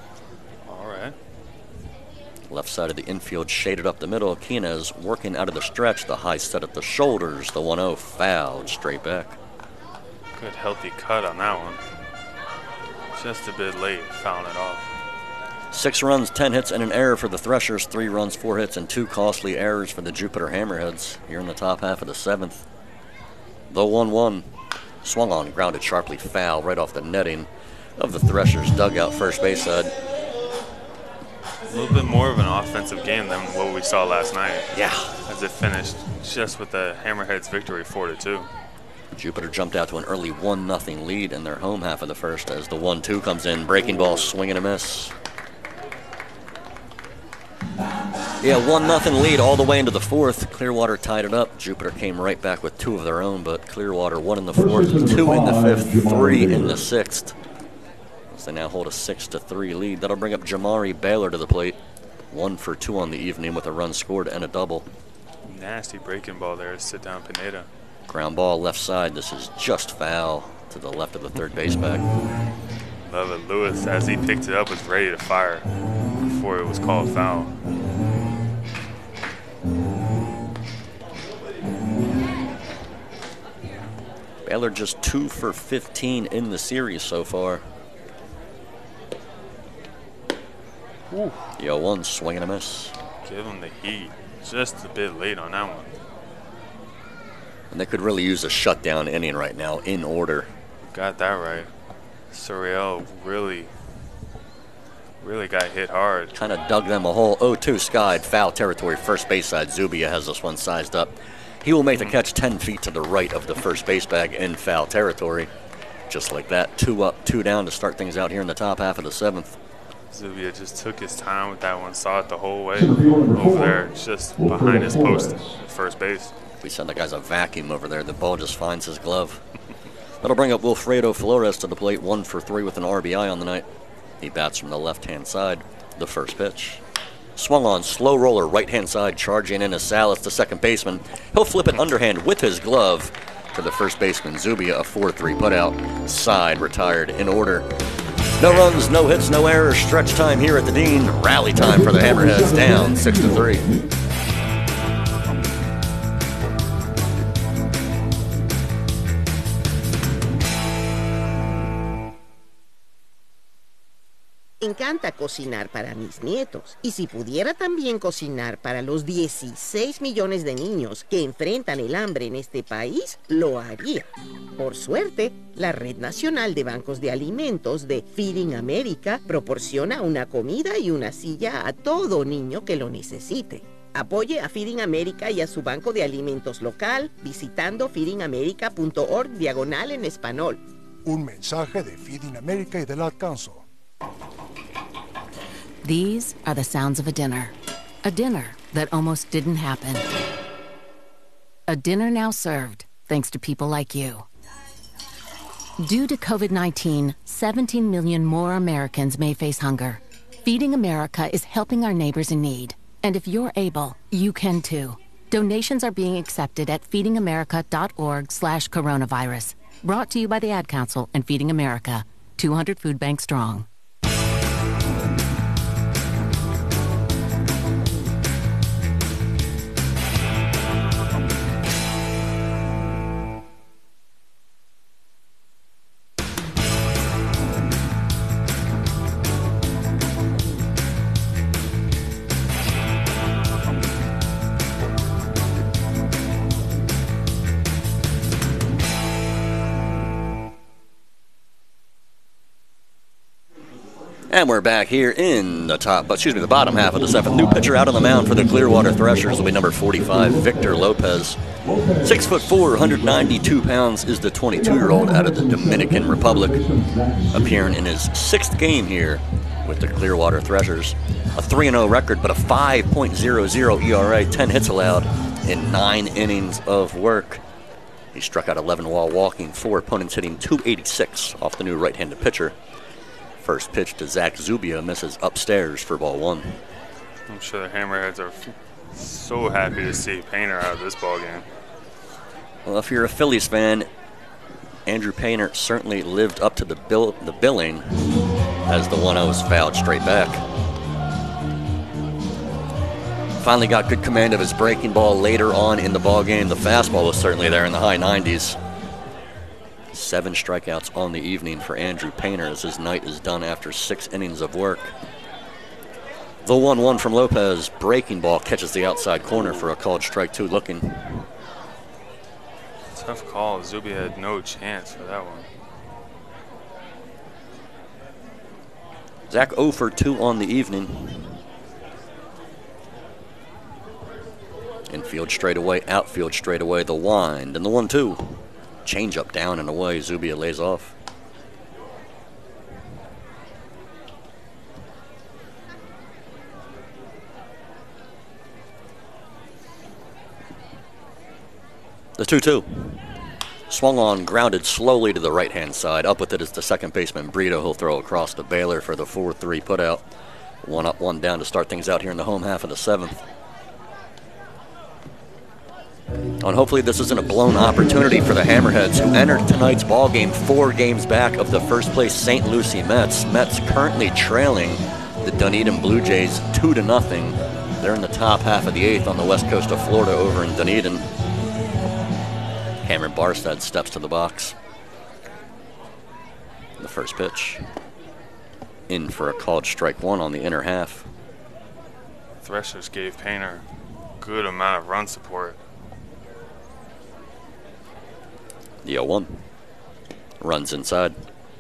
Left side of the infield shaded up the middle. Quiñones working out of the stretch. The high set at the shoulders. The one oh fouled straight back. Good healthy cut on that one. Just a bit late, fouling it off. Six runs, ten hits, and an error for the Threshers. Three runs, four hits, and two costly errors for the Jupiter Hammerheads here in the top half of the seventh. The one one swung on, grounded sharply foul right off the netting of the Threshers' dugout first base side. A little bit more of an offensive game than what we saw last night. Yeah. As it finished just with the Hammerheads' victory, four to two. Jupiter jumped out to an early one nothing lead in their home half of the first as the one two comes in. Breaking ball, swing and a miss. Yeah, one nothing lead all the way into the fourth. Clearwater tied it up. Jupiter came right back with two of their own, but Clearwater one in the fourth, two in the fifth, three in the sixth. They now hold a six to three lead. That'll bring up Jamari Baylor to the plate. One for two on the evening with a run scored and a double. Nasty breaking ball there to sit down Pineda. Ground ball left side. This is just foul to the left of the third base bag. Love it. Lewis, as he picked it up, was ready to fire before it was called foul. Baylor just two for fifteen in the series so far. Ooh. Yo, one swing and a miss. Give him the heat. Just a bit late on that one. And they could really use a shutdown inning right now in order. Got that right. Surreal really, really got hit hard. Kind of dug them a hole. oh two skied, foul territory, first base side. Zubia has this one sized up. He will make the catch ten feet to the right of the first base bag in foul territory. Just like that, two up, two down to start things out here in the top half of the seventh. Zubia just took his time with that one, saw it the whole way over there, just behind his post at first base. We said that guy's a vacuum over there. The ball just finds his glove. That'll bring up Wilfredo Flores to the plate, one for three with an R B I on the night. He bats from the left-hand side, the first pitch. Swung on, slow roller, right-hand side, charging in as Salas, the second baseman. He'll flip it underhand with his glove to the first baseman, Zubia, a four three putout. Side retired in order. No runs, no hits, no errors. Stretch time here at the Dean. Rally time for the Hammerheads, down six to three. Me encanta cocinar para mis nietos. Y si pudiera también cocinar para los dieciséis millones de niños que enfrentan el hambre en este país, lo haría. Por suerte, la Red Nacional de Bancos de Alimentos de Feeding America proporciona una comida y una silla a todo niño que lo necesite. Apoye a Feeding America y a su banco de alimentos local visitando feeding america punto org diagonal en español. Un mensaje de Feeding America y del Ad Council. These are the sounds of a dinner. A dinner that almost didn't happen. A dinner now served, thanks to people like you. Due to COVID nineteen, seventeen million more Americans may face hunger. Feeding America is helping our neighbors in need. And if you're able, you can too. Donations are being accepted at feeding america dot org slash coronavirus. Brought to you by the Ad Council and Feeding America, two hundred food banks strong. And we're back here in the top, excuse me, the bottom half of the seventh. New pitcher out on the mound for the Clearwater Threshers will be number forty-five, Victor Lopez. Six foot four, one hundred ninety-two pounds is the twenty-two-year-old out of the Dominican Republic, appearing in his sixth game here with the Clearwater Threshers. A three and oh record, but a five point oh oh E R A, ten hits allowed in nine innings of work. He struck out eleven while walking, four opponents hitting two eighty-six off the new right-handed pitcher. First pitch to Zach Zubia misses upstairs for ball one. I'm sure the Hammerheads are so happy to see Painter out of this ball game. Well, if you're a Phillies fan, Andrew Painter certainly lived up to the bill, the billing as the one oh was fouled straight back. Finally got good command of his breaking ball later on in the ball game. The fastball was certainly there in the high nineties. Seven strikeouts on the evening for Andrew Painter as his night is done after six innings of work. The one one from Lopez, breaking ball, catches the outside corner for a called strike two looking. Tough call. Zubia had no chance for that one. Zach oh for two on the evening. Infield straight away, outfield straight away, the wind and the one two. Change up down and away, Zubia lays off. The two two. Swung on, grounded slowly to the right-hand side. Up with it is the second baseman, Brito. He'll throw across to Baylor for the four three putout. One up, one down to start things out here in the home half of the seventh. And hopefully this isn't a blown opportunity for the Hammerheads, who entered tonight's ball game four games back of the first place Saint Lucie Mets. Mets currently trailing the Dunedin Blue Jays two to nothing. They're in the top half of the eighth on the west coast of Florida over in Dunedin. Cameron Barstead steps to the box. The first pitch. In for a called strike one on the inner half. Threshers gave Painter a good amount of run support. The oh one. Runs inside.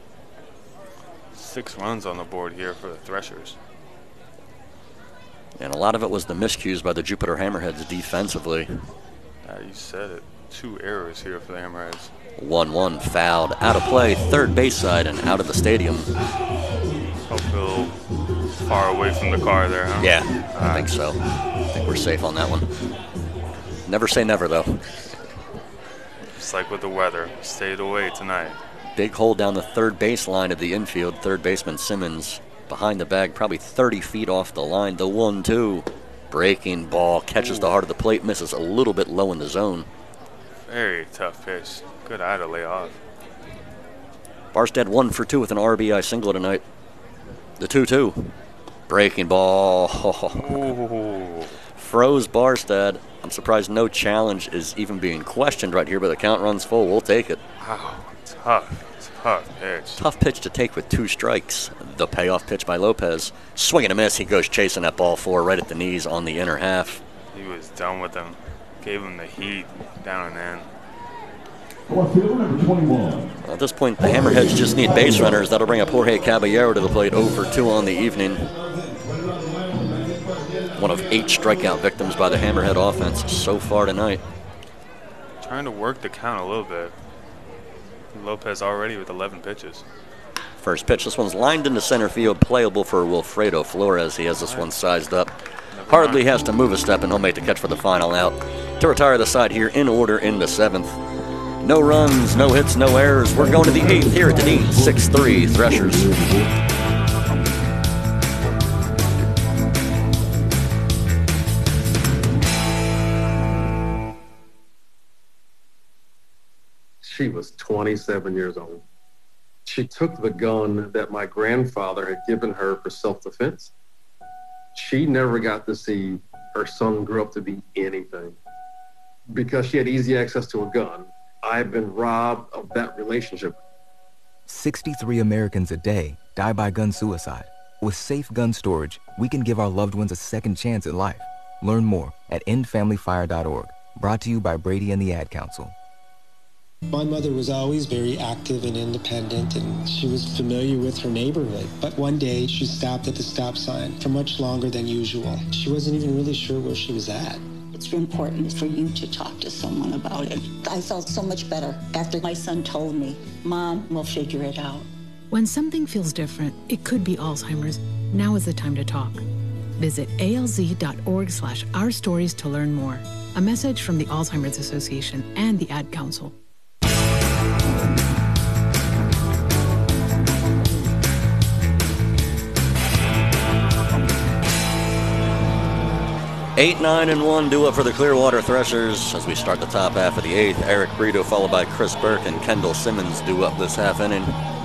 Six runs on the board here for the Threshers. And a lot of it was the miscues by the Jupiter Hammerheads defensively. Uh, you said it. Two errors here for the Hammerheads. one one fouled. Out of play, third base side and out of the stadium. Hope a little far away from the car there, huh? Yeah, I uh, think so. I think we're safe on that one. Never say never, though. Just like with the weather, stayed away tonight. Big hole down the third base line of the infield. Third baseman Simmons behind the bag, probably thirty feet off the line. The one two. Breaking ball, catches the heart of the plate, misses a little bit low in the zone. Very tough pitch. Good eye to lay off. Barstad one for two with an R B I single tonight. The two two. Breaking ball. Ooh. Froze Barstad. I'm surprised no challenge is even being questioned right here, but the count runs full. We'll take it. Wow, tough, tough pitch. Tough pitch to take with two strikes. The payoff pitch by Lopez. Swing and a miss. He goes chasing that ball four right at the knees on the inner half. He was done with him. Gave him the heat down and in. At this point, the Hammerheads just need base runners. That'll bring up Jorge Caballero to the plate, oh for two on the evening. One of eight strikeout victims by the Hammerhead offense so far tonight. Trying to work the count a little bit. Lopez already with eleven pitches. First pitch, this one's lined into center field, playable for Wilfredo Flores. He has this one sized up. Hardly has to move a step, and he'll make the catch for the final out. To retire the side here in order in the seventh. No runs, no hits, no errors. We're going to the eighth here at the Dean. six three Threshers. She was twenty-seven years old. She took the gun that my grandfather had given her for self-defense. She never got to see her son grow up to be anything. Because she had easy access to a gun, I've been robbed of that relationship. sixty-three Americans a day die by gun suicide. With safe gun storage, we can give our loved ones a second chance at life. Learn more at end family fire dot org. Brought to you by Brady and the Ad Council. My mother was always very active and independent, and she was familiar with her neighborhood. But one day, she stopped at the stop sign for much longer than usual. She wasn't even really sure where she was at. It's important for you to talk to someone about it. I felt so much better after my son told me, Mom, we'll figure it out. When something feels different, it could be Alzheimer's. Now is the time to talk. Visit A L Z dot org slash our stories to learn more. A message from the Alzheimer's Association and the Ad Council. Eight, nine, and one do it for the Clearwater Threshers as we start the top half of the eighth. Eric Brito followed by Chris Burke and Kendall Simmons do up this half inning.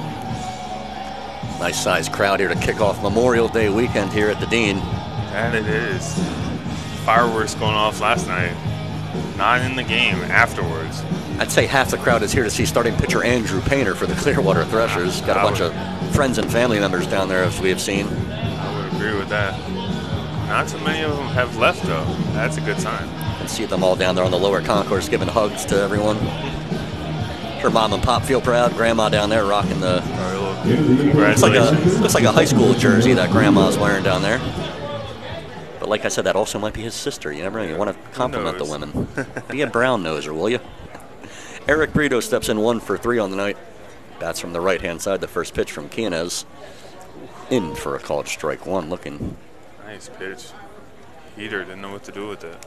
Nice sized crowd here to kick off Memorial Day weekend here at the Dean. And it is. Fireworks going off last night. Not in the game, afterwards. I'd say half the crowd is here to see starting pitcher Andrew Painter for the Clearwater Threshers. Got a bunch of friends and family members down there, as we have seen. I would agree with that. Not too many of them have left, though. That's a good sign. You can see them all down there on the lower concourse giving hugs to everyone. Her mom and pop feel proud. Grandma down there rocking the... Looks like, a, looks like a high school jersey that Grandma's wearing down there. But like I said, that also might be his sister. You never know. You want to compliment the women. Be a brown noser, will you? Eric Brito steps in one for three on the night. Bats from the right-hand side. The first pitch from Quiñones. In for a called strike one. Looking... Nice pitch. Heater didn't know what to do with it.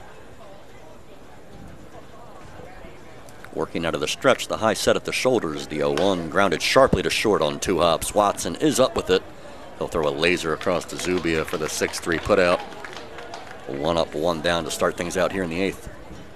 Working out of the stretch, the high set at the shoulders, the oh one. Grounded sharply to short on two hops. Watson is up with it. He'll throw a laser across to Zubia for the six three putout. One up, one down to start things out here in the eighth.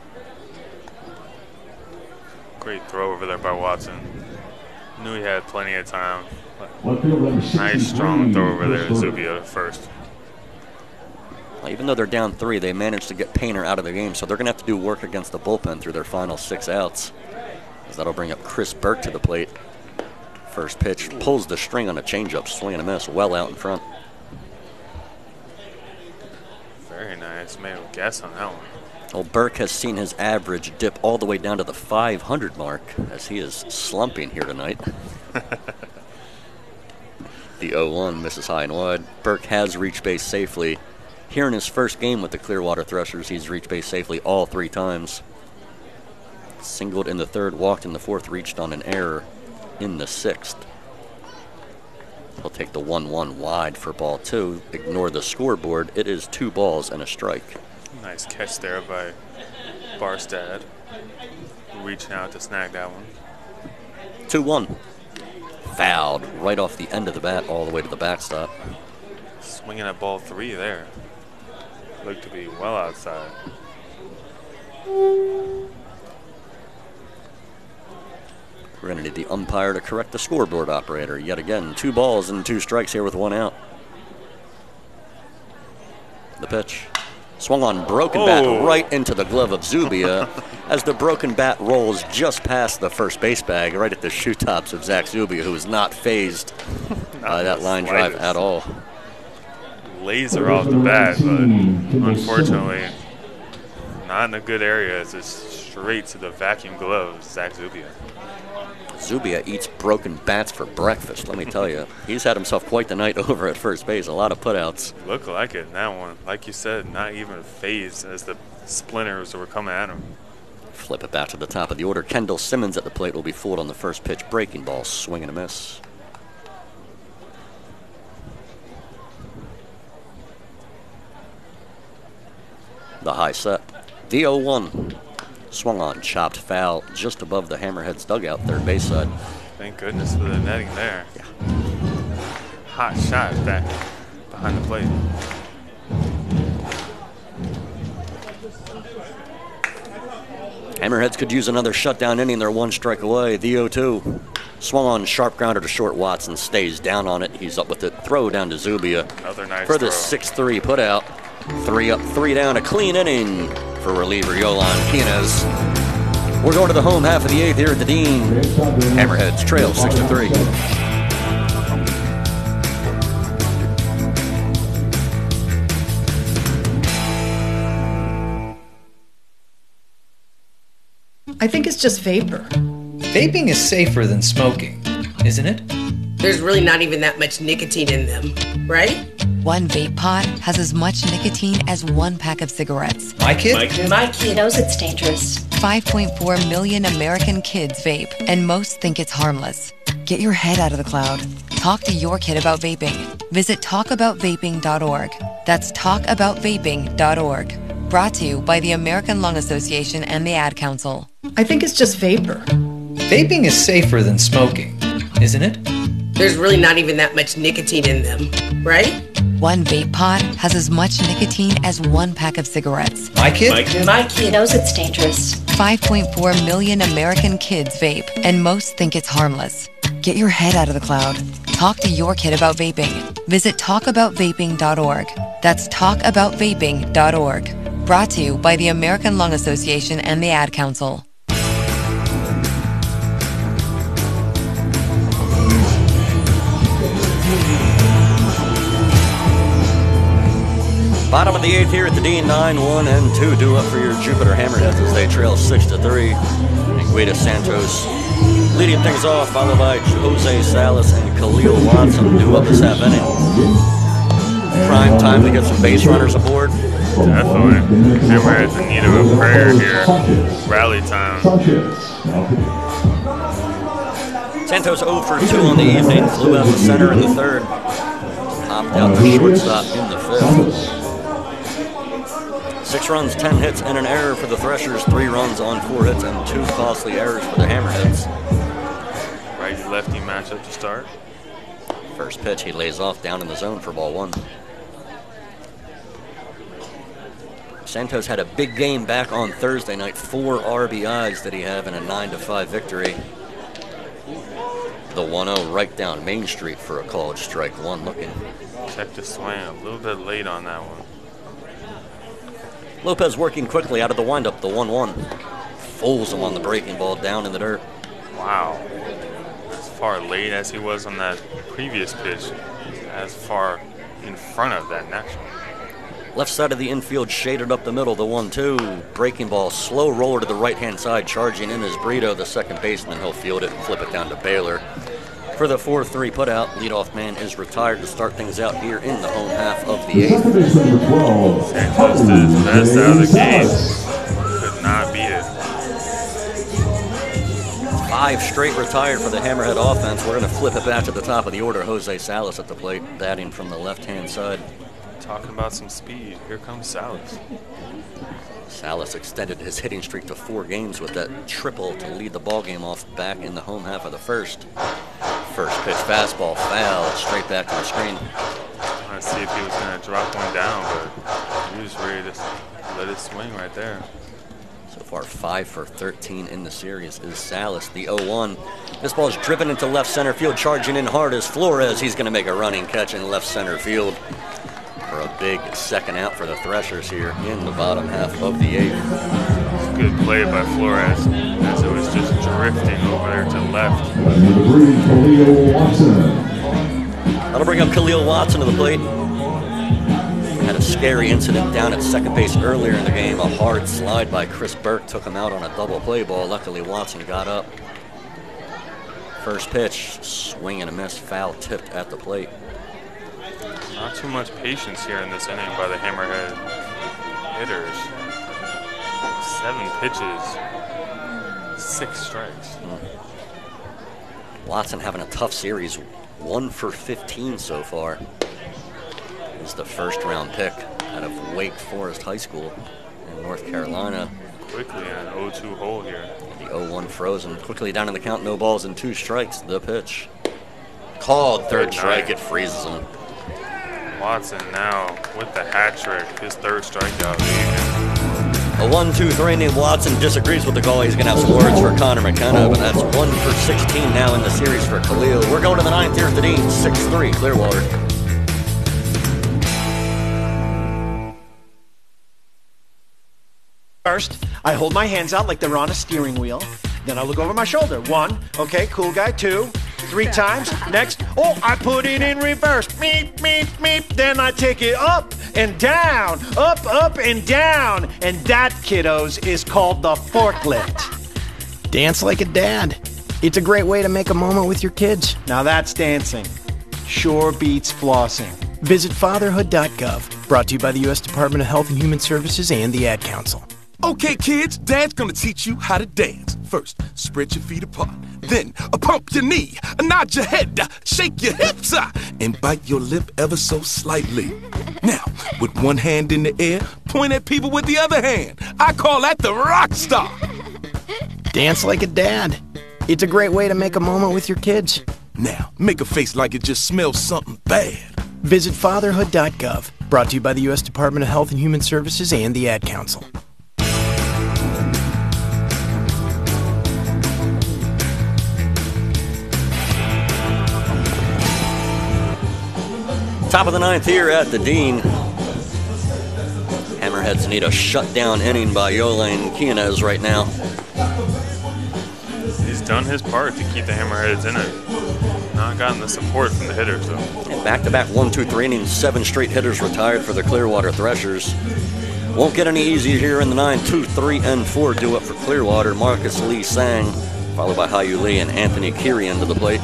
Great throw over there by Watson. Knew he had plenty of time. Nice strong throw over there to Zubia first. Even though they're down three, they managed to get Painter out of the game, so they're going to have to do work against the bullpen through their final six outs. As that'll bring up Chris Burke to the plate. First pitch pulls the string on a changeup, swing and a miss, well out in front. Very nice. Made a guess on that one. Well, Burke has seen his average dip all the way down to the five hundred mark as he is slumping here tonight. The oh one misses high and wide. Burke has reached base safely. Here in his first game with the Clearwater Threshers, he's reached base safely all three times. Singled in the third, walked in the fourth, reached on an error in the sixth. He'll take the one one wide for ball two. Ignore the scoreboard. It is two balls and a strike. Nice catch there by Barstad. Reaching out to snag that one. two one. Fouled right off the end of the bat all the way to the backstop. Swinging at ball three there. Looked to be well outside. We're going to need the umpire to correct the scoreboard operator. Yet again, two balls and two strikes here with one out. The pitch. Swung on broken oh. bat right into the glove of Zubia as the broken bat rolls just past the first base bag, right at the shoe tops of Zach Zubia, who was not phased by that line drive at all. Laser off the bat, but unfortunately, not in a good area. It's just straight to the vacuum glove of Zach Zubia. Zubia eats broken bats for breakfast, let me tell you. He's had himself quite the night over at first base. A lot of putouts. Looked like it in that one. Like you said, not even phased as the splinters were coming at him. Flip it back to the top of the order. Kendall Simmons at the plate will be fooled on the first pitch. Breaking ball, swing and a miss. The high set. The oh one. Swung on, chopped foul just above the Hammerheads dugout, third base side. Thank goodness for the netting there. Yeah. Hot shot back behind the plate. Hammerheads could use another shutdown inning. They're one strike away. The oh two. Swung on, sharp grounder to short. Watson stays down on it. He's up with it. Throw down to Zubia. Another nice for the throw. six three put out. Three up, three down. A clean inning for reliever Yolan Quinez. We're going to the home half of the eighth here at the Dean. Hammerheads trail six to three. I think it's just vapor. Vaping is safer than smoking, isn't it? There's really not even that much nicotine in them, right? One vape pod has as much nicotine as one pack of cigarettes. My kid? My kid, My kid knows it's dangerous. five point four million American kids vape, and most think it's harmless. Get your head out of the cloud. Talk to your kid about vaping. Visit talk about vaping dot org. That's talk about vaping dot org. Brought to you by the American Lung Association and the Ad Council. I think it's just vapor. Vaping is safer than smoking, isn't it? There's really not even that much nicotine in them, right? One vape pod has as much nicotine as one pack of cigarettes. My kid? My kid, My kid knows it's dangerous. five point four million American kids vape, and most think it's harmless. Get your head out of the cloud. Talk to your kid about vaping. Visit talk about vaping dot org. That's talk about vaping dot org. Brought to you by the American Lung Association and the Ad Council. Bottom of the eighth here at the Dean, nine, one, and two due up for your Jupiter Hammerheads as they trail six to three. And Guida Santos leading things off, followed by Jose Salas and Khalil Watson due up this half inning. Prime time to get some base runners aboard. Definitely. Hammerheads in need of a prayer here. Rally time. Santos oh for two on the evening, flew out to center in the third. Popped out the shortstop in the fifth. Six runs, ten hits, and an error for the Threshers. Three runs on four hits and two costly errors for the Hammerheads. Righty-lefty matchup to start. First pitch, he lays off down in the zone for ball one. Santos had a big game back on Thursday night. Four R B Is did he have in a nine to five victory. The one oh right down Main Street for a called strike one looking. Check the swing, a little bit late on that one. Lopez working quickly out of the windup, the one one. Fools him on the breaking ball down in the dirt. Wow. As far late as he was on that previous pitch, as far in front of that next one. Left side of the infield shaded up the middle, the one two. Breaking ball, slow roller to the right-hand side, charging in is Brito, the second baseman. He'll field it and flip it down to Baylor. For the four three putout, leadoff man is retired to start things out here in the home half of the eighth. Santos did his best out of the game. Could not beat it. Five straight retired for the Hammerhead offense. We're going to flip it back to the top of the order. Jose Salas at the plate, batting from the left-hand side. Talking about some speed, here comes Salas. Salas extended his hitting streak to four games with that triple to lead the ballgame off back in the home half of the first. First pitch fastball fouled straight back to the screen. I want to see if he was going to drop one down, but he was ready to let it swing right there. So far, five for thirteen in the series is Salas, the oh one. This ball is driven into left center field, charging in hard is Flores. He's going to make a running catch in left center field for a big second out for the Threshers here in the bottom half of the eighth. Good play by Flores as it was just drifting over there to left. Number three, Khalil Watson. That'll bring up Khalil Watson to the plate. Had a scary incident down at second base earlier in the game. A hard slide by Chris Burke took him out on a double play ball. Luckily, Watson got up. First pitch, swing and a miss, foul tipped at the plate. Not too much patience here in this inning by the Hammerhead hitters. Seven pitches, six strikes. Mm. Watson having a tough series, one for fifteen so far. Is the first round pick out of Wake Forest High School in North Carolina. Quickly an oh two hole here. The oh one frozen. Quickly down in the count, no balls and two strikes. The pitch. Called third strike, it freezes him. Watson now with the hat trick, his third strikeout. A one two three named Watson disagrees with the call. He's going to have some words for Connor McKenna, but that's one for sixteen now in the series for Khalil. We're going to the ninth here at the Dean, six three Clearwater. First, I hold my hands out like they're on a steering wheel. Then I look over my shoulder. One, okay, cool guy. Two, three times. Next, oh, I put it in reverse. Meep, meep, meep. Then I take it up and down, up, up, and down. And that, kiddos, is called the forklift. Dance like a dad. It's a great way to make a moment with your kids. Now that's dancing. Sure beats flossing. Visit fatherhood dot gov. Brought to you by the U S Department of Health and Human Services and the Ad Council. Okay, kids, Dad's gonna teach you how to dance. First, spread your feet apart. Then, uh, pump your knee, uh, nod your head, uh, shake your hips, uh, and bite your lip ever so slightly. Now, with one hand in the air, point at people with the other hand. I call that the rock star. Dance like a dad. It's a great way to make a moment with your kids. Now, make a face like it just smells something bad. Visit fatherhood dot gov. Brought to you by the U S Department of Health and Human Services and the Ad Council. Top of the ninth here at the Dean. Hammerheads need a shutdown inning by Yolaine Quinones right now. He's done his part to keep the Hammerheads in it. Not gotten the support from the hitters, though. And back-to-back one two three innings, seven straight hitters retired for the Clearwater Threshers. Won't get any easier here in the nine. Two, three, and four due up for Clearwater. Marcus Lee Sang, followed by Hayu Lee and Anthony Kirian to the plate.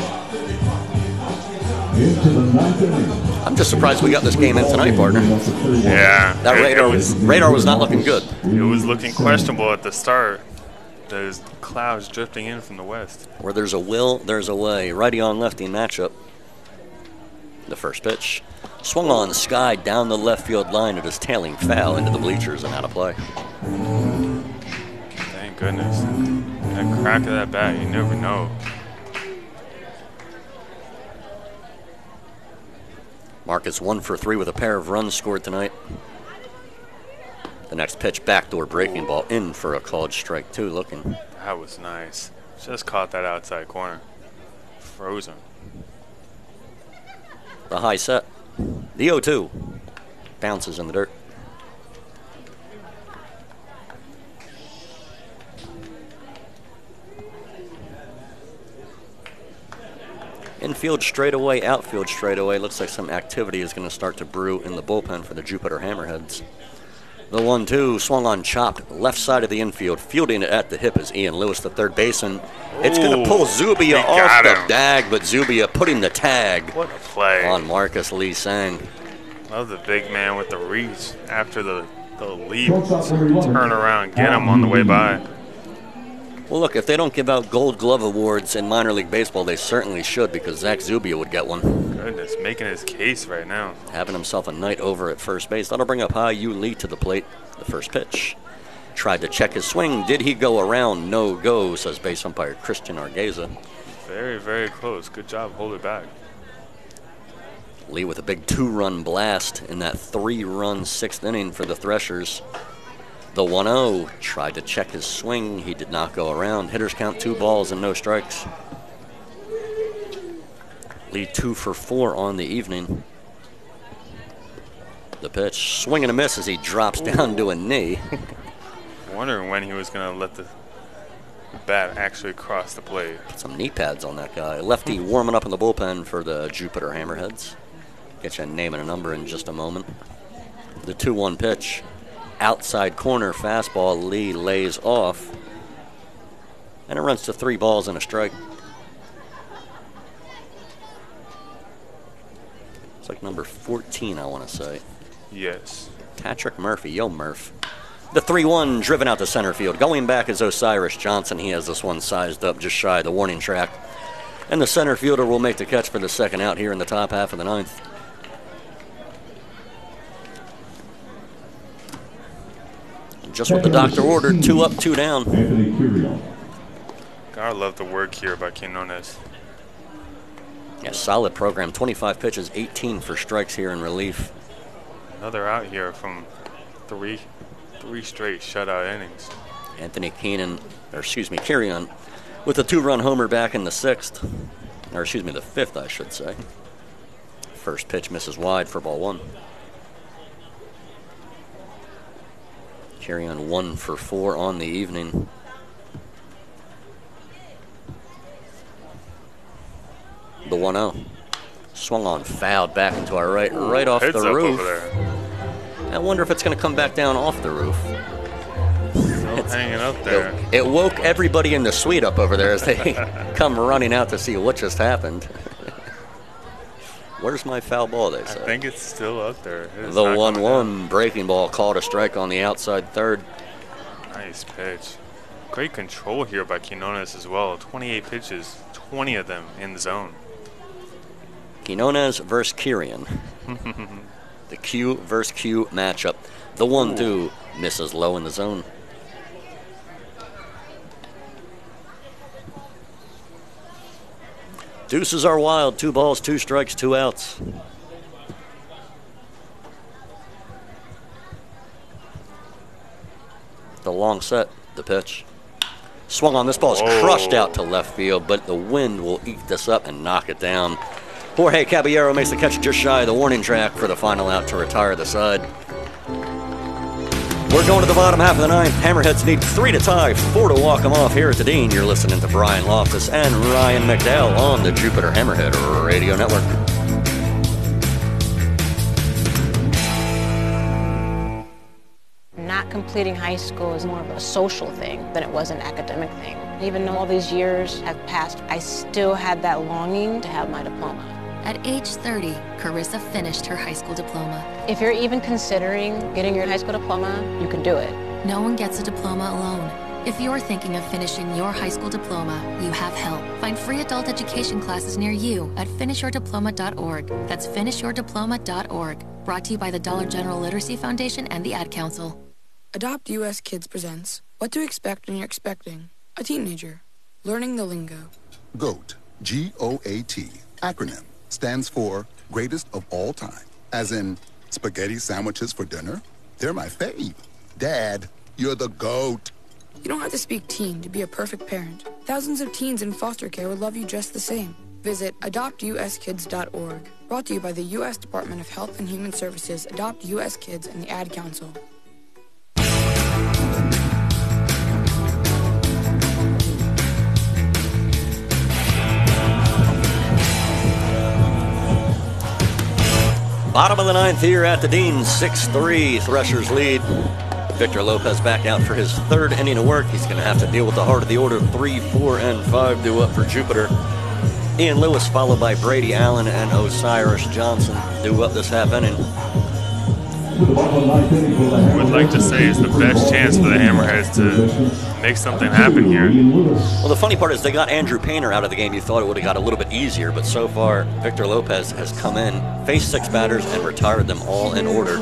I'm just surprised we got this game in tonight, partner. Yeah. That radar was radar was not looking good. It was looking questionable at the start. There's clouds drifting in from the west. Where there's a will, there's a way. Righty on lefty matchup. The first pitch. Swung on Sky down the left field line. It is tailing foul into the bleachers and out of play. Thank goodness. That crack of that bat, you never know. Marcus one for three with a pair of runs scored tonight. The next pitch, backdoor breaking ball in for a called strike two. Looking. That was nice. Just caught that outside corner. Frozen. The high set. The oh two. Bounces in the dirt. Infield straightaway, outfield straightaway. Looks like some activity is going to start to brew in the bullpen for the Jupiter Hammerheads. The one two swung on, chopped left side of the infield. Fielding it at the hip is Ian Lewis, the third baseman. It's going to pull Zubia off the bag, but Zubia putting the tag what a play on Marcus Lee Sang. Love the big man with the reach after the, the leap. Turn around, get him on the way by. Well, look, if they don't give out Gold Glove awards in minor league baseball, they certainly should, because Zach Zubia would get one. Goodness, making his case right now. Having himself a night over at first base. That'll bring up Hayu Lee to the plate. The first pitch. Tried to check his swing. Did he go around? No go, says base umpire Christian Argueza. Very, very close. Good job. Hold it back. Lee with a big two-run blast in that three-run sixth inning for the Threshers. The one oh tried to check his swing. He did not go around. Hitters count two balls and no strikes. Lee two for four on the evening. The pitch, swing and a miss as he drops down to a knee. Wondering when he was going to let the bat actually cross the plate. Put some knee pads on that guy. Lefty warming up in the bullpen for the Jupiter Hammerheads. Get you a name and a number in just a moment. The two one pitch. Outside corner fastball. Lee lays off. And it runs to three balls and a strike. It's like number fourteen, I want to say. Yes. Patrick Murphy. Yo, Murph. The three one driven out to center field. Going back is Osiris Johnson. He has this one sized up just shy of the warning track. And the center fielder will make the catch for the second out here in the top half of the ninth. Just what the doctor ordered, two up, two down. Gotta love the work here by Quinones. Yeah, solid program. twenty-five pitches, eighteen for strikes here in relief. Another out here from three, three straight shutout innings. Anthony Keenan, or excuse me, Carrion, with a two-run homer back in the sixth, or excuse me, the fifth, I should say. First pitch misses wide for ball one. Carrion one for four on the evening. The one oh. Swung on, fouled back into our right, right off the roof. I wonder if it's going to come back down off the roof. Still hanging up there. It, it woke everybody in the suite up over there as they come running out to see what just happened. Where's my foul ball, they say? I think it's still up there. It's the one one breaking ball called a strike on the outside third. Nice pitch. Great control here by Quinones as well. twenty-eight pitches, twenty of them in the zone. Quinones versus Kirian. The Q versus Q matchup. The one two misses low in the zone. Deuces are wild. Two balls, two strikes, two outs. The long set, the pitch. Swung on. This ball is Whoa. crushed out to left field, but the wind will eat this up and knock it down. Jorge Caballero makes the catch just shy of the warning track for the final out to retire the side. We're going to the bottom half of the ninth. Hammerheads need three to tie, four to walk them off here at the Dean. You're listening to Brian Loftus and Ryan McDowell on the Jupiter Hammerhead Radio Network. Not completing high school is more of a social thing than it was an academic thing. Even though all these years have passed, I still had that longing to have my diploma. At age thirty, Carissa finished her high school diploma. If you're even considering getting your high school diploma, you can do it. No one gets a diploma alone. If you're thinking of finishing your high school diploma, you have help. Find free adult education classes near you at finish your diploma dot org. That's finish your diploma dot org. Brought to you by the Dollar General Literacy Foundation and the Ad Council. Adopt U S Kids presents What to Expect When You're Expecting a Teenager. Learning the Lingo. GOAT, G O A T, acronym, stands for Greatest of All Time. As in, spaghetti sandwiches for dinner? They're my fave. Dad, you're the GOAT. You don't have to speak teen to be a perfect parent. Thousands of teens in foster care would love you just the same. Visit adopt u s kids dot org. Brought to you by the U S Department of Health and Human Services, Adopt U S Kids, and the Ad Council. Bottom of the ninth here at the Dean, six three, Threshers lead. Victor Lopez back out for his third inning of work. He's going to have to deal with the heart of the order. Three, four, and five due up for Jupiter. Ian Lewis followed by Brady Allen and Osiris Johnson due up this half inning. I would like to say it's the best chance for the Hammerheads to make something happen here. Well, the funny part is they got Andrew Painter out of the game. You thought it would have got a little bit easier, but so far, Victor Lopez has come in, faced six batters, and retired them all in order.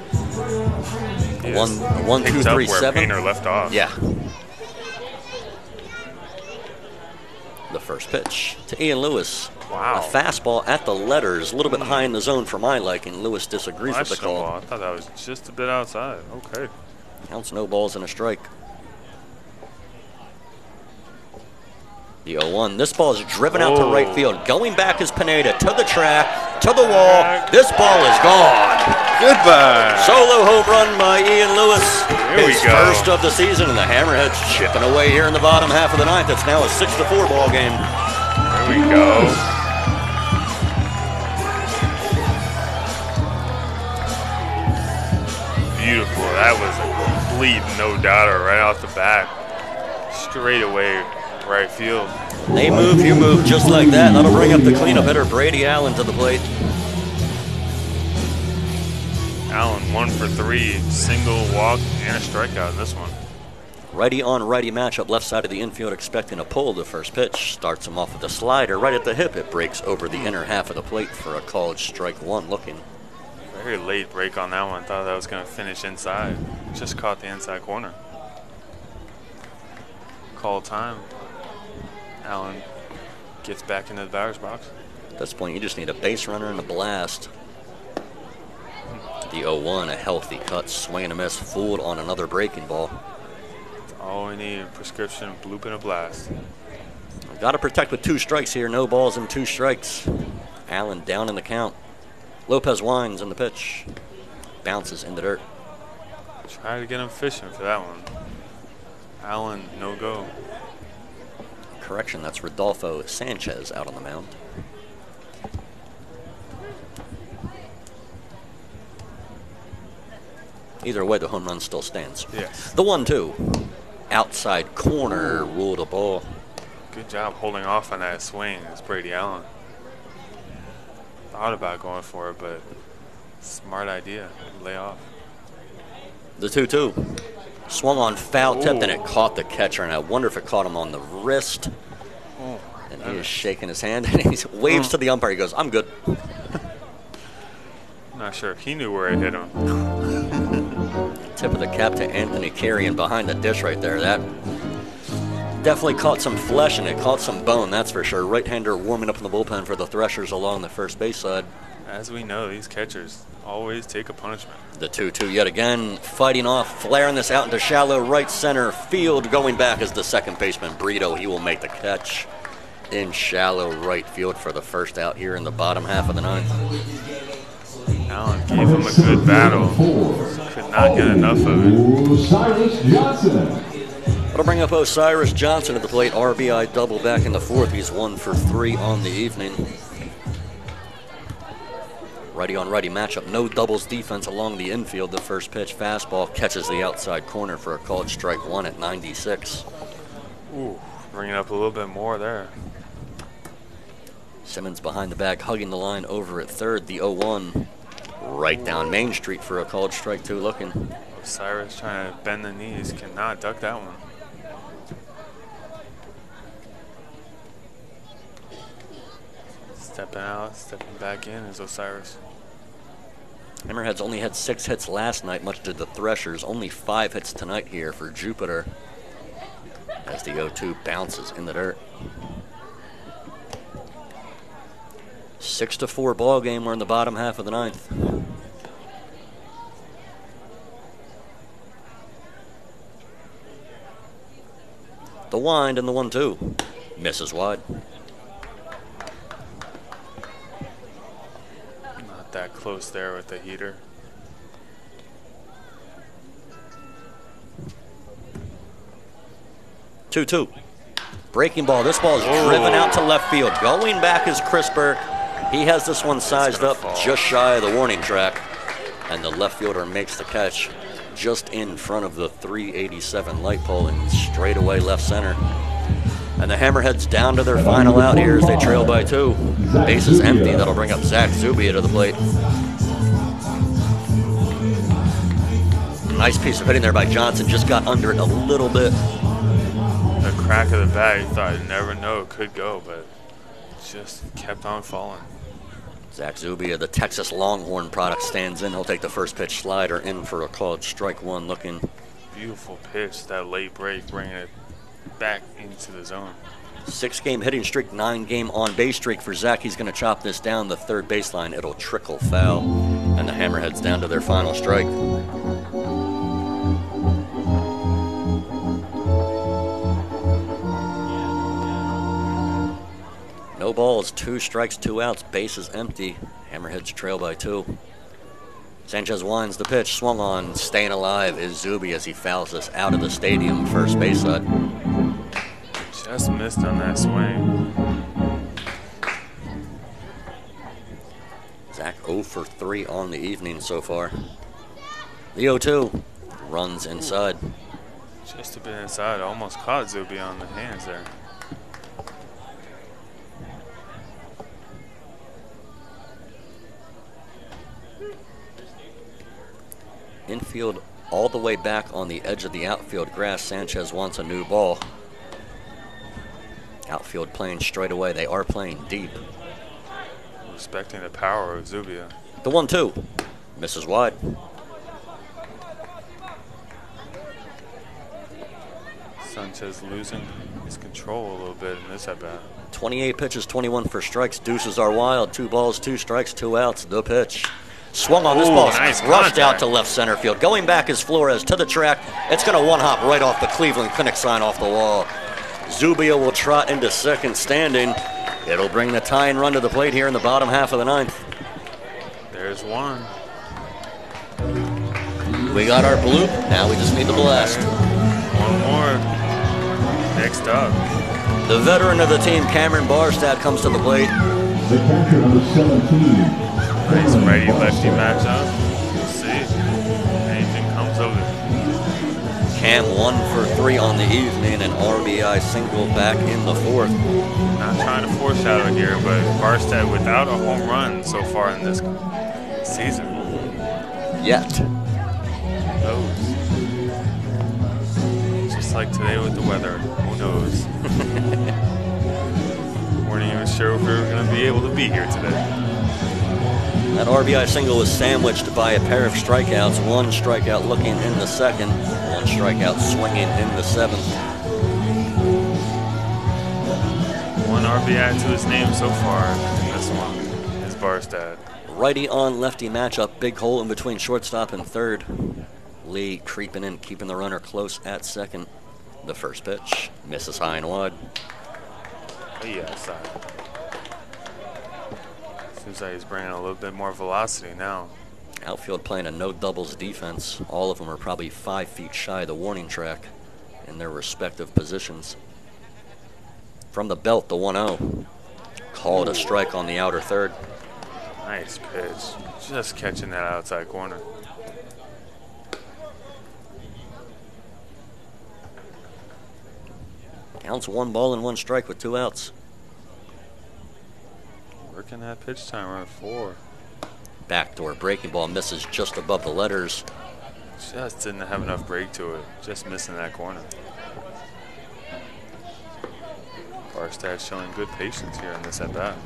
One, one, two, three, where seven. Painter left off. Yeah. The first pitch to Ian Lewis. Wow. A fastball at the letters, a little bit high in the zone for my liking. Lewis disagrees with the call. Ball. I thought that was just a bit outside. Okay. Counts no balls and a strike. The oh one. This ball is driven out oh. to right field. Going back is Pineda to the track, to the wall. This ball is gone. Goodbye. Solo home run by Ian Lewis. Here His we go. First of the season, and the Hammerheads chipping away here in the bottom half of the ninth. It's now a six to four ball game. There we go. Beautiful. That was a complete no-doubter right off the bat. Straight away. Right field. They move, you move just like that. That'll bring up the cleanup hitter, Brady Allen, to the plate. Allen one for three, single walk and a strikeout in this one. Righty on righty matchup, left side of the infield expecting a pull. The first pitch starts him off with a slider right at the hip. It breaks over the inner half of the plate for a called strike one looking. Very late break on that one. Thought that was going to finish inside. Just caught the inside corner. Call time. Allen gets back into the batter's box. At this point, you just need a base runner and a blast. The oh one, a healthy cut, swing and a miss, fooled on another breaking ball. That's all we need, prescription, bloop and a blast. Got to protect with two strikes here, no balls and two strikes. Allen down in the count. Lopez winds in the pitch. Bounces in the dirt. Try to get him fishing for that one. Allen, no go. Correction, that's Rodolfo Sanchez out on the mound. Either way, the home run still stands. Yes. The one two. Outside corner, ruled a ball. Good job holding off on that swing. It's Brady Allen. Thought about going for it, but smart idea. Lay off. The two two. Swung on foul tip, and it caught the catcher, and I wonder if it caught him on the wrist. Oh, and he is shaking his hand, and he waves to the umpire. He goes, I'm good. I'm not sure if he knew where it hit him. Tip of the cap to Anthony Carrion behind the dish right there. That definitely caught some flesh, and it caught some bone, that's for sure. Right-hander warming up in the bullpen for the Threshers along the first base side. As we know, these catchers always take a punishment. The two two yet again, fighting off, flaring this out into shallow right center field. Going back is the second baseman, Brito. He will make the catch in shallow right field for the first out here in the bottom half of the ninth. Allen gave him a good battle. Could not get enough of it. Osiris Johnson. That'll bring up Osiris Johnson at the plate. R B I double back in the fourth. He's one for three on the evening. Righty on righty matchup. No doubles defense along the infield. The first pitch fastball catches the outside corner for a called strike one at ninety-six. Ooh, bringing up a little bit more there. Simmons behind the bag, hugging the line over at third. The oh one right down Main Street for a called strike two looking. Osiris trying to bend the knees, cannot duck that one. Stepping out, stepping back in is Osiris. Hammerheads only had six hits last night, much did the Threshers. Only five hits tonight here for Jupiter as the oh two bounces in the dirt. Six to four ball game. We're in the bottom half of the ninth. The wind and the one two. Misses wide. Not that close there with the heater. two two. Breaking ball. This ball is oh. driven out to left field. Going back is Chris Burke. He has this one sized up fall. just shy of the warning track. And the left fielder makes the catch just in front of the three eighty-seven light pole and straight away left center. And the Hammerheads down to their final out here as they trail by two. Base is empty. That'll bring up Zach Zubia to the plate. Nice piece of hitting there by Johnson. Just got under it a little bit. The crack of the bat, you thought you'd never know it could go, but just kept on falling. Zach Zubia, the Texas Longhorn product, stands in. He'll take the first pitch slider in for a called strike one looking. Beautiful pitch, that late break, bringing it back into the zone. Six-game hitting streak, nine-game on-base streak for Zach. He's going to chop this down the third baseline. It'll trickle foul, and the Hammerheads down to their final strike. No balls, two strikes, two outs. Base is empty. Hammerheads trail by two. Sanchez winds the pitch, swung on, staying alive is Zuby as he fouls us out of the stadium, first base side. Just missed on that swing. Zach oh for three on the evening so far. The oh two runs inside. Just a bit inside, almost caught Zuby on the hands there. Infield all the way back on the edge of the outfield grass. Sanchez wants a new ball. Outfield playing straight away. They are playing deep. Respecting the power of Zubia. The one two misses wide. Sanchez losing his control a little bit in this at bat. twenty-eight pitches, twenty-one for strikes. Deuces are wild. Two balls, two strikes, two outs. The pitch. Swung on this Ooh, ball, nice rushed contact. out to left center field. Going back is Flores to the track. It's going to one-hop right off the Cleveland Clinic sign off the wall. Zubia will trot into second standing. It'll bring the tying run to the plate here in the bottom half of the ninth. There's one. We got our bloop. Now we just need the blast. One more. Next up. The veteran of the team, Cameron Barstad, comes to the plate. The catcher number seventeen. Nice righty-lefty matchup. We'll see if anything comes of it. Cam one for three on the evening, an R B I single back in the fourth. Not trying to foreshadow here, but Barstad without a home run so far in this season. Yet. Knows. Just like today with the weather. Who knows? Weren't even sure if we were going to be able to be here today. That R B I single was sandwiched by a pair of strikeouts. One strikeout looking in the second, one strikeout swinging in the seventh. One R B I to his name so far in this one is Barstad. Righty on lefty matchup, big hole in between shortstop and third. Lee creeping in, keeping the runner close at second. The first pitch misses high and wide. Yeah, outside. Seems like he's bringing a little bit more velocity now. Outfield playing a no doubles defense. All of them are probably five feet shy of the warning track in their respective positions. From the belt, the one oh. Called a strike on the outer third. Nice pitch. Just catching that outside corner. Counts one ball and one strike with two outs. Working that pitch timer at four. Backdoor breaking ball misses just above the letters. Just didn't have enough break to it. Just missing that corner. Barstad showing good patience here in this at bat.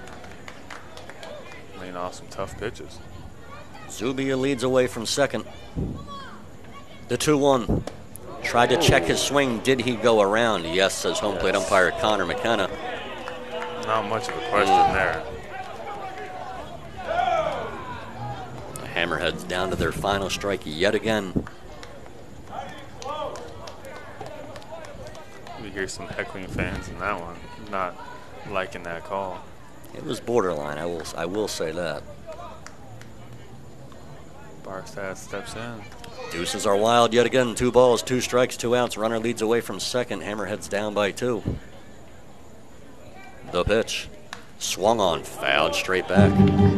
Laying off some tough pitches. Zubia leads away from second. The two one. Tried to check his swing. Did he go around? Yes, says home plate umpire Connor McKenna. Not much of a question there. The Hammerheads down to their final strike yet again. We hear some heckling fans in that one, not liking that call. It was borderline, I will, I will say that. Barstad steps in. Deuces are wild yet again. Two balls, two strikes, two outs. Runner leads away from second. Hammerheads down by two. The pitch. Swung on, fouled straight back.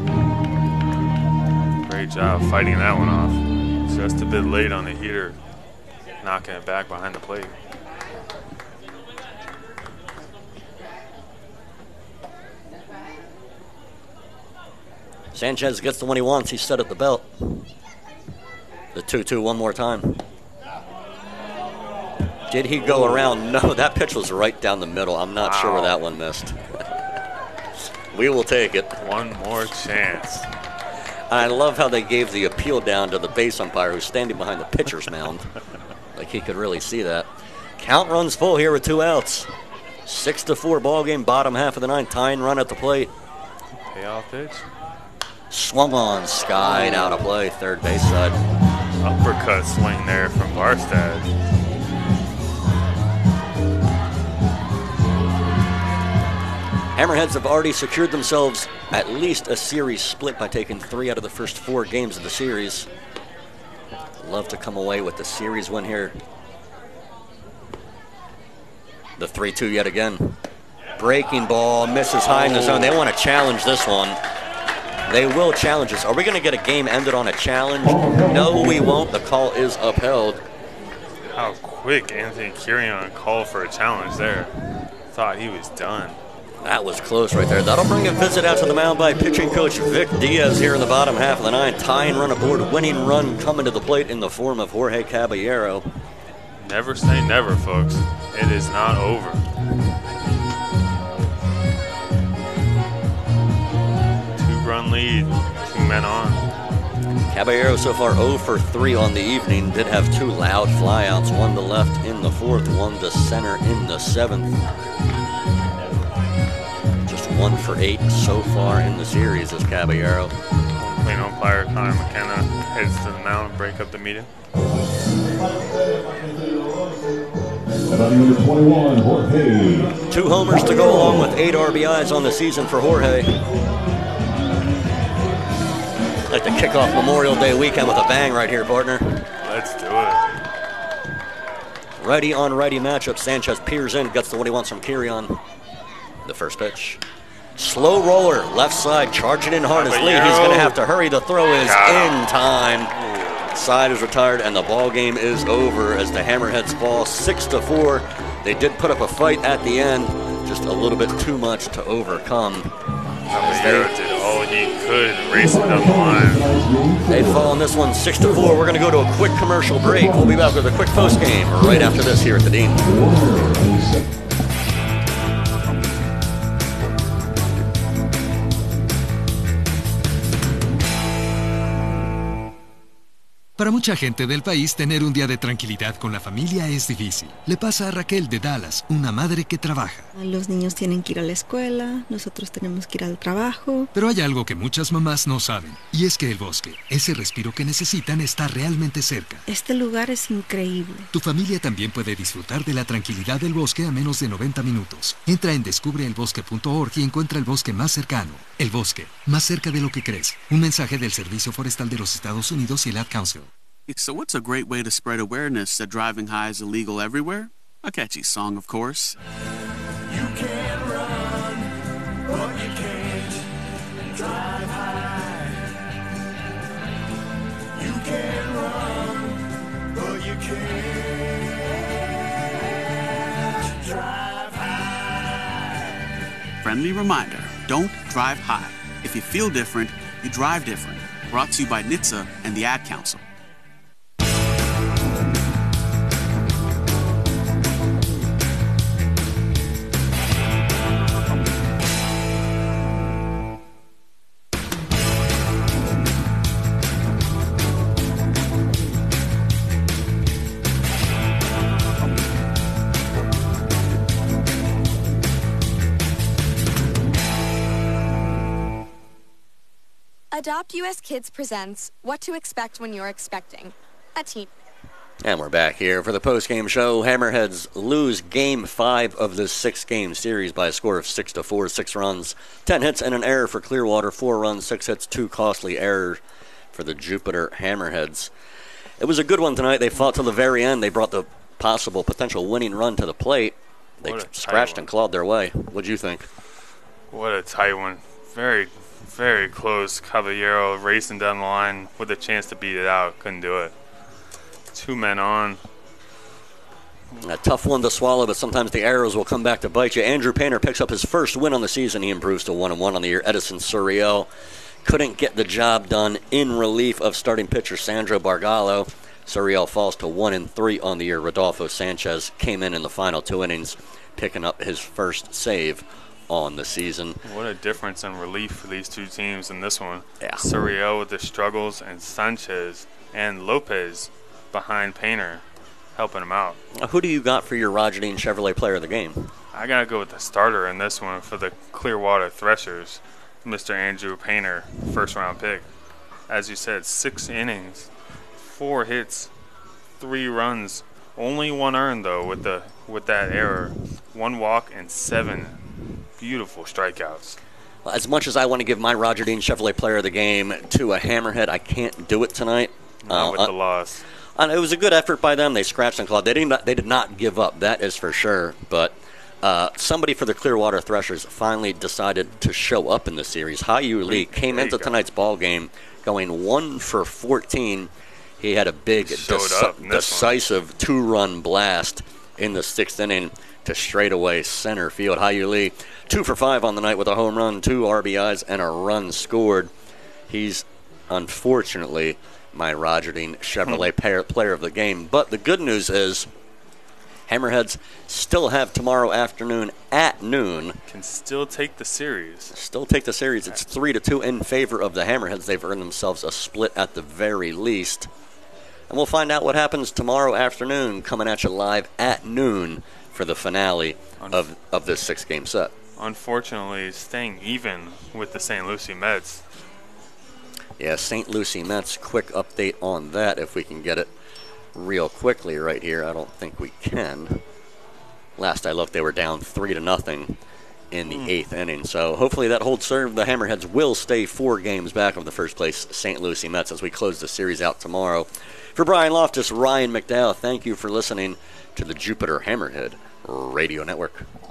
Great job fighting that one off. Just a bit late on the heater, knocking it back behind the plate. Sanchez gets the one he wants. He's set at the belt. The two two one more time. Did he go around? No, that pitch was right down the middle. I'm not wow. sure where that one missed. We will take it. One more chance. I love how they gave the appeal down to the base umpire who's standing behind the pitcher's mound. Like he could really see that. Count runs full here with two outs. Six to four ball game, bottom half of the ninth. Tying run at the plate. Payoff pitch. Swung on, skied out of play, third base side. Uppercut swing there from Barstad. Hammerheads have already secured themselves at least a series split by taking three out of the first four games of the series. Love to come away with the series win here. The three two yet again. Breaking ball, misses high in the zone. They want to challenge this one. They will challenge us. Are we going to get a game ended on a challenge? No, we won't. The call is upheld. How quick Anthony Kirion called for a challenge there. Thought he was done. That was close right there. That'll bring a visit out to the mound by pitching coach Vic Diaz here in the bottom half of the ninth. Tying run aboard, winning run coming to the plate in the form of Jorge Caballero. Never say never, folks. It is not over. Two-run lead, two men on. Caballero so far oh for three on the evening. Did have two loud flyouts, one to left in the fourth, one to center in the seventh. Just one for eight so far in the series is Caballero. Plate umpire Connor McKenna heads to the mound, break up the meeting. Two homers to go along with eight R B Is on the season for Jorge. Like to kick off Memorial Day weekend with a bang right here, partner. Let's do it. Righty on righty matchup. Sanchez peers in, gets the what he wants from Kirion. The first pitch. Slow roller, left side, charging in hard as Lee. He's going to have to hurry. The throw is in time. Side is retired, and the ball game is over as the Hammerheads fall six to four. They did put up a fight at the end, just a little bit too much to overcome. Caballero did all he could racing down the line. They fall in this one six to four. We're going to go to a quick commercial break. We'll be back with a quick post game right after this here at the Dean. Para mucha gente del país, tener un día de tranquilidad con la familia es difícil. Le pasa a Raquel de Dallas, una madre que trabaja. Los niños tienen que ir a la escuela, nosotros tenemos que ir al trabajo. Pero hay algo que muchas mamás no saben, y es que el bosque, ese respiro que necesitan, está realmente cerca. Este lugar es increíble. Tu familia también puede disfrutar de la tranquilidad del bosque a menos de noventa minutos. Entra en descubre el bosque punto org y encuentra el bosque más cercano. El bosque, más cerca de lo que crees. Un mensaje del Servicio Forestal de los Estados Unidos y el Ad Council. So what's a great way to spread awareness that driving high is illegal everywhere? A catchy song, of course. You can run, but you can't drive high. You can run, but you can't drive high. Friendly reminder, don't drive high. If you feel different, you drive different. Brought to you by N H T S A and the Ad Council. Adopt U S Kids presents What to Expect When You're Expecting a Teen. And we're back here for the post-game show. Hammerheads lose game five of this six-game series by a score of six to four. Six runs, ten hits, and an error for Clearwater. Four runs, six hits, two costly errors for the Jupiter Hammerheads. It was a good one tonight. They fought till the very end. They brought the possible potential winning run to the plate. They scratched and clawed their way. What'd you think? What a tight one. Very, very close. Caballero racing down the line with a chance to beat it out. Couldn't do it. Two men on. A tough one to swallow, but sometimes the arrows will come back to bite you. Andrew Painter picks up his first win on the season. He improves to one and one on the year. Edison Suriel couldn't get the job done in relief of starting pitcher Sandro Bargallo. Suriel falls to one and three on the year. Rodolfo Sanchez came in in the final two innings, picking up his first save on the season. What a difference in relief for these two teams in this one. Yeah. Suriel with the struggles, and Sanchez and Lopez behind Painter, helping him out. Now, who do you got for your Roger Dean Chevrolet player of the game? I got to go with the starter in this one for the Clearwater Threshers, Mister Andrew Painter, first-round pick. As you said, six innings, four hits, three runs, only one earned, though, with the with that error. One walk and seven beautiful strikeouts. Well, as much as I want to give my Roger Dean Chevrolet Player of the Game to a Hammerhead, I can't do it tonight. Not uh, with uh, the loss. Uh, it was a good effort by them. They scratched and clawed. They did not, they did not give up, that is for sure. But uh, somebody for the Clearwater Threshers finally decided to show up in the series. Haiyu Lee came into tonight's ball game going one for fourteen. He had a big, deci- decisive two-run blast in the sixth inning to straightaway center field. Haiyu Lee, two for five on the night with a home run, two R B Is, and a run scored. He's unfortunately my Roger Dean Chevrolet pair, player of the game. But the good news is Hammerheads still have tomorrow afternoon at noon. Can still take the series. Still take the series. It's three to two in favor of the Hammerheads. They've earned themselves a split at the very least. And we'll find out what happens tomorrow afternoon, coming at you live at noon for the finale of, of this six-game set. Unfortunately, staying even with the Saint Lucie Mets. Yeah, Saint Lucie Mets, quick update on that if we can get it real quickly right here. I don't think we can. Last I looked, they were down three to nothing in the mm. eighth inning. So hopefully that holds serve. The Hammerheads will stay four games back of the first place Saint Lucie Mets as we close the series out tomorrow. For Brian Loftus, Ryan McDowell, thank you for listening to the Jupiter Hammerhead Radio Network.